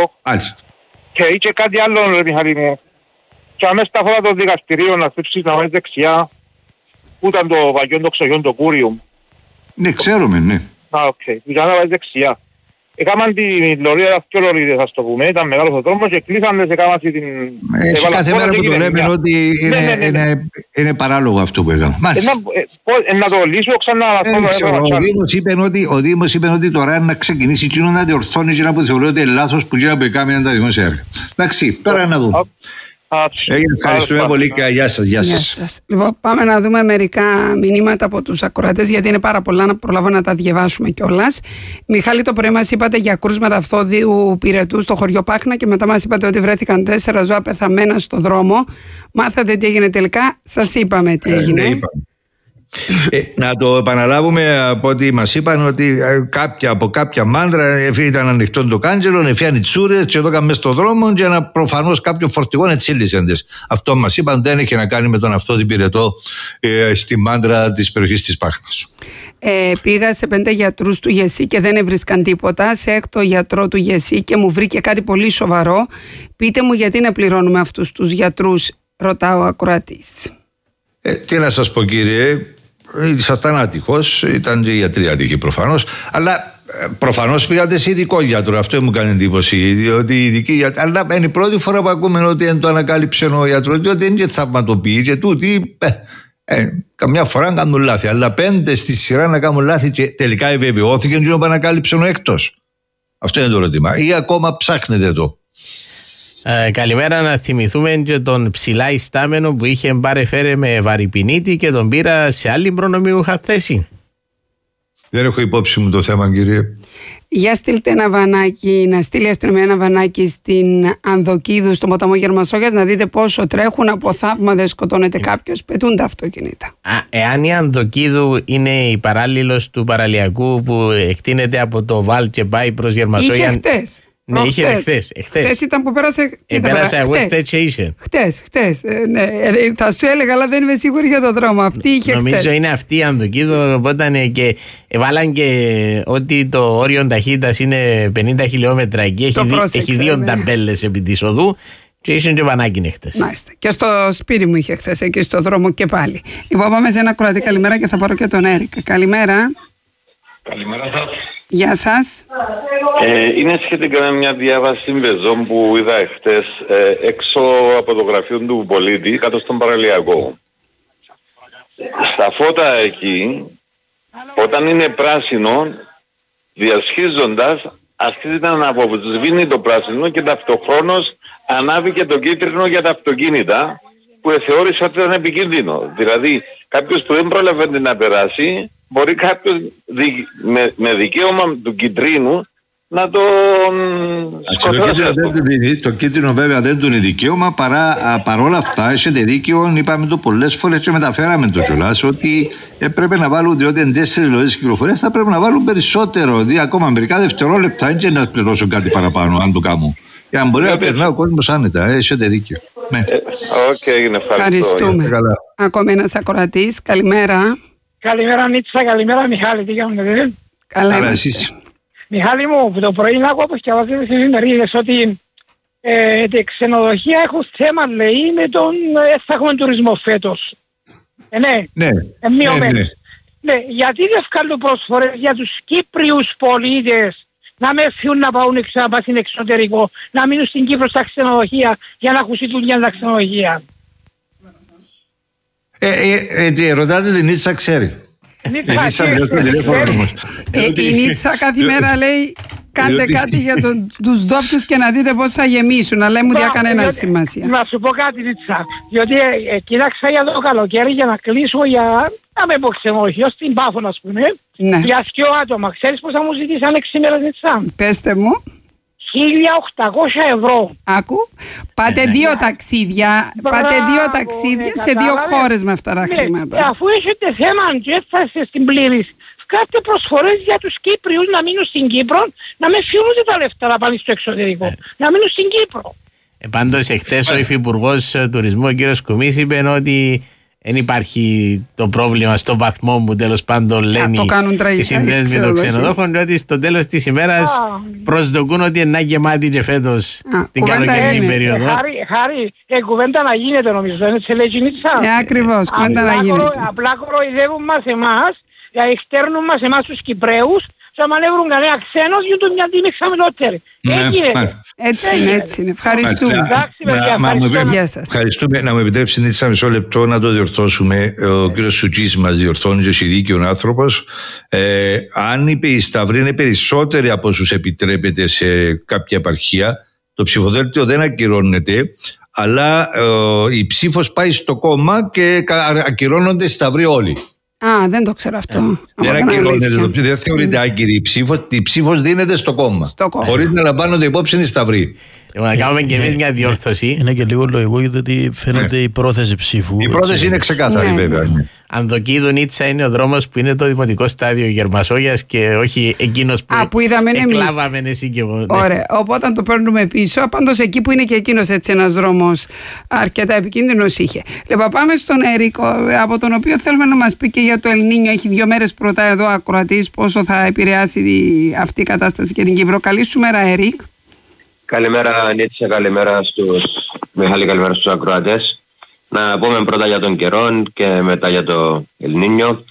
Και είχε κάτι άλλο, ρε Μιχάλη μου. Και αμέσως στα φορά των δικαστηρίων να στρίψεις να βάλεις δεξιά, που ήταν το βαγιόν το ξογιόν το Κούριουμ. Ναι, ξέρουμε, ναι. Α, οκ. Okay. Για να βάλεις δεξιά. Έκαναν την λωρίδα, πιο λωρίδες ας το πούμε, ήταν μεγάλος ο τρόμος και κλείσανε σε κάμα την... Έτσι κάθε μέρα που το λέμε ότι είναι, ναι, ναι, ναι. είναι, είναι παράλογο αυτό που έκαμε. Μάλιστα. Ε, να το λύσω ξανά... Ο Δήμος είπε ότι, ο Δήμος είπε ότι τώρα είναι να ξεκινήσει εκείνο να διορθώνει εκείνα που θεωρεί ότι είναι λάθος που εκείνα που έκαμε τα δημόσια έργα. Εντάξει, τώρα να δούμε. Ευχαριστούμε πολύ και γεια σας, γεια σας. Λοιπόν, πάμε να δούμε μερικά μηνύματα από τους ακροατές, γιατί είναι πάρα πολλά, να προλάβω να τα διαβάσουμε κιόλας. Μιχάλη, το πρωί μας είπατε για κρούσματα αυθόδιου πυρετού στο χωριό Πάχνα και μετά μας είπατε ότι βρέθηκαν τέσσερα ζώα πεθαμένα στο δρόμο. Μάθατε τι έγινε τελικά, σας είπαμε τι έγινε. Ε, ναι, Ε, να το επαναλάβουμε από ό,τι μας είπαν ότι κάποια, από κάποια μάντρα ήταν ανοιχτό το κάντζελο, εφιάνει τσούρες και το έκαμε μες στον δρόμο και ένα προφανώς κάποιο φορτηγό ετσίλησεντες. Αυτό μας είπαν, δεν έχει να κάνει με τον αυτόδη πυρετό ε, στη μάντρα της περιοχής της Πάχνας. Ε, πήγα σε πέντε γιατρούς του ΓΕΣΥ και δεν έβρισκαν τίποτα. Σε έκτο γιατρό του ΓΕΣΥ και μου βρήκε κάτι πολύ σοβαρό. Πείτε μου γιατί να πληρώνουμε αυτούς τους γιατρούς, ρωτάω ο ακροατής. Ε, τι να σας πω κύριε, ήσασταν άτυχος, ήταν και η γιατρή άτυχη προφανώς, αλλά προφανώς πήγατε σε ειδικό γιατρό. Αυτό μου κάνει εντύπωση. Διότι ειδική γιατρή, αλλά είναι η πρώτη φορά που ακούμε ότι δεν το ανακάλυψε ο γιατρός, διότι είναι και θαυματοποιεί και τούτοι. Ε, ε, καμιά φορά κάνουν λάθη, αλλά πέντε στη σειρά να κάνουν λάθη και τελικά ευεβαιώθηκε και που ανακάλυψε ο έκτος. Αυτό είναι το ερώτημα. Ή ακόμα ψάχνετε το. Ε, καλημέρα, να θυμηθούμε και τον ψηλά ιστάμενο που είχε μπάρε με βαρυπινίτη και τον πήρα σε άλλη προνομιούχα θέση. Δεν έχω υπόψη μου το θέμα, κύριε. Για στείλτε ένα βανάκι, να στείλει αστυνομία ένα βανάκι στην Ανδοκίδου, στο ποταμό Γερμασόγιας, να δείτε πόσο τρέχουν από θαύμα, δεν σκοτώνεται κάποιος, πετούν τα αυτοκίνητα. Α, εάν η Ανδοκίδου είναι η παράλληλος του παραλιακού που εκτείνεται από το Βάλ και πάει προς Γερμασόγια. Είχε χτες. Ναι, είχε χθες. Χθες ήταν που πέρασε. Επέρασε εγώ χτες και είσαι. Χτες, χτες. Ναι, θα σου έλεγα, αλλά δεν είμαι σίγουρη για τον δρόμο. Αυτή είχε Νομίζω χτες. είναι αυτή η Ανδοκίδου, οπότε και βάλαν και ότι το όριο ταχύτητας είναι πενήντα χιλιόμετρα εκεί. Έχει, πρόσεξε, έχει δύο ναι. ταμπέλες επί της οδού και ήσουν και βανάκι χτες. Μάλιστα. Και στο σπίτι μου είχε χθες εκεί στο δρόμο και πάλι. Λοιπόν, πάμε σε ένα κροατή καλημέρα και θα πάρω και τον Έρικα. Καλημέρα. Καλημέρα σας. Γεια σας. Ε, είναι σχετικά με μια διάβαση πεζών που είδα εχθές ε, έξω από το γραφείο του πολίτη κάτω στον παραλιακό. Στα φώτα εκεί, όταν είναι πράσινο, διασχίζοντας, αρχίζει να αποσβήνει το πράσινο και ταυτοχρόνως ανάβει και το κίτρινο για τα αυτοκίνητα που θεώρησε ότι ήταν επικίνδυνο. Δηλαδή κάποιος που δεν πρόλαβε να περάσει, μπορεί κάποιος δι... με, με δικαίωμα του κιτρίνου να τον σκοτώσει. Το, το κίτρινο βέβαια δεν του είναι δικαίωμα, παρά, παρόλα αυτά έχετε δίκαιο, είπαμε το πολλές φορές και μεταφέραμε το κιόλας, ότι έπρεπε να βάλουν, διότι εν τέσσερις λογές κυκλοφορίας θα πρέπει να βάλουν περισσότερο, δηλαδή ακόμα μερικά δευτερόλεπτα και να πληρώσουν κάτι παραπάνω αν το κάνουν. Για να μπορεί να περνάει ο κόσμος άνετα, έχετε δίκιο. Ναι. Ε, okay, ευχαριστούμε. Ακόμη ένας ακροατής, καλημέρα. Καλημέρα Νίτσα, καλημέρα Μιχάλη, τι κάνετε? Καλά εσείς. Μιχάλη μου, το πρωί άκουα όπως και βάζετε στις ημερίδες ότι ε, τα ξενοδοχεία έχουν θέμα, λέει, με τον ε, θα έχουμε τουρισμό φέτος. Ε, ναι, ναι, ε, ναι, ναι. ναι, γιατί δεν βγάλουν προσφορές για τους Κύπριους πολίτες να με φύγουν να πάουν ξανά στην εξωτερικό, να μείνουν στην Κύπρο στα ξενοδοχεία για να έχουν δουλειά στα ξενοδοχεία. Ε, ε, ε, ρωτάτε την Νίτσα, ξέρει. Η Νίτσα κάθε μέρα λέει κάντε κάτι για τους ντόπιους και να δείτε πώς θα γεμίσουν, αλλά μου διά κανένα σημασία. Να σου πω κάτι Νίτσα, διότι κοίταξα για το καλοκαίρι για να κλείσω για να με πω ξενοδοχείο στην Πάφο να πούμε, για δυο άτομα. Ξέρεις πώς θα μου ζητήσαν έξι μέρες Νίτσα? Πέστε μου. χίλια οκτακόσια ευρώ. Άκου, πάτε ναι, δύο ναι. ταξίδια, Μπράβο, πάτε δύο ταξίδια ναι, σε δύο κατάλαβες. χώρες με αυτά τα Ναι, χρήματα. και αφού έχετε θέμα και έφτασε στην πλήρης, κάντε προσφορές για τους Κύπριους να μείνουν στην Κύπρο, να με φύγουν τα λεφτά να πάνε στο εξωτερικό, να μείνουν στην Κύπρο. Ε, πάντως εχθές ο Υφυπουργός Τουρισμού, ο κύριος Κουμής, είπε ότι δεν υπάρχει το πρόβλημα στο βαθμό που τέλος πάντων λένε οι συνδέσμοι των ξενοδόχων, διότι στο τέλος της ημέρας προσδοκούν ότι είναι γεμάτη και φέτος την καλοκαιρινή περίοδο. Χάρη, χάρη, ε, κουβέντα να γίνεται νομίζω, είναι σε Λεγινίτσα. Ναι, ακριβώς, κουβέντα να γίνεται. Απλά κοροϊδεύουν μας εμάς, δηλαδή χτέρνουν μας εμάς τους Κυπραίους, θα μανεύρουν κανένα ξένος για το μια τιμή χαμηλότερη. Έγινε. Έτσι είναι, έτσι είναι. Ευχαριστούμε. Ευχαριστούμε. Να μου επιτρέψει Νίτσα μισό λεπτό να το διορθώσουμε. Ο κύριος Σουτζής μας διορθώνει, ο δίκαιος άνθρωπος. Ε, αν η σταυρή είναι περισσότερη από όσους επιτρέπεται σε κάποια επαρχία, το ψηφοδέλτιο δεν ακυρώνεται, αλλά ε, η ψήφος πάει στο κόμμα και ακυρώνονται σταυροί όλοι. Α, δεν το ξέρω αυτό. Δεν ακυρώνεται, δεν θεωρείται άγκυρη η ψήφος. Η ψήφος δίνεται στο κόμμα. Χωρίς να λαμβάνονται υπόψη οι σταυροί. Να κάνουμε και εμείς μια διόρθωση. Είναι και λίγο λογικό γιατί φαίνεται η πρόθεση ψήφου. Η πρόθεση είναι ξεκάθαρη βέβαια. Αν το κοίδουν Νίτσα είναι ο δρόμος που είναι το δημοτικό στάδιο Γερμασόγειας και όχι εκείνος που, Α, που είδαμε εκλάβαμε εσύ και εγώ. Ωραία, οπότε το παίρνουμε πίσω. Πάντως εκεί που είναι και εκείνος έτσι ένας δρόμος αρκετά επικίνδυνος είχε. Λοιπόν, πάμε στον Ερίκο, από τον οποίο θέλουμε να μας πει και για το Ελνίνιο. Έχει δύο μέρες πρώτα εδώ ακροατής πόσο θα επηρεάσει αυτή η κατάσταση και την Κύπρο. Καλή σου μέρα, Ερίκ. Καλημέρα Νίτσα, καλημέρα στους, μεγάλη καλημέρα στους ακροατές. Να πούμε πρώτα για τον καιρό και μετά για το Ελνίνιο.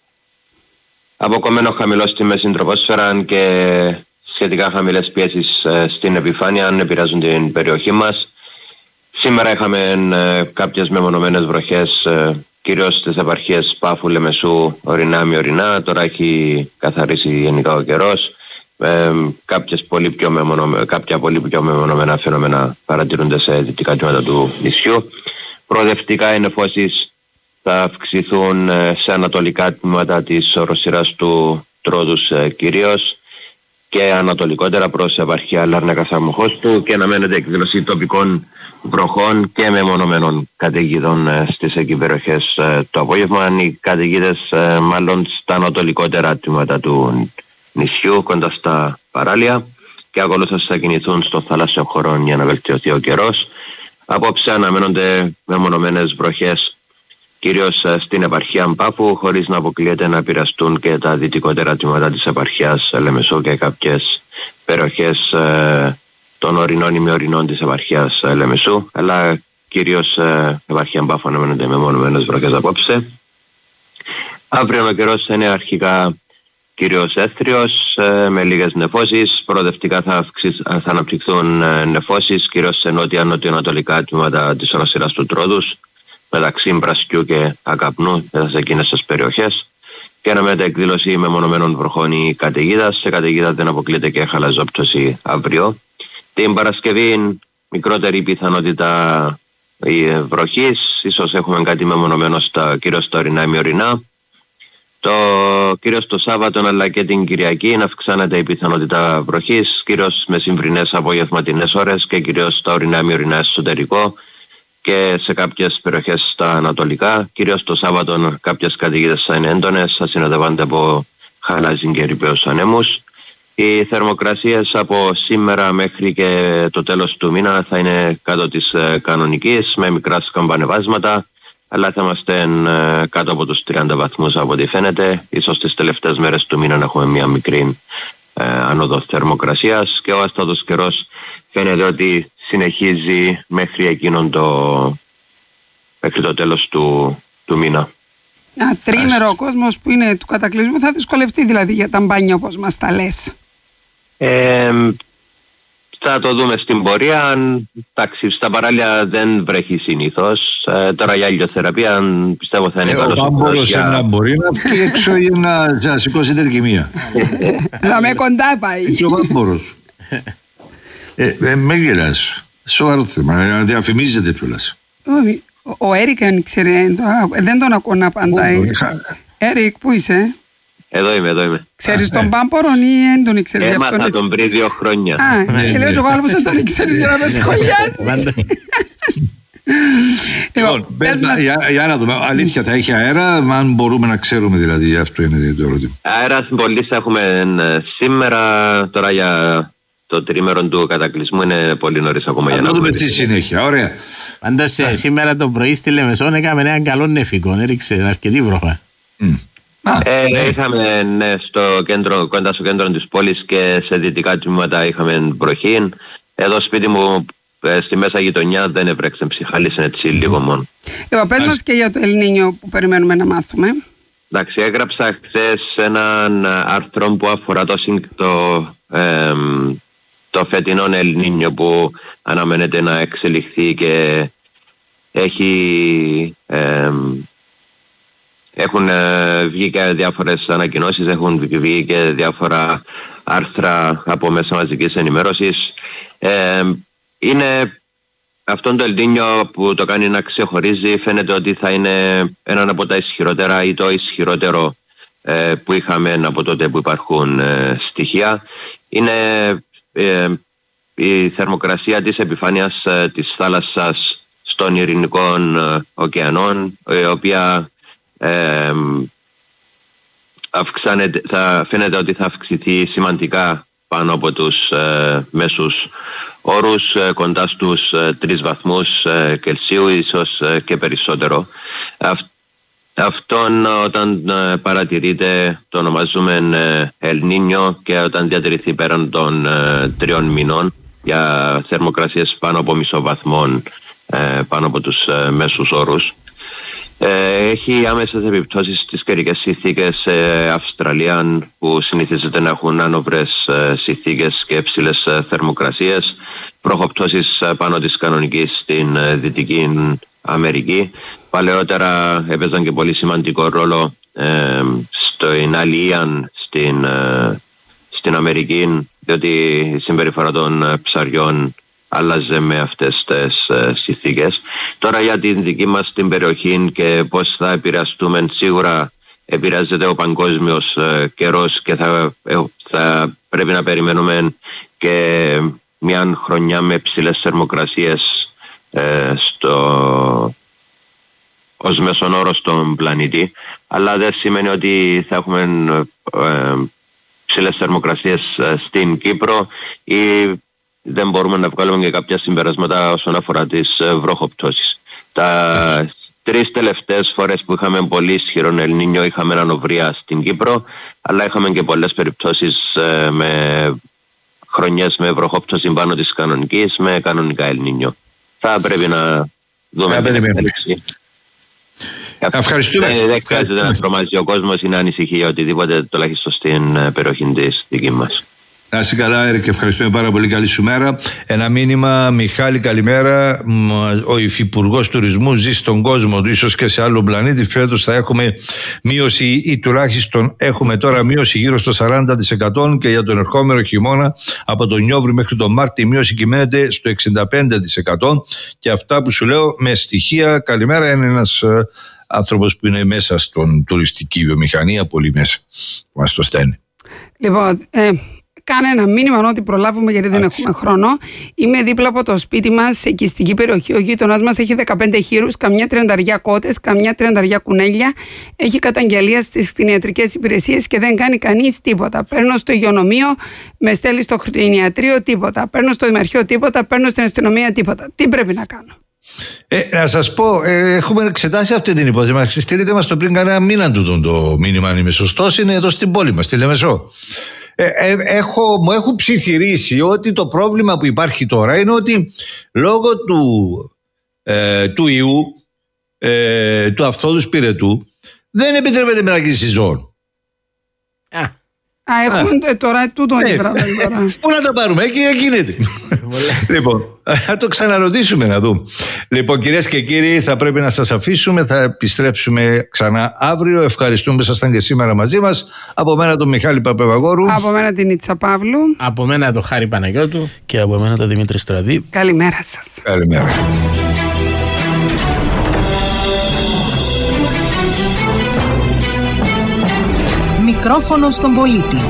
Αποκομμένο χαμηλό στη μέση τροπόσφαιρα και σχετικά χαμηλές πιέσεις στην επιφάνεια επηρεάζουν την περιοχή μας. Σήμερα είχαμε κάποιες μεμονωμένες βροχές, κυρίως στις επαρχίες Πάφου, Λεμεσού, Ορεινά, Μιορεινά. Τώρα έχει καθαρίσει γενικά ο καιρός. Ε, κάποιες πολύ πιο μεμονωμένα, κάποια πολύ πιο μεμονωμένα φαινόμενα παρατηρούνται σε δυτικά τμήματα του νησιού. Προοδευτικά οι νεφώσεις θα αυξηθούν σε ανατολικά τμήματα της οροσειράς του Τρόδους ε, κυρίως και ανατολικότερα προς επαρχία Λάρνακα Σαμοχώστου και αναμένεται εκδήλωση τοπικών βροχών και μεμονωμένων καταιγίδων ε, στις εκεί περιοχές ε, το απόγευμα. Οι καταιγίδες ε, μάλλον στα ανατολικότερα τμήματα του νησιού κοντά στα παράλια και ακολούθως θα κινηθούν στο θαλάσσιο χώρο για να βελτιωθεί ο καιρός. Απόψε αναμένονται μεμονωμένες βροχές κυρίως στην επαρχία Πάφου, χωρίς να αποκλείεται να επηρεαστούν και τα δυτικότερα τμήματα της επαρχίας Λεμεσού και κάποιες περιοχές ε, των ορεινών ή μειωρινών της επαρχίας Λεμεσού, αλλά κυρίως ε, επαρχία Πάφου αναμένονται μεμονωμένες βροχές απόψε. Αύριο ο καιρός είναι αρχικά κυρίως έθριος, ε, με λίγες νεφώσεις. Προοδευτικά θα, αυξήσ, θα αναπτυχθούν ε, νεφώσεις, κυρίως σε νότια-νοτιοανατολικά τμήματα της οροσειράς του Τρόδους, μεταξύ Μπρασκιού και Ακαπνού, σε εκείνες τις περιοχές. Και αναμένεται εκδήλωση μεμονωμένων βροχών ή καταιγίδας. Σε καταιγίδα δεν αποκλείεται και χαλαζόπτωση αύριο. Την Παρασκευή μικρότερη πιθανότητα βροχής, ίσως έχουμε κάτι μεμονωμένο στα, κυρίως στα ορεινά ή μειωρεινά. Το κυρίως το Σάββατο αλλά και την Κυριακή να αυξάνεται η πιθανότητα βροχής, κυρίως με συμβρινές απογευματινές ώρες και κυρίως στα ορεινά μειωρεινά εσωτερικό και σε κάποιες περιοχές στα ανατολικά. Κυρίως το Σάββατο κάποιες καταιγίδες θα είναι έντονες, θα συνοδεύονται από χαλάζιν και ρηπαίους ανέμους. Οι θερμοκρασίες από σήμερα μέχρι και το τέλος του μήνα θα είναι κάτω της ε, κανονικής με μικρά σκαμπανεβάσματα, αλλά θα είμαστε ε, κάτω από τους τριάντα βαθμούς από ό,τι φαίνεται. Ίσως τις τελευταίες μέρες του μήνα να έχουμε μια μικρή ε, άνοδο θερμοκρασίας και ο άστατος καιρός φαίνεται ότι συνεχίζει μέχρι εκείνον το, μέχρι το τέλος του, του μήνα. Α, τρίμερο ο κόσμος που είναι του κατακλυσμού θα δυσκολευτεί δηλαδή για τα μπάνια όπως μας τα λες. Ε, θα το δούμε στην πορεία. Εντάξει, στα παράλια δεν βρέχει συνήθως. Ε, τώρα για ηλιοθεραπεία πιστεύω θα είναι ε, καλός. Ο πάμπορος για... να μπορεί να βγει έξω για να, να σηκώσει την ερκημία. Να με κοντά πάει. Έτσι ο πάμπορος. ε, ε, με γελάς. Σοβαρό θέμα. Να διαφημίζεται κιόλας. Όχι. Ο Έρικ αν ξέρει, δεν τον ακούω να απαντάει. Έρικ, πού είσαι? Εδώ είμαι, εδώ είμαι. Ξέρεις τον Πάμπορον ή δεν τον ήξερες? Έμαθα τον πριν δύο χρόνια. Α, και λέω εγώ άλλο πως δεν τον ήξερες για να με σχολιάσεις. Λοιπόν, για να δούμε, αλήθεια θα έχει αέρα, αν μπορούμε να ξέρουμε δηλαδή, αυτό είναι το ερώτημα. Αέρα συμπολής έχουμε σήμερα, τώρα για το τρίμερο του κατακλυσμού είναι πολύ νωρίς ακόμα για να δούμε τη συνέχεια, ωραία. Πάντως σήμερα το πρωί στη Λεμεσόν έκαμε έναν καλό νεφικό, έριξε αρκετή βροχή. Ε, είχαμε ναι, στο κέντρο, κοντά στο κέντρο της πόλης και σε δυτικά τμήματα είχαμε βροχή. Εδώ σπίτι μου στη μέσα γειτονιά δεν έπρεξε, ψυχάλισε έτσι λίγο μόνο. Εγώ πες μας και για το Ελνίνιο που περιμένουμε να μάθουμε. Εντάξει, έγραψα χθες έναν άρθρο που αφορά το, το, ε, το φετινό Ελνίνιο που αναμένεται να εξελιχθεί και έχει... Ε, έχουν ε, βγει και διάφορες ανακοινώσεις, έχουν βγει και διάφορα άρθρα από μέσα μαζικής ενημέρωσης. Ε, είναι αυτόν το Ελνίνιο που το κάνει να ξεχωρίζει, φαίνεται ότι θα είναι έναν από τα ισχυρότερα ή το ισχυρότερο ε, που είχαμε από τότε που υπάρχουν ε, στοιχεία. Είναι ε, η θερμοκρασία της επιφάνειας ε, της θάλασσας των ειρηνικών ε, ωκεανών, η οποία Ε, αυξάνεται, θα φαίνεται ότι θα αυξηθεί σημαντικά πάνω από τους ε, μέσους όρους, ε, κοντά στους ε, τρεις βαθμούς ε, Κελσίου, ίσως ε, και περισσότερο. Αυτ, αυτόν όταν ε, παρατηρείται το ονομάζουμε ε, El Niño, και όταν διατηρηθεί πέραν των ε, τριών μηνών για θερμοκρασίες πάνω από μισό βαθμόν ε, πάνω από τους ε, μέσους όρους. Έχει άμεσες επιπτώσεις στις καιρικές συνθήκες ε, Αυστραλία, που συνηθίζεται να έχουν άνοβρες ε, συνθήκες και υψηλές ε, θερμοκρασίες, βροχοπτώσεις ε, πάνω της κανονικής στην ε, Δυτική Αμερική. Παλαιότερα έπαιζαν και πολύ σημαντικό ρόλο ε, στην αλληλεία στην, ε, στην Αμερική, διότι η συμπεριφορά των ε, ψαριών άλλαζε με αυτές τις ε, συνθήκες. Τώρα για την δική μας την περιοχή και πώς θα επηρεαστούμε, σίγουρα επηρεάζεται ο παγκόσμιος ε, καιρός και θα, ε, θα πρέπει να περιμένουμε και μια χρονιά με ψηλές θερμοκρασίες ε, στο, ως μέσον όρο στον πλανήτη, αλλά δεν σημαίνει ότι θα έχουμε ε, ψηλές θερμοκρασίες ε, στην Κύπρο, ή δεν μπορούμε να βγάλουμε και κάποια συμπεράσματα όσον αφορά τις βροχοπτώσεις. Τα τρεις τελευταίες φορές που είχαμε πολύ ισχυρό Ελνίνιο είχαμε ανοβρία στην Κύπρο, αλλά είχαμε και πολλές περιπτώσεις με χρονιές με βροχόπτωση πάνω της κανονικής, με κανονικά Ελνίνιο. Θα πρέπει να δούμε την εξέλιξη. Ευχαριστούμε. Δεν, δεν χρειάζεται να τρομάζει ο κόσμος ή να ανησυχεί για οτιδήποτε, τουλάχιστον στην περιοχή της δική μας. Να είσαι καλά, Έρη, και ευχαριστούμε πάρα πολύ. Καλή σου μέρα. Ένα μήνυμα, Μιχάλη, καλημέρα. Ο Υφυπουργός Τουρισμού ζει στον κόσμο του, ίσως και σε άλλο πλανήτη. Φέτος θα έχουμε μείωση, ή τουλάχιστον έχουμε τώρα μείωση γύρω στο σαράντα τοις εκατό, και για τον ερχόμενο χειμώνα από τον Νιόβρη μέχρι τον Μάρτιο η μείωση κυμαίνεται στο εξήντα πέντε τοις εκατό. Και αυτά που σου λέω με στοιχεία. Καλημέρα, είναι ένας ε, άνθρωπος που είναι μέσα στον τουριστική βιομηχανία, πολύ μέσα. Μας το στέλνει. Λοιπόν, ε... Κάνε ένα μήνυμα ότι προλάβουμε, γιατί δεν έχουμε χρόνο. Είμαι δίπλα από το σπίτι μας, σε οικιστική περιοχή. Ο γείτονάς μας έχει δεκαπέντε χείρους, καμιά τριανταριά κότες, καμιά τριανταριά κουνέλια. Έχει καταγγελία στις κτηνιατρικές υπηρεσίες και δεν κάνει κανείς τίποτα. Παίρνω στο υγειονομείο, με στέλνει στο κτηνιατρίο, τίποτα. Παίρνω στο δημαρχείο, τίποτα. Παίρνω στην αστυνομία, τίποτα. Τι πρέπει να κάνω? Ε, να σας πω, ε, έχουμε εξετάσει αυτή την υπόθεση. Μας στείλετε μας το πριν κανένα μήνα του το μήνυμα, αν είμαι σωστός, είναι εδώ στην πόλη μας, στη Λεμεσό. Ε, ε, έχω, μου έχουν ψιθυρίσει ότι το πρόβλημα που υπάρχει τώρα είναι ότι λόγω του, ε, του ιού, ε, του αυθόδους πυρετού, δεν επιτρέπεται μετακίνηση ζώων. Α, Α έχουν Α. τώρα τούτο ε, τώρα. Πού να το πάρουμε, εκεί γίνεται. Λοιπόν, θα το ξαναρωτήσουμε να δούμε. Λοιπόν, κυρίες και κύριοι, θα πρέπει να σας αφήσουμε. Θα επιστρέψουμε ξανά αύριο. Ευχαριστούμε που ήσασταν και σήμερα μαζί μας. Από μένα τον Μιχάλη Παπεβαγόρου. Από μένα την Ίτσα Παύλου. Από μένα τον Χάρη Παναγιώτου. Και από μένα τον Δημήτρη Στραδί. Καλημέρα σας. Καλημέρα. μικρόφωνο στον πολίτη.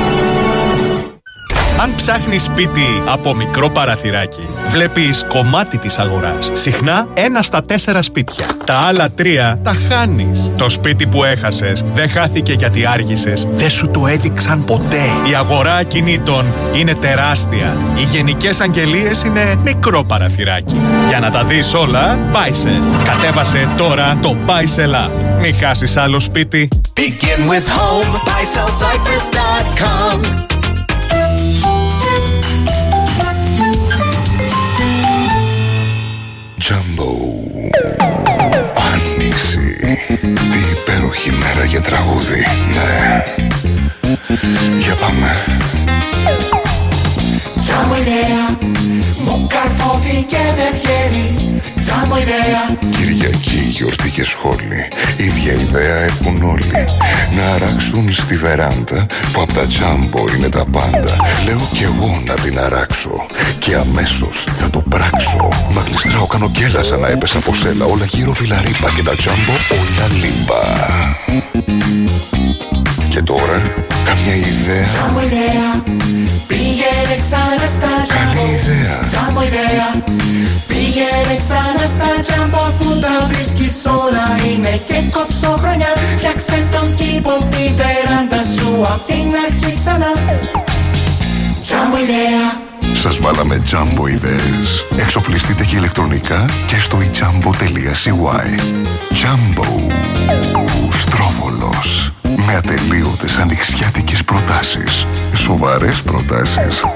Αν ψάχνεις σπίτι από μικρό παραθυράκι, βλέπεις κομμάτι της αγοράς. Συχνά ένα στα τέσσερα σπίτια. Τα άλλα τρία τα χάνεις. Το σπίτι που έχασες δεν χάθηκε γιατί άργησες. Δεν σου το έδειξαν ποτέ. Η αγορά ακινήτων είναι τεράστια. Οι γενικές αγγελίες είναι μικρό παραθυράκι. Για να τα δεις όλα, Buysell. Κατέβασε τώρα το Buysell App. Μην χάσεις άλλο σπίτι. Begin with home. buy sell cypress dot com. Jumbo. Άνοιξη. Τι υπέροχη μέρα για τραγούδι. Ναι. Για πάμε. Jumbo ιδέα. Μου καρφώθηκε δεν βγαίνει. Jumbo ιδέα. Κυριακή, γιορτή και σχόλη. Ίδια ιδέα έχουν όλοι. Να αράξουν στη βεράντα που απ' τα Jumbo είναι τα πάντα. Λέω κι εγώ να την αράξω και αμέσως θα το πράξω. Μα γλιστράω, κάνω γκέλα σαν να έπεσα από σέλα. Όλα γύρω φιλαρίπα και τα Jumbo όλα λίμπα. Και τώρα καμιά ιδέα. Jumbo ιδέα. Πήγαινε ξανά στα Jumbo. Καλή ιδέα. Jumbo ιδέα. Πήγαινε ξανά στα Jumbo αφού τα βρίσκεις όλα είναι και κόψω χρονιά. Φτιάξε τον κήπο, τη βεράντα σου απ' την αρχή ξανά. Jumbo ιδέα. Σας βάλαμε Jumbo ιδέες. Εξοπλιστείτε και ηλεκτρονικά και στο i jumbo τελεία c y. Jumbo. Στρόβολος. Με ατελείωτες ανοιξιάτικες προτάσεις. Σοβαρές προτάσεις.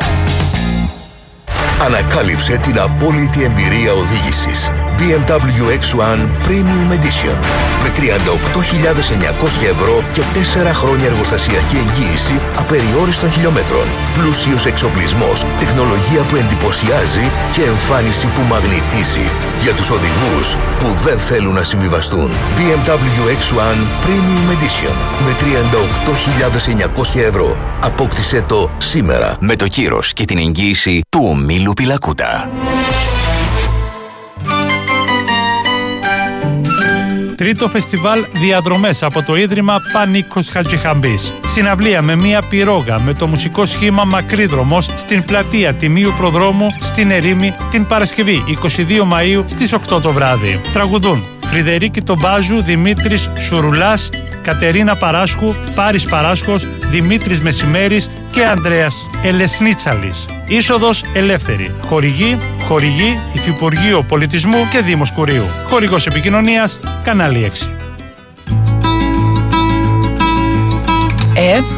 Ανακάλυψε την απόλυτη εμπειρία οδήγησης. μπι εμ ντάμπλιου εξ ουάν Premium Edition με τριάντα οκτώ χιλιάδες εννιακόσια ευρώ και τέσσερα χρόνια εργοστασιακή εγγύηση απεριόριστων χιλιόμετρων. Πλούσιος εξοπλισμός, τεχνολογία που εντυπωσιάζει και εμφάνιση που μαγνητίζει. Για τους οδηγούς που δεν θέλουν να συμβιβαστούν. μπι εμ ντάμπλιου εξ ουάν Premium Edition με τριάντα οκτώ χιλιάδες εννιακόσια ευρώ. Απόκτησέ το σήμερα. Με το κύρος και την εγγύηση του ομίλου Πιλακούτα. Τρίτο φεστιβάλ διαδρομές από το Ίδρυμα Πανίκος Χατζηχαμπής. Συναυλία με μία πυρόγα με το μουσικό σχήμα Μακρύδρομος στην πλατεία Τιμίου Προδρόμου στην Ερήμη την Παρασκευή εικοστή δεύτερη Μαΐου στις οκτώ το βράδυ. Τραγουδούν Φρυδερίκη Τομπάζου, Δημήτρης Σουρουλάς, Κατερίνα Παράσχου, Πάρης Παράσχος, Δημήτρης Μεσημέρης και Ανδρέας Ελεσνίτσαλης. Είσοδος ελεύθερη. Χορηγή, χορηγή, Υφυπουργείο Πολιτισμού και Δήμος Κουρίου. Χορηγός επικοινωνίας, κανάλι έξι. ΕΒ